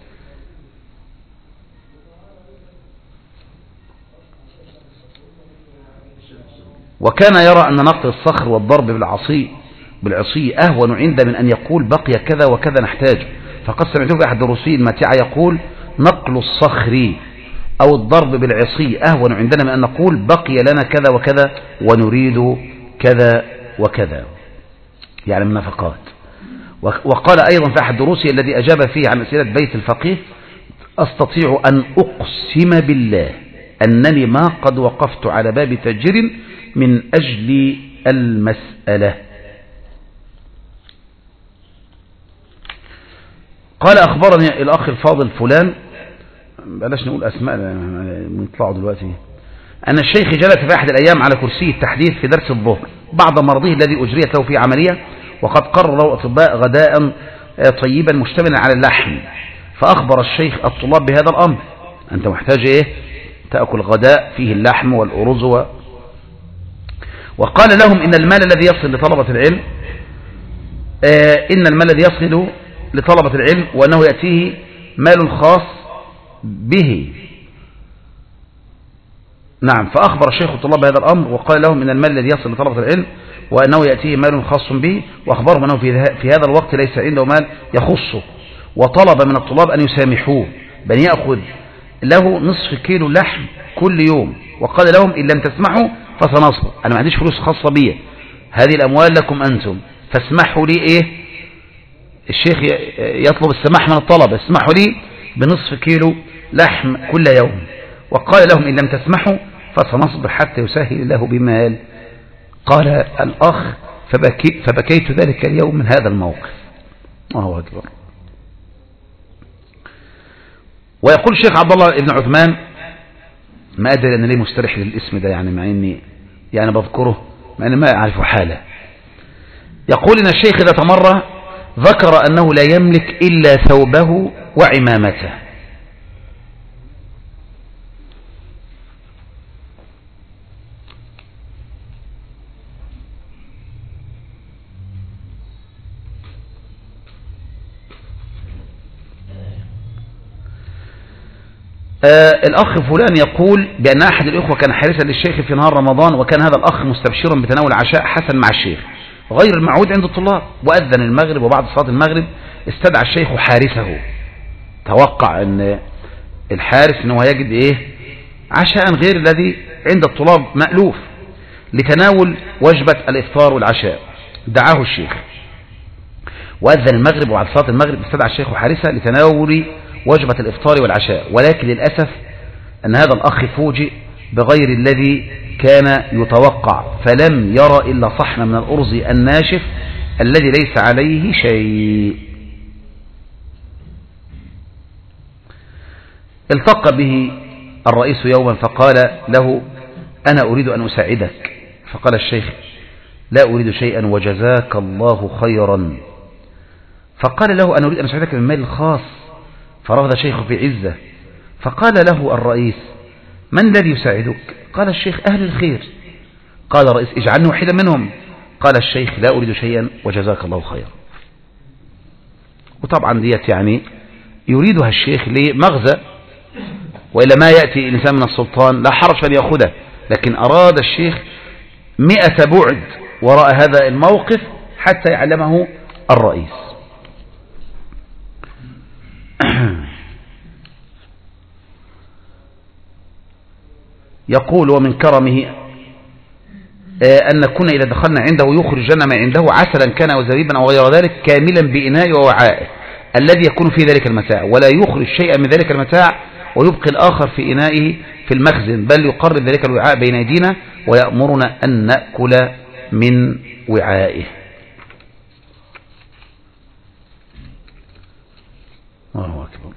[SPEAKER 1] وكان يرى أن نقل الصخر والضرب بالعصي بالعصي أهون عند من أن يقول بقي كذا وكذا نحتاجه. فقد سمعته في أحد الرسول الماتعة يقول: نقل الصخر أو الضرب بالعصي أهون عندنا من أن نقول بقي لنا كذا وكذا ونريد كذا وكذا، يعني من نفقات. وقال أيضا في أحد دروسه الذي أجاب فيه عن أسئلة بيت الفقيه: أستطيع أن أقسم بالله أنني ما قد وقفت على باب تاجر من أجل المسألة. قال: أخبرني الأخ الفاضل فلان، بلاش نقول أسماء نطلعوا دلوقتي، أن الشيخ جلس في أحد الأيام على كرسي التحديث في درس الظهر بعد مرضه الذي أجريت له في عملية، وقد قرروا الأطباء غداء طيبا مشتملا على اللحم، فأخبر الشيخ الطلاب بهذا الأمر: أنت محتاج إيه؟ تأكل غداء فيه اللحم والأرز و... وقال لهم: إن المال الذي يصل لطلبة العلم آه إن المال الذي يصل لطلبة العلم وأنه يأتيه مال خاص به. نعم. فأخبر الشيخ الطلاب بهذا الأمر وقال لهم: إن المال الذي يصل لطلبة العلم وأنه يأتيه مال خاص به، وأخبرهم أنه في هذا الوقت ليس عنده مال يخصه، وطلب من الطلاب أن يسامحوه بأن يأخذ له نصف كيلو لحم كل يوم، وقال لهم: إن لم تسمحوا فسنصبر، أنا ما عنديش فلوس خاصة بي، هذه الأموال لكم أنتم، فاسمحوا لي. إيه الشيخ يطلب السماح من الطلبة: اسمحوا لي بنصف كيلو لحم كل يوم. وقال لهم: إن لم تسمحوا فسنصبر حتى يسهل الله بمال. قال الأخ: فبكي فبكيت ذلك اليوم من هذا الموقف. الله أكبر. ويقول الشيخ عبد الله بن عثمان، ما أدري أن لي مسترح للاسم ده، يعني مع إني يعني بذكره مع إني ما أعرف حاله. يقول إن الشيخ ذات مرة ذكر أنه لا يملك إلا ثوبه وعمامته، آه الأخ فلان يقول بأن أحد الإخوة كان حارسا للشيخ في نهار رمضان، وكان هذا الأخ مستبشرا بتناول عشاء حسن مع الشيخ غير المعهود عند الطلاب، وأذن المغرب، وبعد صلاة المغرب استدعى الشيخ حارسه. توقع أن الحارس أنه يجد إيه عشاء غير الذي عند الطلاب مألوف لتناول وجبة الإفطار والعشاء. دعاه الشيخ وأذن المغرب، وبعد صلاة المغرب استدعى الشيخ حارسه لتناول وجبة الإفطار والعشاء، ولكن للأسف أن هذا الأخ فوجئ بغير الذي كان يتوقع، فلم يرى إلا صحن من الأرز الناشف الذي ليس عليه شيء. التقى به الرئيس يوما فقال له: أنا أريد أن أساعدك. فقال الشيخ: لا أريد شيئا وجزاك الله خيرا. فقال له: أنا أريد أن أساعدك من مال الخاص. فرفض الشيخ في عزة. فقال له الرئيس: من الذي يساعدك؟ قال الشيخ: أهل الخير. قال الرئيس: اجعلني واحدا منهم. قال الشيخ: لا أريد شيئا وجزاك الله خيرا. وطبعا ديت يعني يريدها الشيخ لمغزى، وإلا ما يأتي إنسان من السلطان لا حرج أن يأخذه، لكن أراد الشيخ مئة بعد وراء هذا الموقف حتى يعلمه الرئيس. يقول: ومن كرمه أن كنا إذا دخلنا عنده يخرج لنا ما عنده عسلا كان وزبيبا أو غير ذلك كاملا بإناء ووعائه الذي يكون في ذلك المتاع، ولا يخرج شيئا من ذلك المتاع ويبقي الآخر في إنائه في المخزن، بل يقرب ذلك الوعاء بين أيدينا ويأمرنا أن نأكل من وعائه. الله أكبر.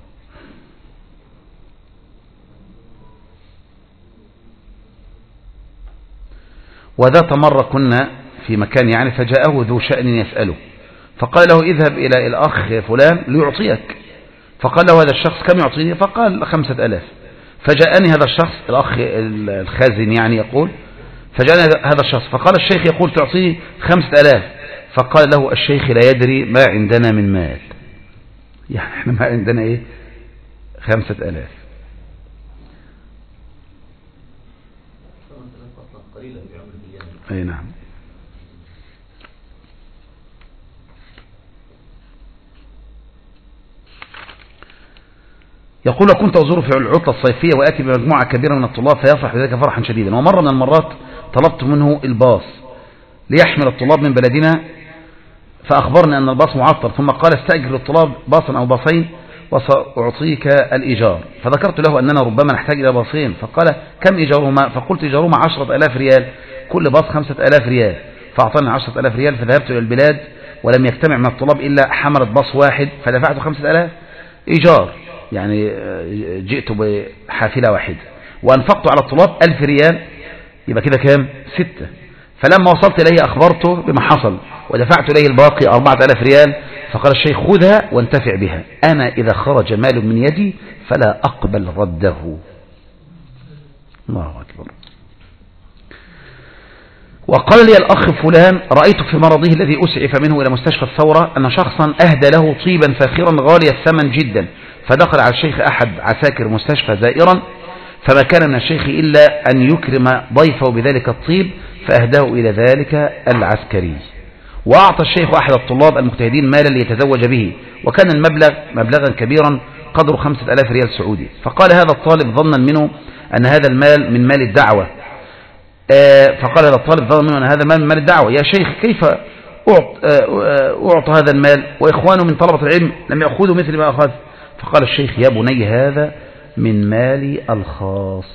[SPEAKER 1] وذات مرة كنا في مكان يعني فجاءه ذو شأن يسأله، فقال له: اذهب إلى الأخ فلان ليعطيك. فقال له هذا الشخص: كم يعطيني؟ فقال: خمسة ألاف. فجاءني هذا الشخص الأخ الخازن يعني يقول، فجاءني هذا الشخص فقال: الشيخ يقول تعطيني خمسة ألاف. فقال له الشيخ: لا يدري ما عندنا من مال، يعني احنا ما عندنا ايه خمسة ألاف. اي نعم. يقول: كنت أزور في العطلة الصيفية وآتي بمجموعة كبيرة من الطلاب فيفرح بذلك فرحا شديدا، ومرة من المرات طلبت منه الباص ليحمل الطلاب من بلدنا، فأخبرني أن الباص معطل، ثم قال: استأجر للطلاب باصا أو باصين وسأعطيك الإيجار. فذكرت له أننا ربما نحتاج إلى باصين، فقال: كم إيجارهما؟ فقلت: إيجارهما عشرة ألاف ريال، كل باص خمسة ألاف ريال. فأعطاني عشرة ألاف ريال، فذهبت إلى البلاد ولم يجتمع من الطلاب إلا حملت باص واحد، فدفعت خمسة ألاف إيجار، يعني جئت بحافلة واحدة وأنفقت على الطلاب ألف ريال، يبقى كده كام؟ ستة. فلما وصلت إليه أخبرته بما حصل ودفعت إليه الباقي أربعة ألاف ريال، فقال الشيخ: خذها وانتفع بها، أنا إذا خرج مال من يدي فلا أقبل رده. الله أكبر. وقال لي الأخ فلان: رأيت في مرضه الذي أسعف منه إلى مستشفى الثورة أن شخصا أهدى له طيبا فاخرا غالي الثمن جدا، فدخل على الشيخ أحد عساكر مستشفى زائرا، فما كان من الشيخ إلا أن يكرم ضيفه بذلك الطيب، فأهداه إلى ذلك العسكري. وأعطى الشيخ أحد الطلاب المجتهدين مالا ليتزوج به، وكان المبلغ مبلغا كبيرا قدر خمسة ألاف ريال سعودي. فقال هذا الطالب ظنا منه أن هذا المال من مال الدعوة، فقال هذا الطالب ظن منه أن هذا المال من مال الدعوة: يا شيخ، كيف أعطى هذا المال وإخوانه من طلبة العلم لم يأخذوا مثل ما أخذ؟ فقال الشيخ: يا بني، هذا من مالي الخاص،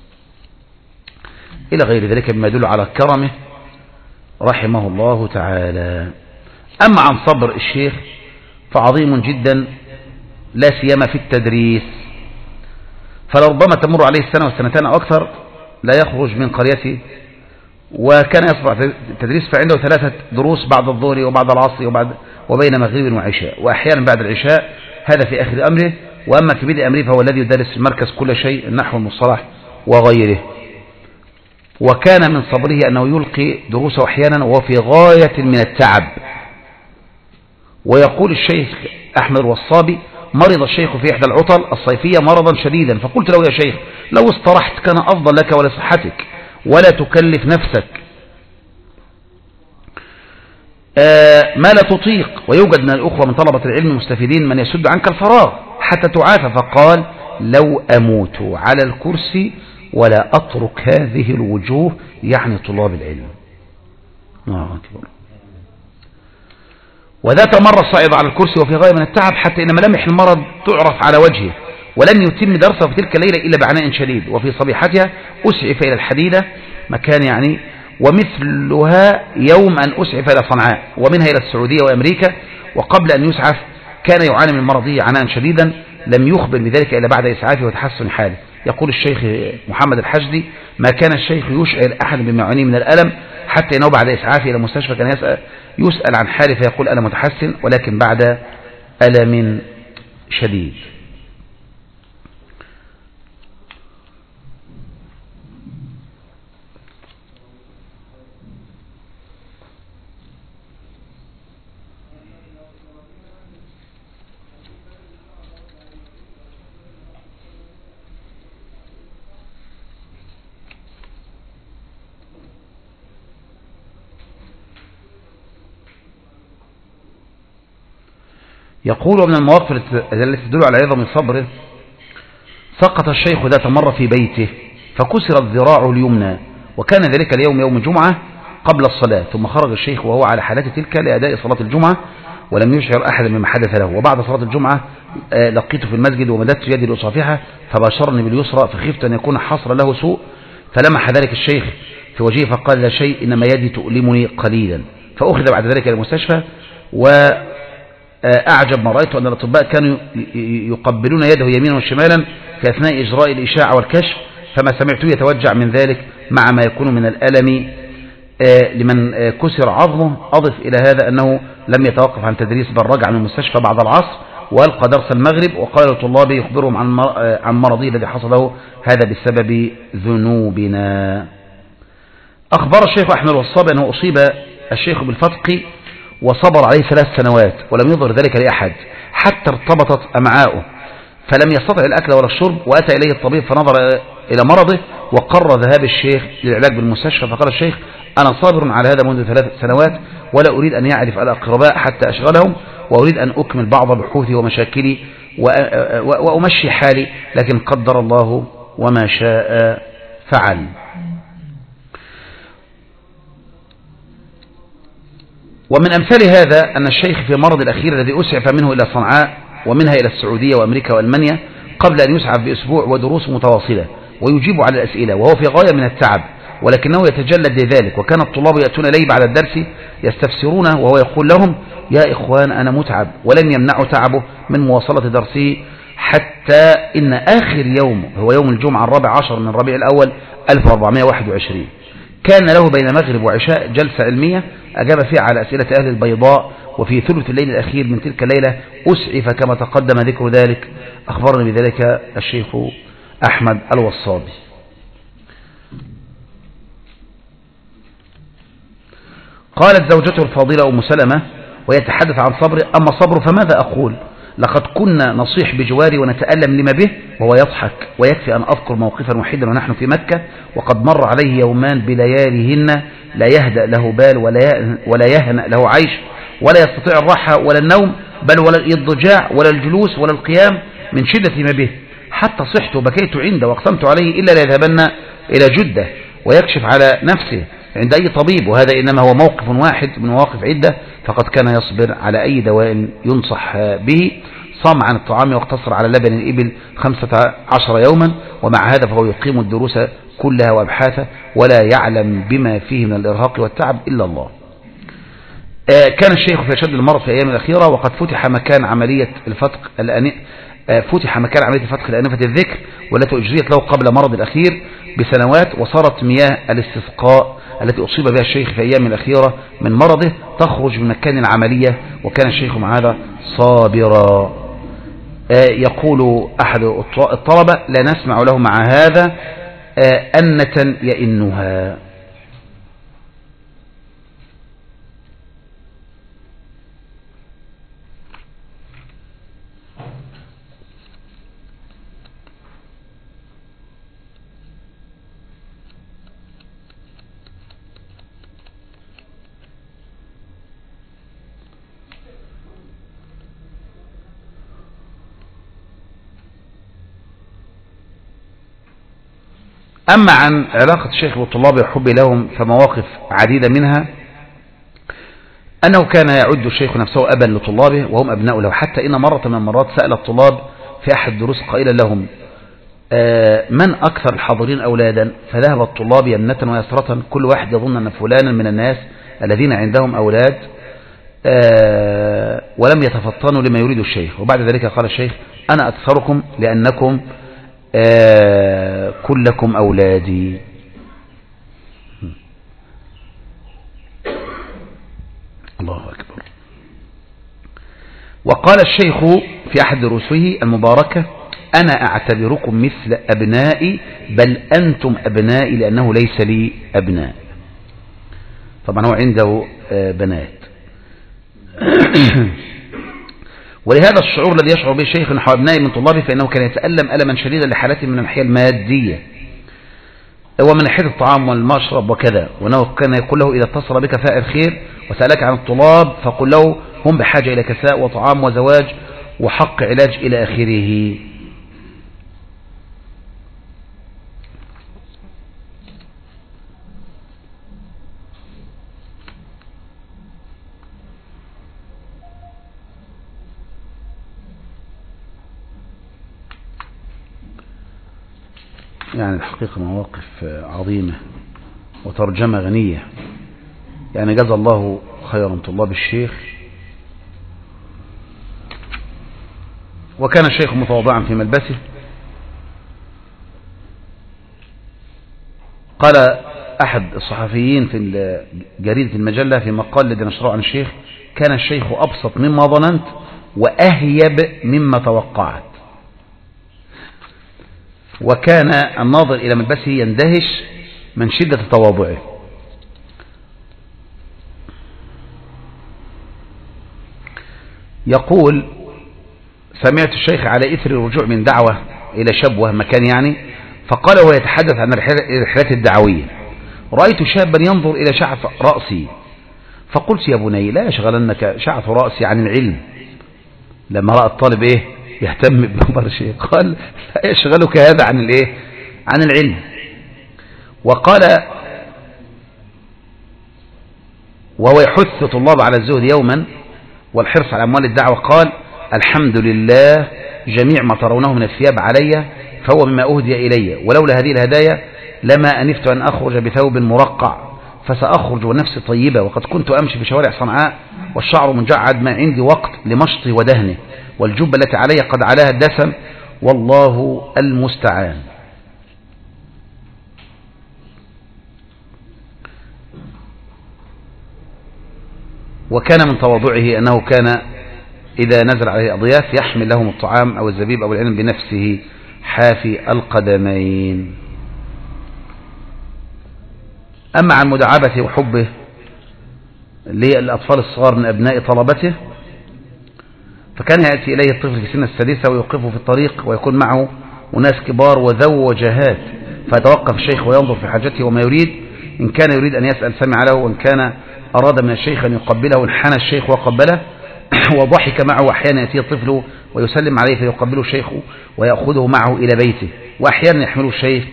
[SPEAKER 1] إلى غير ذلك مما يدل على كرمه رحمه الله تعالى. أما عن صبر الشيخ فعظيم جدا، لا سيما في التدريس، فلربما تمر عليه السنة والسنتين أو أكثر لا يخرج من قريته، وكان يصبح في التدريس فعنده ثلاثة دروس بعد الظهر وبعد العصر وبعد وبين مغرب وعشاء، وأحيانا بعد العشاء، هذا في آخر أمره. وأما في بدء أمره فهو الذي يدرس في المركز كل شيء، النحو والمصطلح وغيره. وكان من صبره أنه يلقي دروسه أحيانا وهو في غاية من التعب. ويقول الشيخ أحمد الوصابي: مرض الشيخ في إحدى العطل الصيفية مرضا شديدا، فقلت له يا شيخ لو استرحت كان أفضل لك ولصحتك ولا تكلف نفسك آه ما لا تطيق، ويوجد من الأخوة من طلبة العلم المستفيدين من يسد عنك الفراغ حتى تعافى. فقال لو أموت على الكرسي ولا أترك هذه الوجوه، يعني طلاب العلم. الله أكبر. وذات مرة صعد على الكرسي وفي غاية من التعب حتى إن ملامح المرض تعرف على وجهه، ولم يتم درسه في تلك الليلة إلا بعناء شديد. وفي صبيحتها أسعف إلى الحديدة مكان يعني، ومثلها يوم أن أسعف إلى صنعاء ومنها إلى السعودية وأمريكا. وقبل أن يسعف كان يعاني من مرضه عناء شديدا، لم يخبر بذلك إلا بعد إسعافه وتحسن حاله. يقول الشيخ محمد الحشدي ما كان الشيخ يشعر أحد بما يعانيه من الألم حتى إنه بعد إسعافه إلى المستشفى كان يسأل, يسأل عن حاله فيقول أنا متحسن، ولكن بعد ألم شديد. يقول من المواقف التي تدل على عظم صبره سقط الشيخ ذات مرة في بيته فكسرت ذراعه اليمنى، وكان ذلك اليوم يوم الجمعة قبل الصلاة، ثم خرج الشيخ وهو على حالته تلك لأداء صلاة الجمعة ولم يشعر أحد مما حدث له. وبعد صلاة الجمعة لقيته في المسجد ومددت يدي لأصافحه فباشرني باليسرى فخفت أن يكون حصر له سوء، فلمح ذلك الشيخ في وجهه فقال لا شيء إنما يدي تؤلمني قليلا. فأخذ بعد ذلك إلى المستشفى، و أعجب ما رأيت أن الأطباء كانوا يقبلون يده يمينا وشمالا في أثناء إجراء الإشاعة والكشف، فما سمعته يتوجع من ذلك مع ما يكون من الألم لمن كسر عظمه. أضف إلى هذا أنه لم يتوقف عن تدريس بل رجع من المستشفى بعد العصر وألقى درس المغرب، وقال لطلابه يخبرهم عن مرضه الذي حصل له هذا بسبب ذنوبنا. أخبر الشيخ أحمد الوصاب أنه أصيب الشيخ بالفتق وصبر عليه ثلاث سنوات ولم يظهر ذلك لأحد حتى ارتبطت أمعاؤه فلم يستطع الأكل ولا الشرب، وأتى إليه الطبيب فنظر إلى مرضه وقرر ذهاب الشيخ للعلاج بالمستشفى. فقال الشيخ أنا صابر على هذا منذ ثلاث سنوات ولا أريد أن يعرف الأقرباء حتى أشغلهم، وأريد أن أكمل بعض بحوثي ومشاكلي وأمشي حالي، لكن قدر الله وما شاء فعل. ومن أمثال هذا أن الشيخ في مرض الأخير الذي أسعف منه إلى صنعاء ومنها إلى السعودية وأمريكا وألمانيا قبل أن يسعف بأسبوع ودروس متواصلة ويجيب على الأسئلة وهو في غاية من التعب، ولكنه يتجلد لذلك. وكان الطلاب يأتون إليه بعد الدرس يستفسرونه وهو يقول لهم يا إخوان أنا متعب، ولم يمنعوا تعبه من مواصلة درسه حتى إن آخر يوم هو يوم الجمعة الرابع عشر من ربيع الأول ألف وأربعمائة وواحد وعشرين كان له بين مغرب وعشاء جلسة علمية أجاب فيها على أسئلة أهل البيضاء، وفي ثلث الليل الأخير من تلك الليلة أسعف كما تقدم ذكر ذلك. أخبرني بذلك الشيخ أحمد الوصابي. قالت زوجته الفاضلة أم سلمة ويتحدث عن صبره أما صبره فماذا أقول، لقد كنا نصيح بجواري ونتألم لما به وهو يضحك، ويكفي أن أذكر موقفا وحيدا ونحن في مكة وقد مر عليه يومان بلياليهن لا يهدأ له بال ولا يهنأ له عيش ولا يستطيع الراحة ولا النوم بل ولا الإضجاع ولا الجلوس ولا القيام من شدة ما به، حتى صحت وبكيت عنده واقسمت عليه إلا ليذهبن إلى جدة ويكشف على نفسه عند أي طبيب، وهذا إنما هو موقف واحد من مواقف عدة، فقد كان يصبر على أي دواء ينصح به. صام عن الطعام واقتصر على لبن الإبل خمسة عشر يوما، ومع هذا فهو يقيم الدروس كلها وأبحاثه ولا يعلم بما فيه من الإرهاق والتعب إلا الله. كان الشيخ في أشد المرض في الأيام الأخيرة وقد فتح مكان عملية الفتق الأنف فتح مكان عملية فتق الأنفة الذكر والتي أجريت له قبل مرض الأخير بسنوات، وصارت مياه الاستسقاء التي أصيب بها الشيخ في أيام الأخيرة من مرضه تخرج من مكان العملية، وكان الشيخ مع هذا صابرا. يقول أحد الطلبة لا نسمع له مع هذا أنة يئنها. أما عن علاقة الشيخ بالطلاب وحب لهم فمواقف عديدة منها أنه كان يعد الشيخ نفسه أبا لطلابه وهم أبناء له، حتى إن مرة من المرات سأل الطلاب في أحد الدروس قائلا لهم من أكثر الحاضرين أولادا؟ فذهب الطلاب يمنة ويسرة كل واحد يظن أن فلانا من الناس الذين عندهم أولاد ولم يتفطنوا لما يريد الشيخ. وبعد ذلك قال الشيخ أنا أكثركم لأنكم كلكم أولادي. الله أكبر. وقال الشيخ في أحد دروسه المباركة أنا أعتبركم مثل أبنائي بل أنتم أبنائي لأنه ليس لي أبناء. طبعا هو عنده بنات. ولهذا الشعور الذي يشعر به الشيخ نحو أبنائه من طلابه فإنه كان يتألم ألما شديدا لحالته من الناحية المادية ومن ناحية الطعام والمشرب وكذا، وأنه كان يقول له إذا اتصل بك فاعل خير وسألك عن الطلاب فقل له هم بحاجة إلى كساء وطعام وزواج وحق علاج إلى آخره. يعني الحقيقة مواقف عظيمة وترجمة غنية، يعني جزا الله خيرا طلاب الشيخ. وكان الشيخ متواضعا في ملبسه. قال أحد الصحفيين في جريدة المجلة في مقال الذي نشره عن الشيخ كان الشيخ أبسط مما ظننت وأهيب مما توقعت. وكان الناظر إلى ملبسه يندهش من شدة تواضعه. يقول سمعت الشيخ على إثر الرجوع من دعوة إلى شبوة مكان يعني، فقال وهو يتحدث عن الرحلات الدعوية رأيت شابا ينظر إلى شعف رأسي فقلت يا بني لا يشغلنك شعف رأسي عن العلم. لما رأى الطالب إيه يهتم بأمر شيء قال لا يشغلك هذا عن الإيه عن العلم. وقال وهو يحث طلاب على الزهد يوما والحرص على أموال الدعوة قال الحمد لله جميع ما ترونه من الثياب علي فهو مما أهدي إلي، ولولا هذه الهدايا لما أنفت أن أخرج بثوب مرقع فسأخرج ونفسي طيبة، وقد كنت أمشي في شوارع صنعاء والشعر منجعد ما عندي وقت لمشطه ودهنه، والجبة التي علي قد علاها الدسم والله المستعان. وكان من تواضعه أنه كان إذا نزل عليه أضياف يحمل لهم الطعام أو الزبيب أو العلم بنفسه حافي القدمين. أما عن مداعبته وحبه للأطفال الصغار من أبناء طلبته فكان يأتي إليه الطفل في سن السادسة ويوقفه في الطريق ويكون معه أناس كبار وذو وجهات فيتوقف الشيخ وينظر في حاجته وما يريد، إن كان يريد أن يسأل سمع له، وإن كان أراد من الشيخ أن يقبله انحنى الشيخ وقبله وضحك معه. وأحيانا يأتي الطفل ويسلم عليه فيقبله الشيخ ويأخذه معه إلى بيته، وأحيانا يحمله الشيخ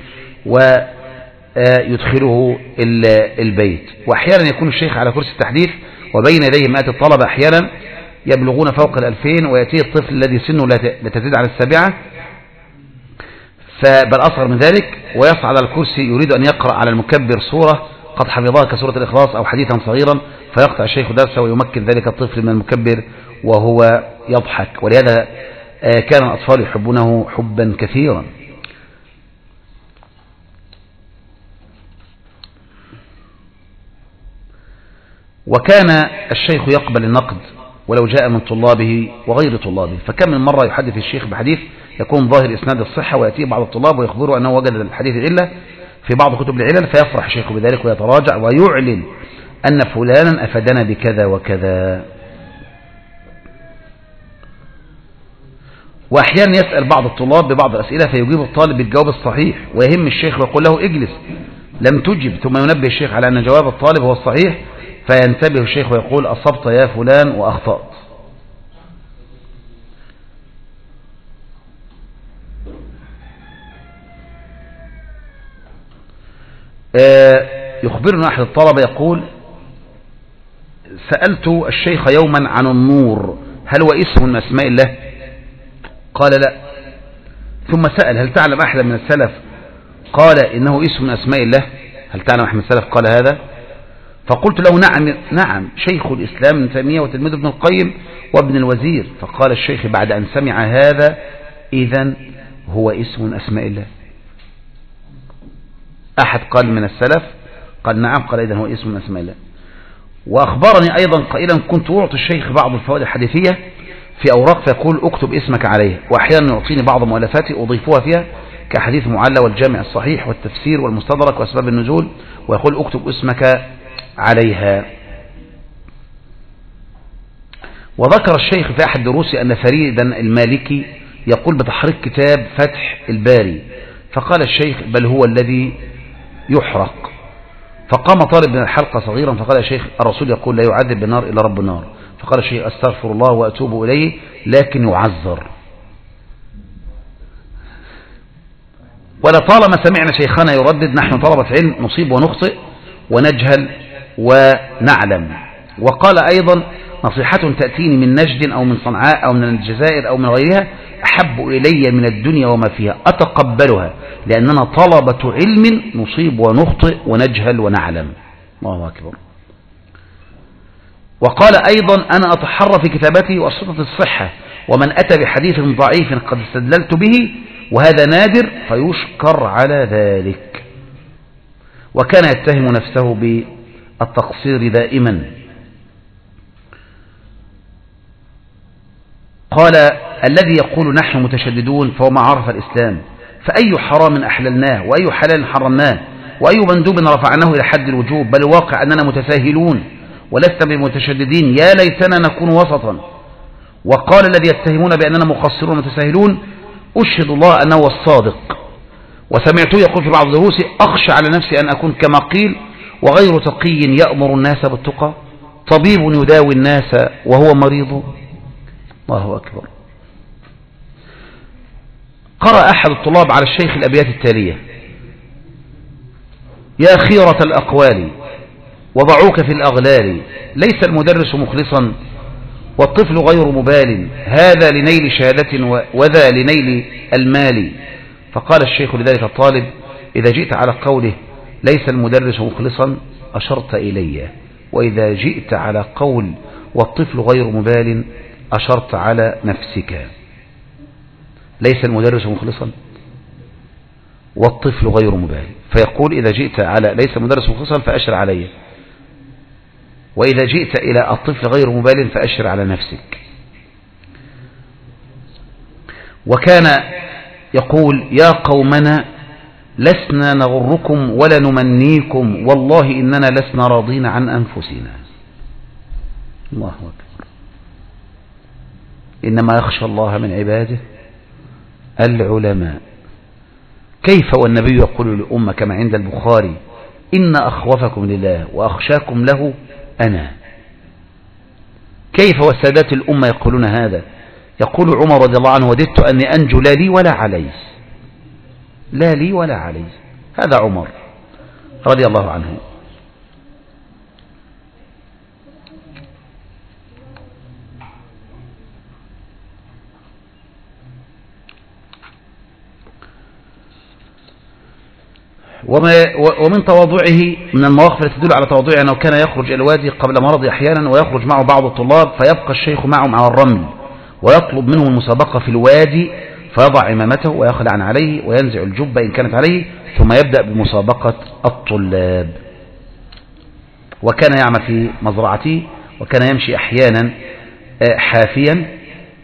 [SPEAKER 1] ويدخله البيت، وأحيانا يكون الشيخ على كرسي التحديث وبين يديه مئات الطلبة أحيانا يبلغون فوق الألفين، ويأتي الطفل الذي سنه لا تزيد على السابعة بل أصغر من ذلك ويصعد على الكرسي يريد أن يقرأ على المكبر سورة قد حفظها كسورة الإخلاص أو حديثا صغيرا، فيقطع الشيخ درسه ويمكن ذلك الطفل من المكبر وهو يضحك. ولهذا كان الأطفال يحبونه حبا كثيرا. وكان الشيخ يقبل النقد ولو جاء من طلابه وغير طلابه، فكم من مرة يحدث الشيخ بحديث يكون ظاهر إسناد الصحة ويأتي بعض الطلاب ويخبره أنه وجد الحديث علة في بعض كتب العلل فيفرح الشيخ بذلك ويتراجع ويعلن أن فلانا أفدنا بكذا وكذا. وأحيانا يسأل بعض الطلاب ببعض الأسئلة فيجيب الطالب بالجواب الصحيح ويهم الشيخ ويقول له اجلس لم تجب، ثم ينبه الشيخ على أن جواب الطالب هو الصحيح فينتبه الشيخ ويقول أصبت يا فلان وأخطأت. يخبرنا أحد الطلبة يقول: سألت الشيخ يوما عن النور هل هو اسم من أسماء الله؟ قال لا. ثم سأل: هل تعلم أحد من السلف قال إنه اسم من أسماء الله؟ هل تعلم أحد من السلف قال هذا؟ فقلت له: نعم نعم شيخ الإسلام ابن تيمية وتلميذ ابن القيم وابن الوزير. فقال الشيخ بعد أن سمع هذا: إذن هو اسم من أسماء الله. أحد قال من السلف قال نعم، قال إذن هو اسم من أسماء الله. وأخبرني أيضا قائلا: كنت أعطي الشيخ بعض الفوائد الحديثية في أوراق فيقول اكتب اسمك عليها، وأحيانا يعطيني بعض مؤلفاتي أضيفها فيها كحديث معلى والجامع الصحيح والتفسير والمستدرك وأسباب النزول، ويقول اكتب اسمك عليها. وذكر الشيخ في أحد دروسه أن فريدا المالكي يقول بتحريك كتاب فتح الباري، فقال الشيخ: بل هو الذي يحرق. فقام طالب من الحلقة صغيرا فقال: يا شيخ الرسول يقول لا يعذب بالنار إلا رب النار. فقال الشيخ: أستغفر الله وأتوب إليه لكن يعذر. ولطالما سمعنا شيخنا يردد: نحن طلبة علم نصيب ونخطئ ونجهل ونعلم. وقال أيضا: نصيحة تأتيني من نجد أو من صنعاء أو من الجزائر أو من غيرها أحب إلي من الدنيا وما فيها، أتقبلها لأننا طلبة علم نصيب ونخطئ ونجهل ونعلم. الله أكبر. وقال أيضا: أنا أتحرى في كتابتي وأشرطة الصحة، ومن أتى بحديث ضعيف قد استدللت به وهذا نادر فيشكر على ذلك. وكان يتهم نفسه بالتقصير دائما. قال: الذي يقول نحن متشددون فهو ما عرف الإسلام، فأي حرام أحللناه وأي حلال حرمناه وأي مندوب رفعناه إلى حد الوجوب، بل الواقع أننا متساهلون ولسنا بمتشددين، يا ليتنا نكون وسطا. وقال: الذي يتهمون بأننا مقصرون متساهلون أشهد الله أنه الصادق. وسمعته يقول في بعض دروسه: أخشى على نفسي أن أكون كما قيل وغير تقي يأمر الناس بالتقى، طبيب يداوي الناس وهو مريض. الله أكبر. قرأ أحد الطلاب على الشيخ الأبيات التالية: يا خيرة الأقوال وضعوك في الأغلال، ليس المدرس مخلصا والطفل غير مبال، هذا لنيل شهادة وذا لنيل المال. فقال الشيخ لذلك الطالب: إذا جئت على قوله ليس المدرس مخلصا أشرت إلي، وإذا جئت على قول والطفل غير مبال أشرت على نفسك. ليس المدرس مخلصا والطفل غير مبال، فيقول إذا جئت على ليس المدرس مخلصا فأشر علي، وإذا جئت إلى الطفل غير مبال فأشر على نفسك. وكان يقول: يا قومنا لسنا نغركم ولا نمنيكم، والله إننا لسنا راضين عن أنفسنا. الله أكبر. إنما يخشى الله من عباده العلماء. كيف والنبي يقول للأمة كما عند البخاري: إن أخوفكم لله وأخشاكم له أنا. كيف والسادات الأمة يقولون هذا؟ يقول عمر رضي الله عنه: وددت أني أنجو لا لي ولا علي، لا لي ولا علي. هذا عمر رضي الله عنه. ومن تواضعه من المواقف التي تدل على تواضعه أنه كان يخرج إلى الوادي قبل مرضه أحيانا، ويخرج معه بعض الطلاب فيبقى الشيخ معهم على الرمل ويطلب منهم المسابقة في الوادي، فيضع إمامته ويخلع عليه وينزع الجبة إن كانت عليه، ثم يبدأ بمسابقة الطلاب. وكان يعمل في مزرعته، وكان يمشي أحيانا حافيا.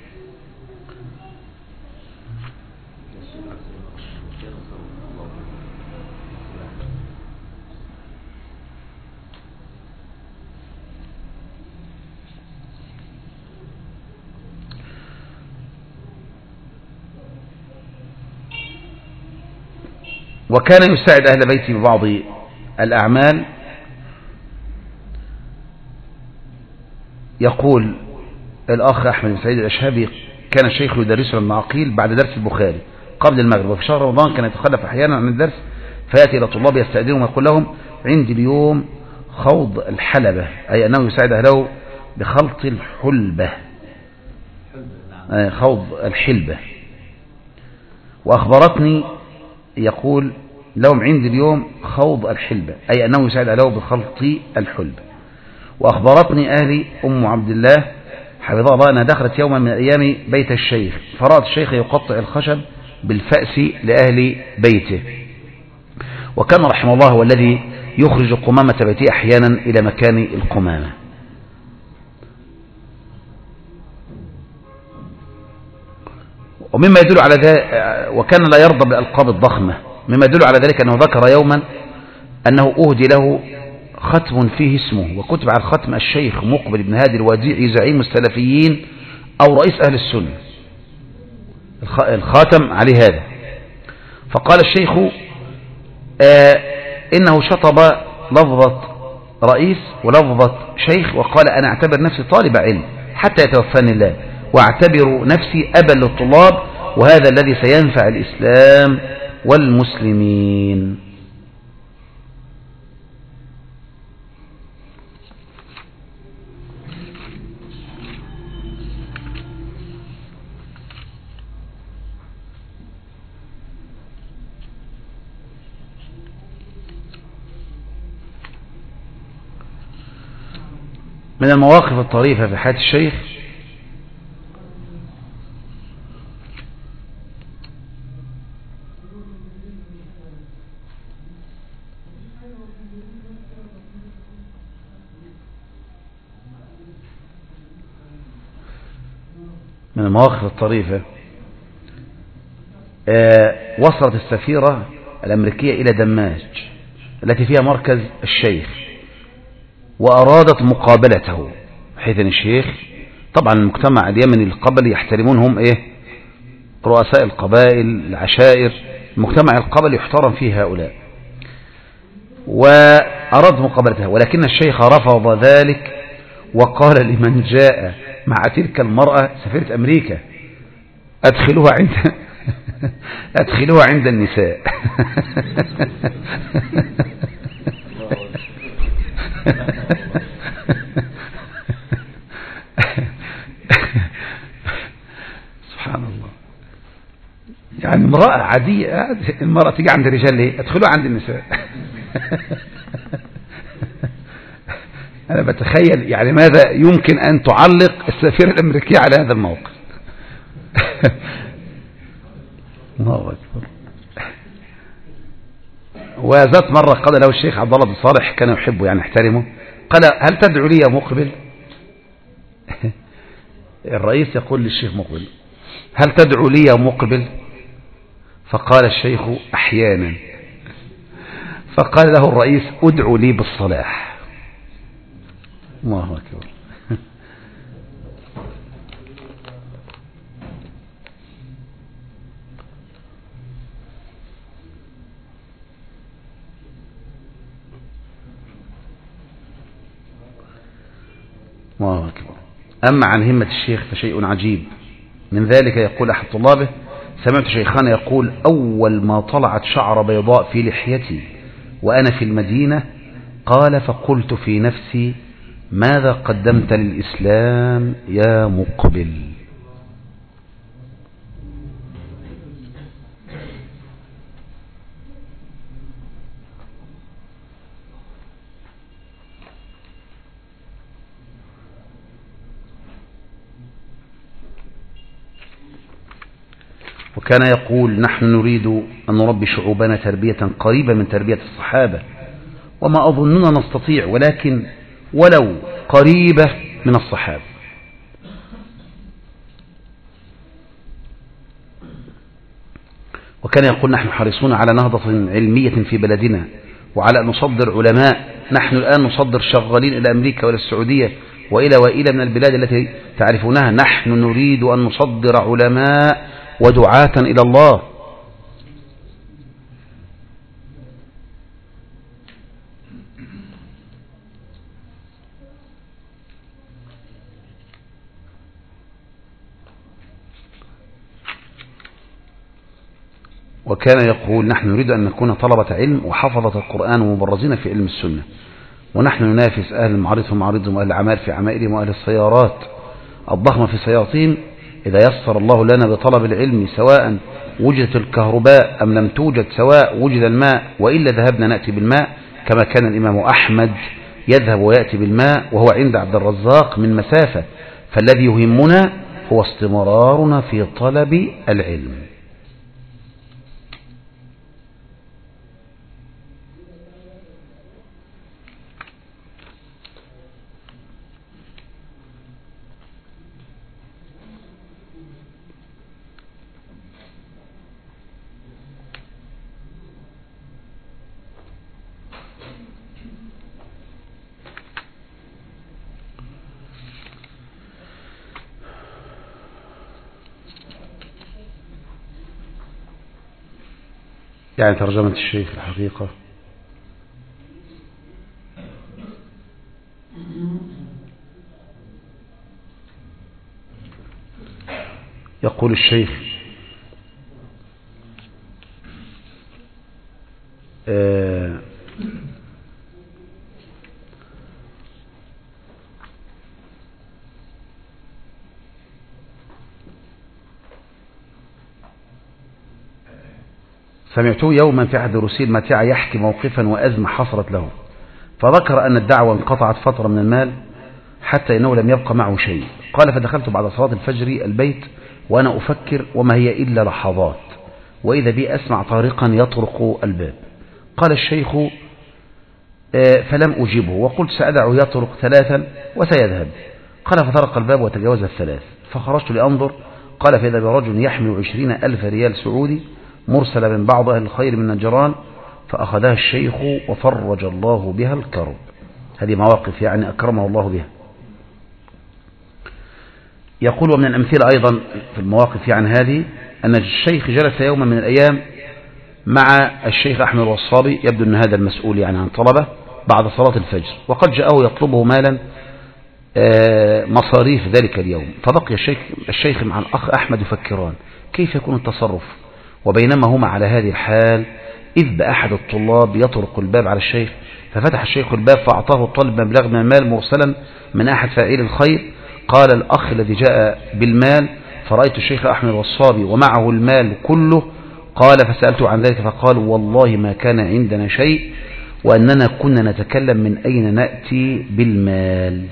[SPEAKER 1] وكان يساعد أهل بيته ببعض الأعمال. يقول الأخ أحمد بن سعيد الأشهابي: كان الشيخ يدرسنا ابن عقيل بعد درس البخاري قبل المغرب، وفي شهر رمضان كان يتخلف أحيانا عن الدرس فيأتي إلى طلاب يستأذنهم ويقول لهم عندي اليوم خوض الحلبة، أي أنه يساعد أهله بخلط الحلبة، خوض الحلبة. وأخبرتني يقول لهم عندي اليوم خوض الحلبة، أي أنه يساعد أهله بخلط الحلبة. وأخبرتني أهلي أم عبد الله حفظها الله أنها دخلت يوما من الأيام بيت الشيخ، فرأت الشيخ يقطع الخشب بالفأس لأهل بيته، وكان رحمه الله هو الذي يخرج قمامة بيته أحيانا إلى مكان القمامة. ومما يدل على ذلك، وكان لا يرضى بالألقاب الضخمة، مما يدل على ذلك أنه ذكر يوما أنه أهدي له ختم فيه اسمه، وكتب على الختم الشيخ مقبل بن هادي الوديعي زعيم السلفيين أو رئيس أهل السنة، الخاتم عليه هذا. فقال الشيخ آه إنه شطب لفظة رئيس ولفظة شيخ، وقال أنا أعتبر نفسي طالب علم حتى يتوفاني الله، واعتبر نفسي أبا للطلاب، وهذا الذي سينفع الإسلام والمسلمين. من المواقف الطريفة في حياة الشيخ من المواقف الطريفة آه وصلت السفيرة الأمريكية إلى دماج التي فيها مركز الشيخ، وأرادت مقابلته، حيث أن الشيخ طبعا المجتمع اليمني القبلي يحترمونهم إيه رؤساء القبائل العشائر، المجتمع القبلي يحترم فيه هؤلاء، وأراد مقابلته، ولكن الشيخ رفض ذلك وقال لمن جاء مع تلك المرأة سفيرة أمريكا أدخلوها عند أدخلوها عند النساء. سبحان الله، يعني امرأة عادية، المرأة تيجي عند الرجال ليه؟ ادخلوا عند النساء. أنا بتخيل يعني ماذا يمكن أن تعلق السفيرة الأمريكية على هذا الموقف. الله أكبر. وذات مرة قال له الشيخ عبد الله بن صالح كان يحبه يعني يحترمه، قال هل تدعو لي يا مقبل؟ الرئيس يقول للشيخ مقبل هل تدعو لي يا مقبل؟ فقال الشيخ أحيانا. فقال له الرئيس ادعو لي بالصلاح. الله أكبر. الله أكبر. أما عن همة الشيخ فشيء عجيب، من ذلك يقول أحد طلابه سمعت شيخنا يقول أول ما طلعت شعر بيضاء في لحيتي وأنا في المدينة قال فقلت في نفسي ماذا قدمت للإسلام يا مقبل؟ وكان يقول نحن نريد أن نربي شعوبنا تربية قريبة من تربية الصحابة، وما أظننا نستطيع، ولكن ولو قريبة من الصحابة. وكان يقول نحن حريصون على نهضة علمية في بلدنا وعلى أن نصدر علماء، نحن الآن نصدر شغالين إلى أمريكا وإلى السعودية وإلى وإلى من البلاد التي تعرفونها، نحن نريد أن نصدر علماء ودعاة إلى الله. وكان يقول نحن نريد أن نكون طلبة علم وحفظة القرآن ومبرزين في علم السنة، ونحن ننافس أهل المعارض في معارضهم وأهل العمال في عمائلهم وأهل السيارات الضخمة في سياطين. إذا يسر الله لنا بطلب العلم سواء وجدت الكهرباء أم لم توجد، سواء وجد الماء وإلا ذهبنا نأتي بالماء، كما كان الإمام أحمد يذهب ويأتي بالماء وهو عند عبد الرزاق من مسافة. فالذي يهمنا هو استمرارنا في طلب العلم. يعني ترجمة الشيخ الحقيقة يقول الشيخ آه سمعته يوما في أحد رسيل متاع يحكي موقفا وأزمة حصلت له، فذكر أن الدعوة انقطعت فترة من المال حتى إنه لم يبقى معه شيء. قال فدخلت بعد صلاة الفجر البيت وأنا أفكر وما هي إلا لحظات، وإذا بي أسمع طارقا يطرق الباب. قال الشيخ فلم أجيبه وقلت سأدعه يطرق ثلاثا وسيذهب. قال فطرق الباب وتجاوز الثلاث، فخرجت لأنظر. قال فإذا برجل يحمل عشرين ألف ريال سعودي مرسل من بعض أهل الخير من نجران، فأخذها الشيخ وفرج الله بها الكرب. هذه مواقف يعني أكرمه الله بها. يقول ومن الأمثلة أيضا في المواقف يعني هذه أن الشيخ جلس يوما من الأيام مع الشيخ أحمد الوصابي، يبدو أن هذا المسؤول يعني عن طلبة، بعد صلاة الفجر، وقد جاءه يطلبه مالا مصاريف ذلك اليوم. فبقي الشيخ, الشيخ مع الأخ أحمد يفكران كيف يكون التصرف، وبينما هما على هذه الحال إذ بأحد الطلاب يطرق الباب على الشيخ، ففتح الشيخ الباب فأعطاه الطالب مبلغ من المال مرسلا من أحد فاعلي الخير. قال الأخ الذي جاء بالمال فرأيت الشيخ أحمد الوصابي ومعه المال كله. قال فسألته عن ذلك فقال والله ما كان عندنا شيء، وأننا كنا نتكلم من أين نأتي بالمال.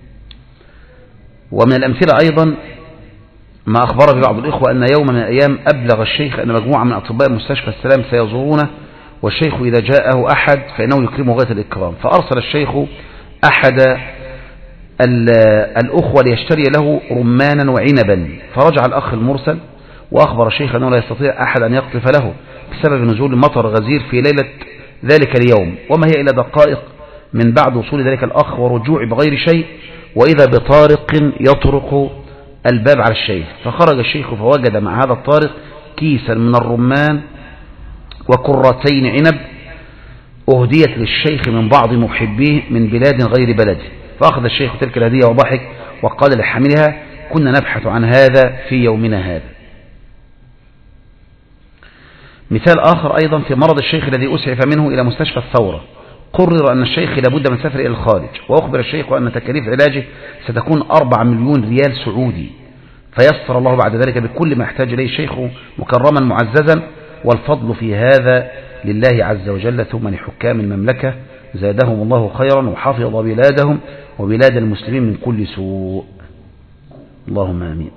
[SPEAKER 1] ومن الأمثلة أيضا ما أخبر ببعض الإخوة أن يوم من الأيام أبلغ الشيخ أن مجموعة من أطباء مستشفى السلام سيزورونه، والشيخ إذا جاءه أحد فإنه يكرمه غاية الإكرام. فأرسل الشيخ أحد الأخوة ليشتري له رمانا وعنبا، فرجع الأخ المرسل وأخبر الشيخ أنه لا يستطيع أحد أن يقطف له بسبب نزول مطر غزير في ليلة ذلك اليوم، وما هي إلا دقائق من بعد وصول ذلك الأخ ورجوع بغير شيء، وإذا بطارق يطرق الباب على الشيخ. فخرج الشيخ فوجد مع هذا الطارق كيسا من الرمان وكرتين عنب أهديت للشيخ من بعض محبيه من بلاد غير بلده. فأخذ الشيخ تلك الهدية وضحك وقال لحاملها كنا نبحث عن هذا في يومنا هذا. مثال آخر أيضا في مرض الشيخ الذي أسعف منه إلى مستشفى الثورة. قرر أن الشيخ لابد من سفر إلى الخارج، وأخبر الشيخ أن تكاليف علاجه ستكون أربعة مليون ريال سعودي، فيسر الله بعد ذلك بكل ما يحتاج إليه الشيخ مكرما معززا، والفضل في هذا لله عز وجل ثم لحكام المملكة زادهم الله خيرا وحفظ بلادهم وبلاد المسلمين من كل سوء، اللهم آمين.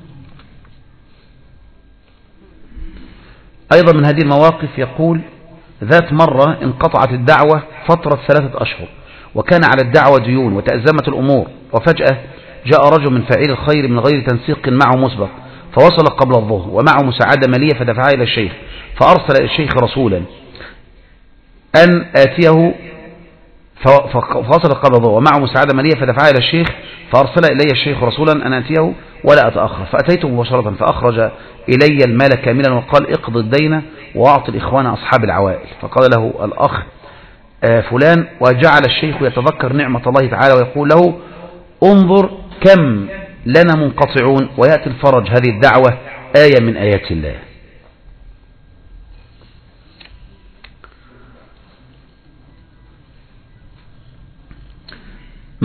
[SPEAKER 1] أيضا من هذه المواقف يقول ذات مرة انقطعت الدعوة فترة ثلاثة أشهر، وكان على الدعوة ديون وتأزمت الأمور، وفجأة جاء رجل من فاعل الخير من غير تنسيق معه مسبق، فوصل قبل الظهر ومعه مساعدة مالية فدفعها إلى الشيخ، فأرسل إلى الشيخ رسولا أن آتيه، فوصل قبل الظهر ومعه مساعدة مالية فدفعها إلى الشيخ، فأرسل إلي الشيخ رسولا أن آتيه ولا أتأخر، فأتيته مباشرة فأخرج إلي المال كاملا وقال اقض الدين وأعطي الإخوان أصحاب العوائل. فقال له الأخ فلان، وجعل الشيخ يتذكر نعمة الله تعالى ويقول له انظر كم لنا منقطعون ويأتي الفرج. هذه الدعوة آية من آيات الله.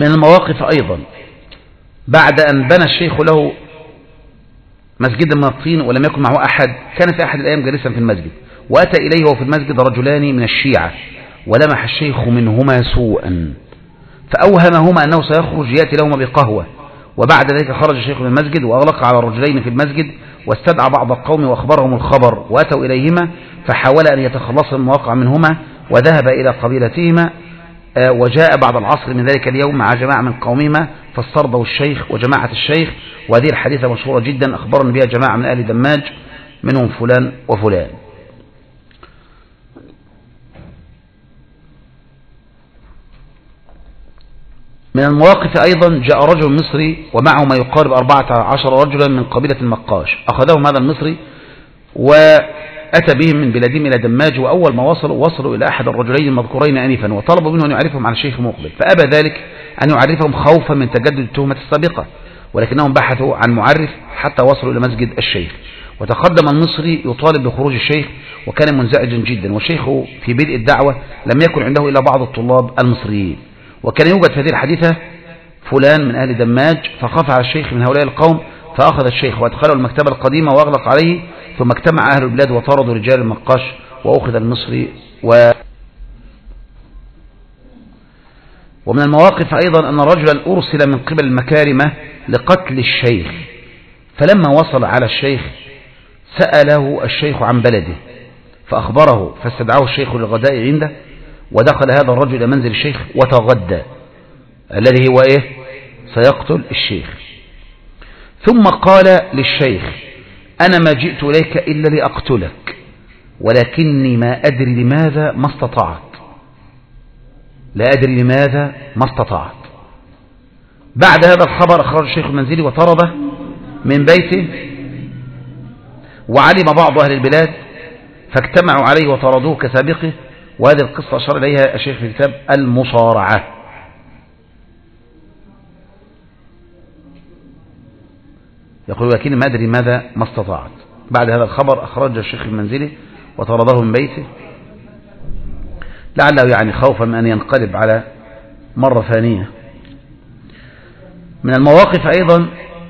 [SPEAKER 1] من المواقف أيضا بعد أن بنى الشيخ له مسجدا من الطين ولم يكن معه أحد، كان في أحد الأيام جالسا في المسجد وأتى إليه وفي المسجد رجلان من الشيعة ولمح الشيخ منهما سوءا فأوهمهما أنه سيخرج يأتي لهما بقهوة. وبعد ذلك خرج الشيخ من المسجد وأغلق على الرجلين في المسجد واستدعى بعض القوم وأخبرهم الخبر وأتوا إليهما فحاول أن يتخلص من الواقع منهما وذهب إلى قبيلتهما. وجاء بعد العصر من ذلك اليوم مع جماعة من قومهما فاسترضوا الشيخ وجماعة الشيخ. وهذه الحديثة مشهورة جدا أخبرني بها جماعة من أهل دماج منهم فلان وفلان. من المواقف أيضا جاء رجل مصري ومعه ما يقارب أربعة عشر رجلا من قبيلة المقاش، أخذهم هذا المصري وأتى بهم من بلادهم إلى دماج، وأول ما وصلوا وصلوا إلى أحد الرجلين المذكورين آنفا وطلبوا منه أن يعرفهم عن الشيخ مقبل، فأبى ذلك أن يعرفهم خوفا من تجدد التهمة السابقة، ولكنهم بحثوا عن معرف حتى وصلوا إلى مسجد الشيخ. وتقدم المصري يطالب بخروج الشيخ وكان منزعجا جدا، والشيخ في بدء الدعوة لم يكن عنده إلا بعض الطلاب المصريين، وكان يوجد في هذه الحديثة فلان من أهل دماج فخاف على الشيخ من هؤلاء القوم فأخذ الشيخ وادخله المكتبة القديمة وأغلق عليه، ثم اجتمع أهل البلاد وطردوا رجال المقاش وأخذ المصري. و ومن المواقف أيضا أن رجلا أرسل من قبل المكارمة لقتل الشيخ، فلما وصل على الشيخ سأله الشيخ عن بلده فأخبره، فاستدعاه الشيخ للغداء عنده، ودخل هذا الرجل إلى منزل الشيخ وتغدى الذي هو إيه سيقتل الشيخ، ثم قال للشيخ أنا ما جئت إليك إلا لأقتلك ولكني ما أدري لماذا ما استطعت لا أدري لماذا ما استطعت. بعد هذا الخبر أخرج الشيخ المنزلي وطرده من بيته، وعلم بعض أهل البلاد فاجتمعوا عليه وطردوه كسابقه، وهذه القصة أشار إليها الشيخ في كتاب المصارعة. يقول لكن ما أدري ماذا ما استطعت. بعد هذا الخبر أخرج الشيخ المنزلي وطرده من بيته لعله يعني خوفا من أن ينقلب على مرة ثانية. من المواقف أيضا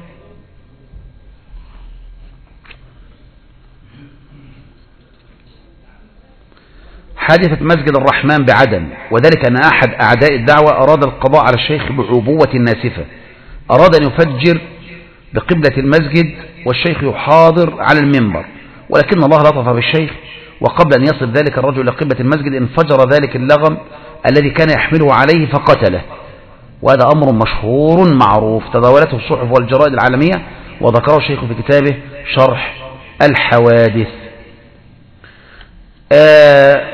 [SPEAKER 1] حادثة مسجد الرحمن بعدن، وذلك أن أحد أعداء الدعوة أراد القضاء على الشيخ بعبوة ناسفة، أراد أن يفجر بقبلة المسجد والشيخ يحاضر على المنبر، ولكن الله لطف بالشيخ، وقبل أن يصل ذلك الرجل إلى قبلة المسجد انفجر ذلك اللغم الذي كان يحمله عليه فقتله، وهذا أمر مشهور معروف تداولته الصحف والجرائد العالمية، وذكره الشيخ في كتابه شرح الحوادث. آه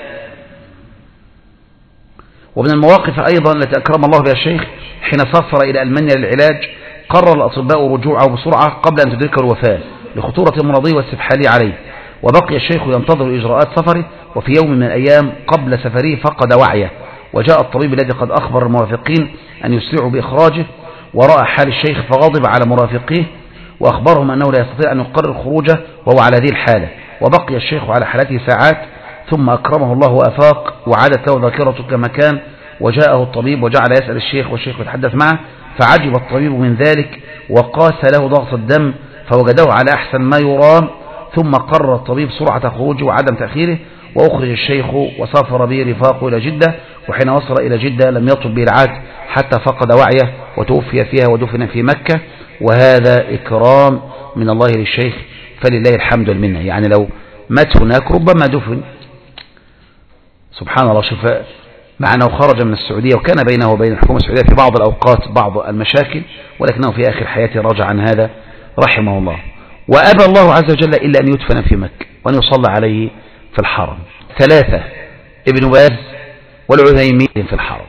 [SPEAKER 1] ومن المواقف أيضا التي أكرم الله بها الشيخ حين سافر إلى ألمانيا للعلاج، قرر الأطباء رجوعه بسرعة قبل أن تدركه الوفاة لخطورة مرضه واستفحاله عليه، وبقي الشيخ ينتظر إجراءات سفره، وفي يوم من الأيام قبل سفره فقد وعيه، وجاء الطبيب الذي قد أخبر المرافقين أن يسرعوا بإخراجه، ورأى حال الشيخ فغضب على مرافقيه وأخبرهم أنه لا يستطيع أن يقرر خروجه وهو على هذه الحالة، وبقي الشيخ على حالته ساعات ثم أكرمه الله وأفاق وعادت له ذاكرته كما كان، وجاءه الطبيب وجعل يسأل الشيخ والشيخ يتحدث معه، فعجب الطبيب من ذلك وقاس له ضغط الدم فوجده على أحسن ما يرام، ثم قرر الطبيب سرعة خروجه وعدم تأخيره، وأخرج الشيخ وسافر به رفاقه إلى جدة، وحين وصل إلى جدة لم يطب به العهد حتى فقد وعيه وتوفي فيها ودفن في مكة، وهذا إكرام من الله للشيخ فلله الحمد والمنة. يعني لو مات هناك ربما دفن، سبحان الله. شوف مع أنه خرج من السعودية وكان بينه وبين الحكومة السعودية في بعض الأوقات بعض المشاكل، ولكنه في آخر حياته رجع عن هذا رحمه الله، وأبى الله عز وجل إلا أن يدفن في مكة وأن يصلى عليه في الحرم. ثلاثة ابن باز والعثيمين في الحرم.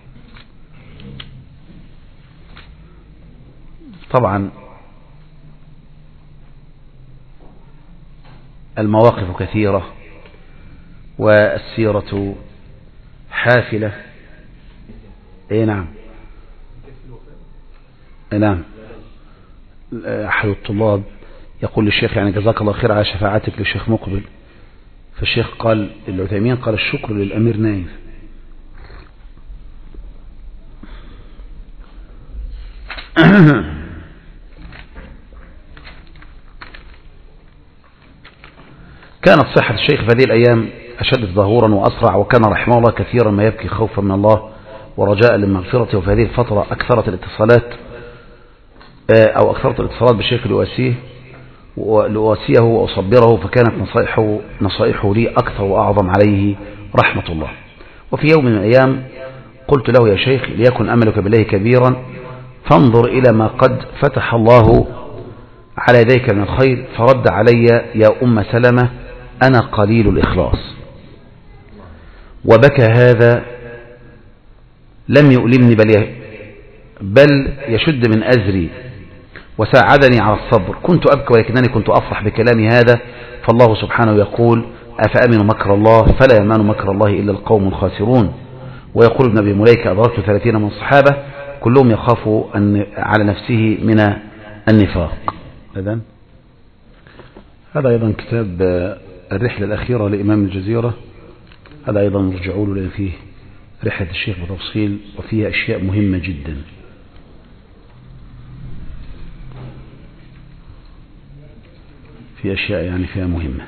[SPEAKER 1] طبعا المواقف كثيرة والسيرة حافلة. اي نعم اي نعم. أحد الطلاب يقول للشيخ يعني جزاك الله خير على شفاعتك للشيخ مقبل، فالشيخ قال العثيمين قال الشكر للأمير نايف. كانت صحة الشيخ في هذه الأيام أشد تدهورا وأسرع، وكان رحمه الله كثيرا ما يبكي خوفا من الله ورجاء لمغفرته. وفي هذه الفترة أكثرت الاتصالات أو أكثرت الاتصالات بالشيخ لأواسيه لأواسيه وأصبره، فكانت نصائحه, نصائحه لي أكثر وأعظم عليه رحمة الله. وفي يوم من الأيام قلت له: يا شيخ، ليكن أملك بالله كبيرا، فانظر إلى ما قد فتح الله على يديك من الخير. فرد علي: يا أم سلمة، أنا قليل الإخلاص. وبكى هذا، لم يؤلمني بل بل يشد من أزري وساعدني على الصبر. كنت أبكي ولكنني كنت أفرح بكلامي هذا، فالله سبحانه يقول: أفأمنوا مكر الله فلا يأمن مكر الله إلا القوم الخاسرون. ويقول ابن أبي مليكة: أدركت ثلاثين من الصحابة كلهم يخاف أن على نفسه من النفاق. إذن هذا أيضا كتاب الرحلة الأخيرة لإمام الجزيرة، هذا أيضا نرجعوا له لأن فيه رحلة الشيخ بتفصيل وفيها أشياء مهمة جدا. في أشياء يعني فيها مهمة.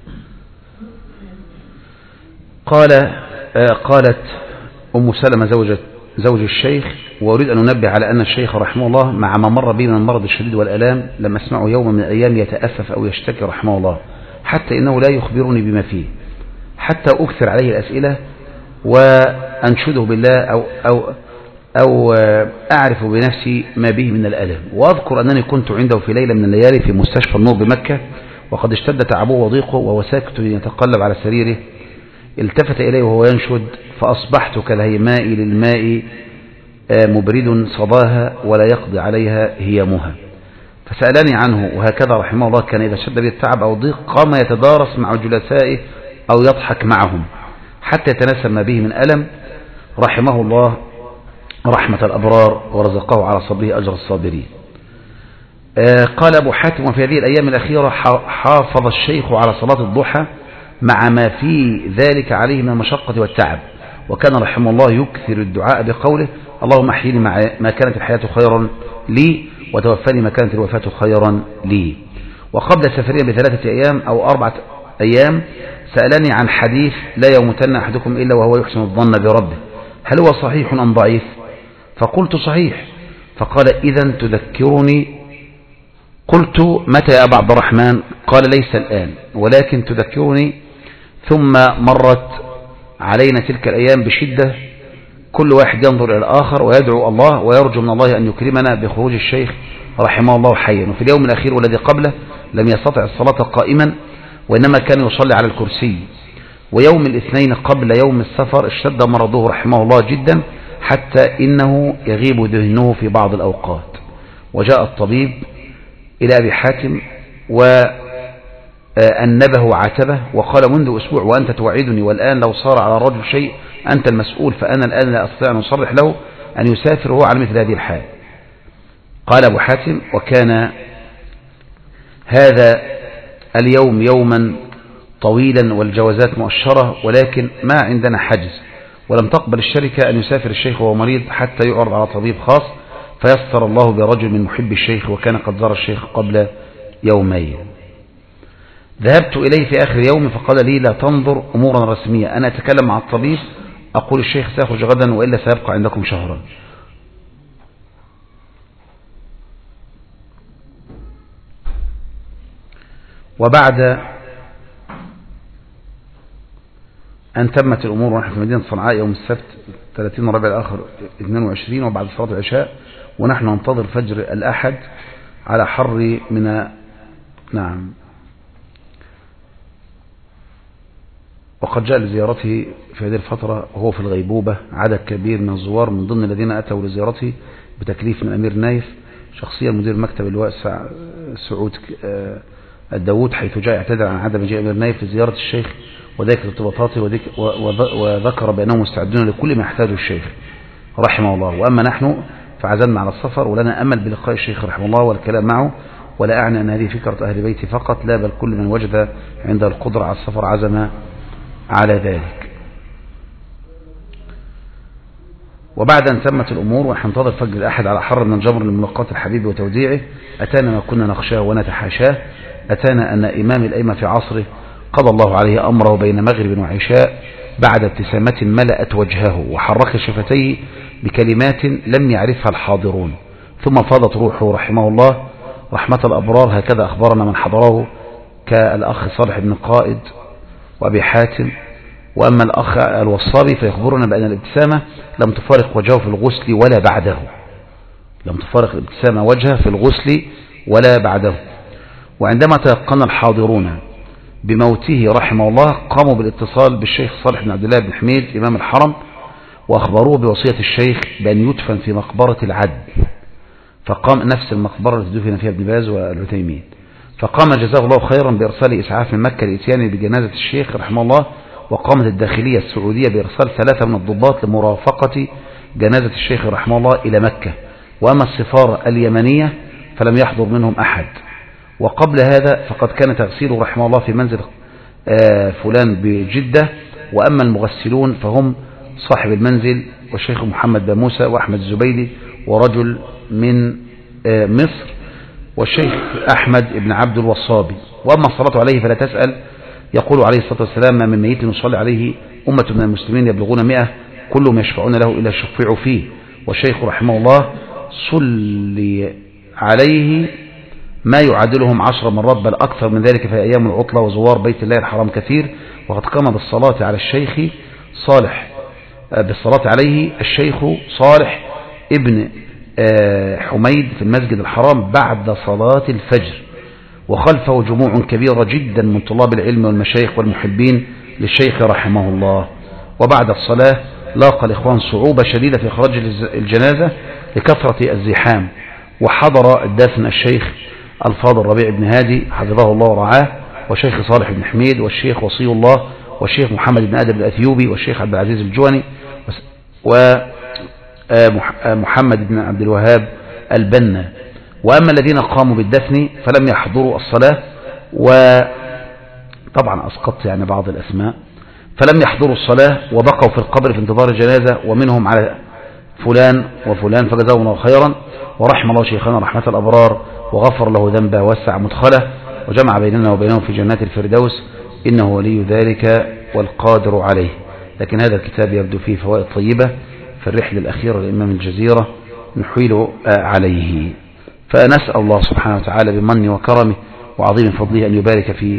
[SPEAKER 1] قال قالت أم سلمة زوجة زوج الشيخ: وأريد أن أنبه على أن الشيخ رحمه الله مع ما مر به من المرض الشديد والآلام لم أسمعه يوم من الأيام يتأفف أو يشتكي رحمه الله، حتى إنه لا يخبرني بما فيه، حتى أكثر عليه الأسئلة وأنشده بالله أو, أو, أو أعرف بنفسي ما به من الألم. وأذكر أنني كنت عنده في ليلة من الليالي في مستشفى النور بمكة، وقد اشتد تعبه وضيقه وهو ساكت يتقلب على سريره. التفت إليه وهو ينشد: فأصبحت كالهيماء للماء مبرد صداها ولا يقضي عليها هيامها. فسألني عنه، وهكذا رحمه الله كان إذا شد به التعب أو الضيق قام يتدارس مع جلسائه أو يضحك معهم حتى يتناسى ما به من ألم، رحمه الله رحمة الأبرار ورزقه على صبره أجر الصابرين. قال أبو حاتم: وفي هذه الأيام الأخيرة حافظ الشيخ على صلاة الضحى مع ما في ذلك عليه من المشقة والتعب، وكان رحمه الله يكثر الدعاء بقوله: اللهم احيني ما كانت الحياة خيرا لي، وتوفاني ما كانت الوفاة خيرا لي. وقبل سفرية بثلاثة أيام أو أربعة أيام سألني عن حديث: لا يموتن أحدكم إلا وهو يحسن الظن بربه، هل هو صحيح أم ضعيف؟ فقلت: صحيح. فقال: إذن تذكرني. قلت: متى يا أبا عبد الرحمن؟ قال: ليس الآن، ولكن تذكرني. ثم مرت علينا تلك الأيام بشدة، كل واحد ينظر إلى الآخر ويدعو الله ويرجو من الله أن يكرمنا بخروج الشيخ رحمه الله حيا. وفي اليوم الأخير والذي قبله لم يستطع الصلاة قائما، وإنما كان يصلي على الكرسي. ويوم الاثنين قبل يوم السفر اشتد مرضه رحمه الله جدا، حتى إنه يغيب ذهنه في بعض الأوقات. وجاء الطبيب إلى أبي حاتم وأنبه وعاتبه وقال: منذ أسبوع وأنت توعدني، والآن لو صار على الرجل شيء أنت المسؤول، فأنا الآن لا أستطيع أن أصرح له أن يسافر وهو على مثل هذه الحال. قال أبو حاتم: وكان هذا اليوم يوما طويلا والجوازات مؤشرة، ولكن ما عندنا حجز، ولم تقبل الشركة أن يسافر الشيخ وهو مريض حتى يعرض على طبيب خاص، فيسر الله برجل من محب الشيخ، وكان قد زار الشيخ قبل يومين. ذهبت إليه في آخر يوم فقال لي: لا تنظر أمورا رسمية، أنا أتكلم مع الطبيب، أقول الشيخ سيخرج غدا وإلا سيبقى عندكم شهرا. وبعد أن تمت الأمور ونحن في مدينة صنعاء يوم السبت ثلاثين ربيع الآخر اثنين وعشرين وبعد صلاة العشاء، ونحن ننتظر فجر الأحد على حر من نعم وقد جاء لزيارته في هذه الفترة وهو في الغيبوبة عدد كبير من الزوار، من ضمن الذين أتوا لزيارته بتكليف من أمير نايف شخصيا مدير مكتب اللواء سعود الداود، حيث جاء يعتذر عن عدم مجيء أمير نايف لزيارة الشيخ وذكر ارتباطاته، وذكر بأنهم مستعدون لكل ما يحتاجه الشيخ رحمه الله. وأما نحن فعزمنا على السفر، ولنا أمل بلقاء الشيخ رحمه الله والكلام معه، ولا أعني أن هذه فكرة أهل بيتي فقط، لا بل كل من وجد عند القدرة على السفر عزم على ذلك. وبعد أن تمت الأمور ونحن ننتظر فجر الأحد على حر من الجمر لملاقاة الحبيب وتوديعه، أتانا ما كنا نخشاه ونتحاشاه. أتانا أن إمام الأئمة في عصره قضى الله عليه أمره بين مغرب وعشاء بعد ابتسامة ملأت وجهه وحرك شفتيه بكلمات لم يعرفها الحاضرون، ثم فاضت روحه رحمه الله رحمة الأبرار. هكذا أخبرنا من حضره كالأخ صالح بن قائد وأبي حاتم. وأما الأخ الوصابي فيخبرنا بأن الابتسامة لم تفارق وجهه في الغسل ولا بعده، لم تفارق الابتسامة وجهه في الغسل ولا بعده. وعندما تيقن الحاضرون بموته رحمه الله قاموا بالاتصال بالشيخ صالح بن عبد الله بن حميد إمام الحرم وأخبروه بوصية الشيخ بأن يدفن في مقبرة العدل، فقام نفس المقبرة التي دفن فيها ابن باز والعثيمين. فقام جزاه الله خيرا بإرسال إسعاف من مكة لإتيان بجنازة الشيخ رحمه الله. وقامت الداخلية السعودية بإرسال ثلاثة من الضباط لمرافقة جنازة الشيخ رحمه الله إلى مكة. وأما السفارة اليمنية فلم يحضر منهم أحد. وقبل هذا فقد كان تغسيله رحمه الله في منزل فلان بجدة. وأما المغسلون فهم صاحب المنزل والشيخ محمد بن موسى وأحمد الزبيدي ورجل من مصر والشيخ أحمد بن عبد الوصابي. وأما الصلاة عليه فلا تسأل، يقول عليه الصلاة والسلام: ما من ميت يصلي عليه أمة من المسلمين يبلغون مئة كلهم يشفعون له إلا شفعوا فيه. والشيخ رحمه الله صلي عليه ما يعادلهم عشر مرات بل أكثر من ذلك في أيام العطلة وزوار بيت الله الحرام كثير. وقد قام بالصلاة على الشيخ صالح بالصلاة عليه الشيخ صالح ابن حميد في المسجد الحرام بعد صلاة الفجر، وخلفه جموع كبيرة جدا من طلاب العلم والمشايخ والمحبين للشيخ رحمه الله. وبعد الصلاة لاقى الإخوان صعوبة شديدة في إخراج الجنازة لكثرة الزحام. وحضر الدفن الشيخ الفاضل ربيع بن هادي حفظه الله ورعاه، والشيخ صالح بن حميد، والشيخ وصي الله، والشيخ محمد بن آدم الأثيوبي، والشيخ عبد العزيز الجواني، ومحمد بن عبد الوهاب البنا. وأما الذين قاموا بالدفن فلم يحضروا الصلاة، وطبعا أسقطت يعني بعض الأسماء، فلم يحضروا الصلاة وبقوا في القبر في انتظار الجنازة، ومنهم على فلان وفلان فجزاهم الله خيرا ورحم الله شيخنا رحمة الأبرار وغفر له ذنبه ووسع مدخله وجمع بيننا وبينهم في جنات الفردوس إنه ولي ذلك والقادر عليه. لكن هذا الكتاب يبدو فيه فوائد طيبة في الرحلة الأخيرة للإمام الجزيرة نحيل عليه. فنسأل الله سبحانه وتعالى بمنه وكرمه وعظيم فضله أن يبارك في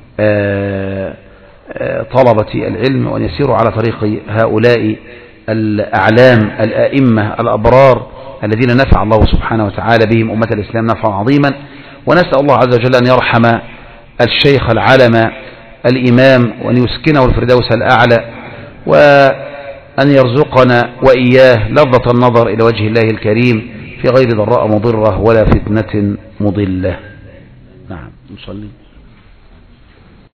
[SPEAKER 1] طلبة العلم وأن يسيروا على طريق هؤلاء الأعلام الأئمة الأبرار الذين نفع الله سبحانه وتعالى بهم أمة الإسلام نفعا عظيما. ونسأل الله عز وجل أن يرحم الشيخ العلم الإمام وأن يسكنه الفردوس الأعلى، وأن يرزقنا وإياه لذة النظر إلى وجه الله الكريم في غير ضراء مضرة ولا فتنة مضلة. نعم نصلي.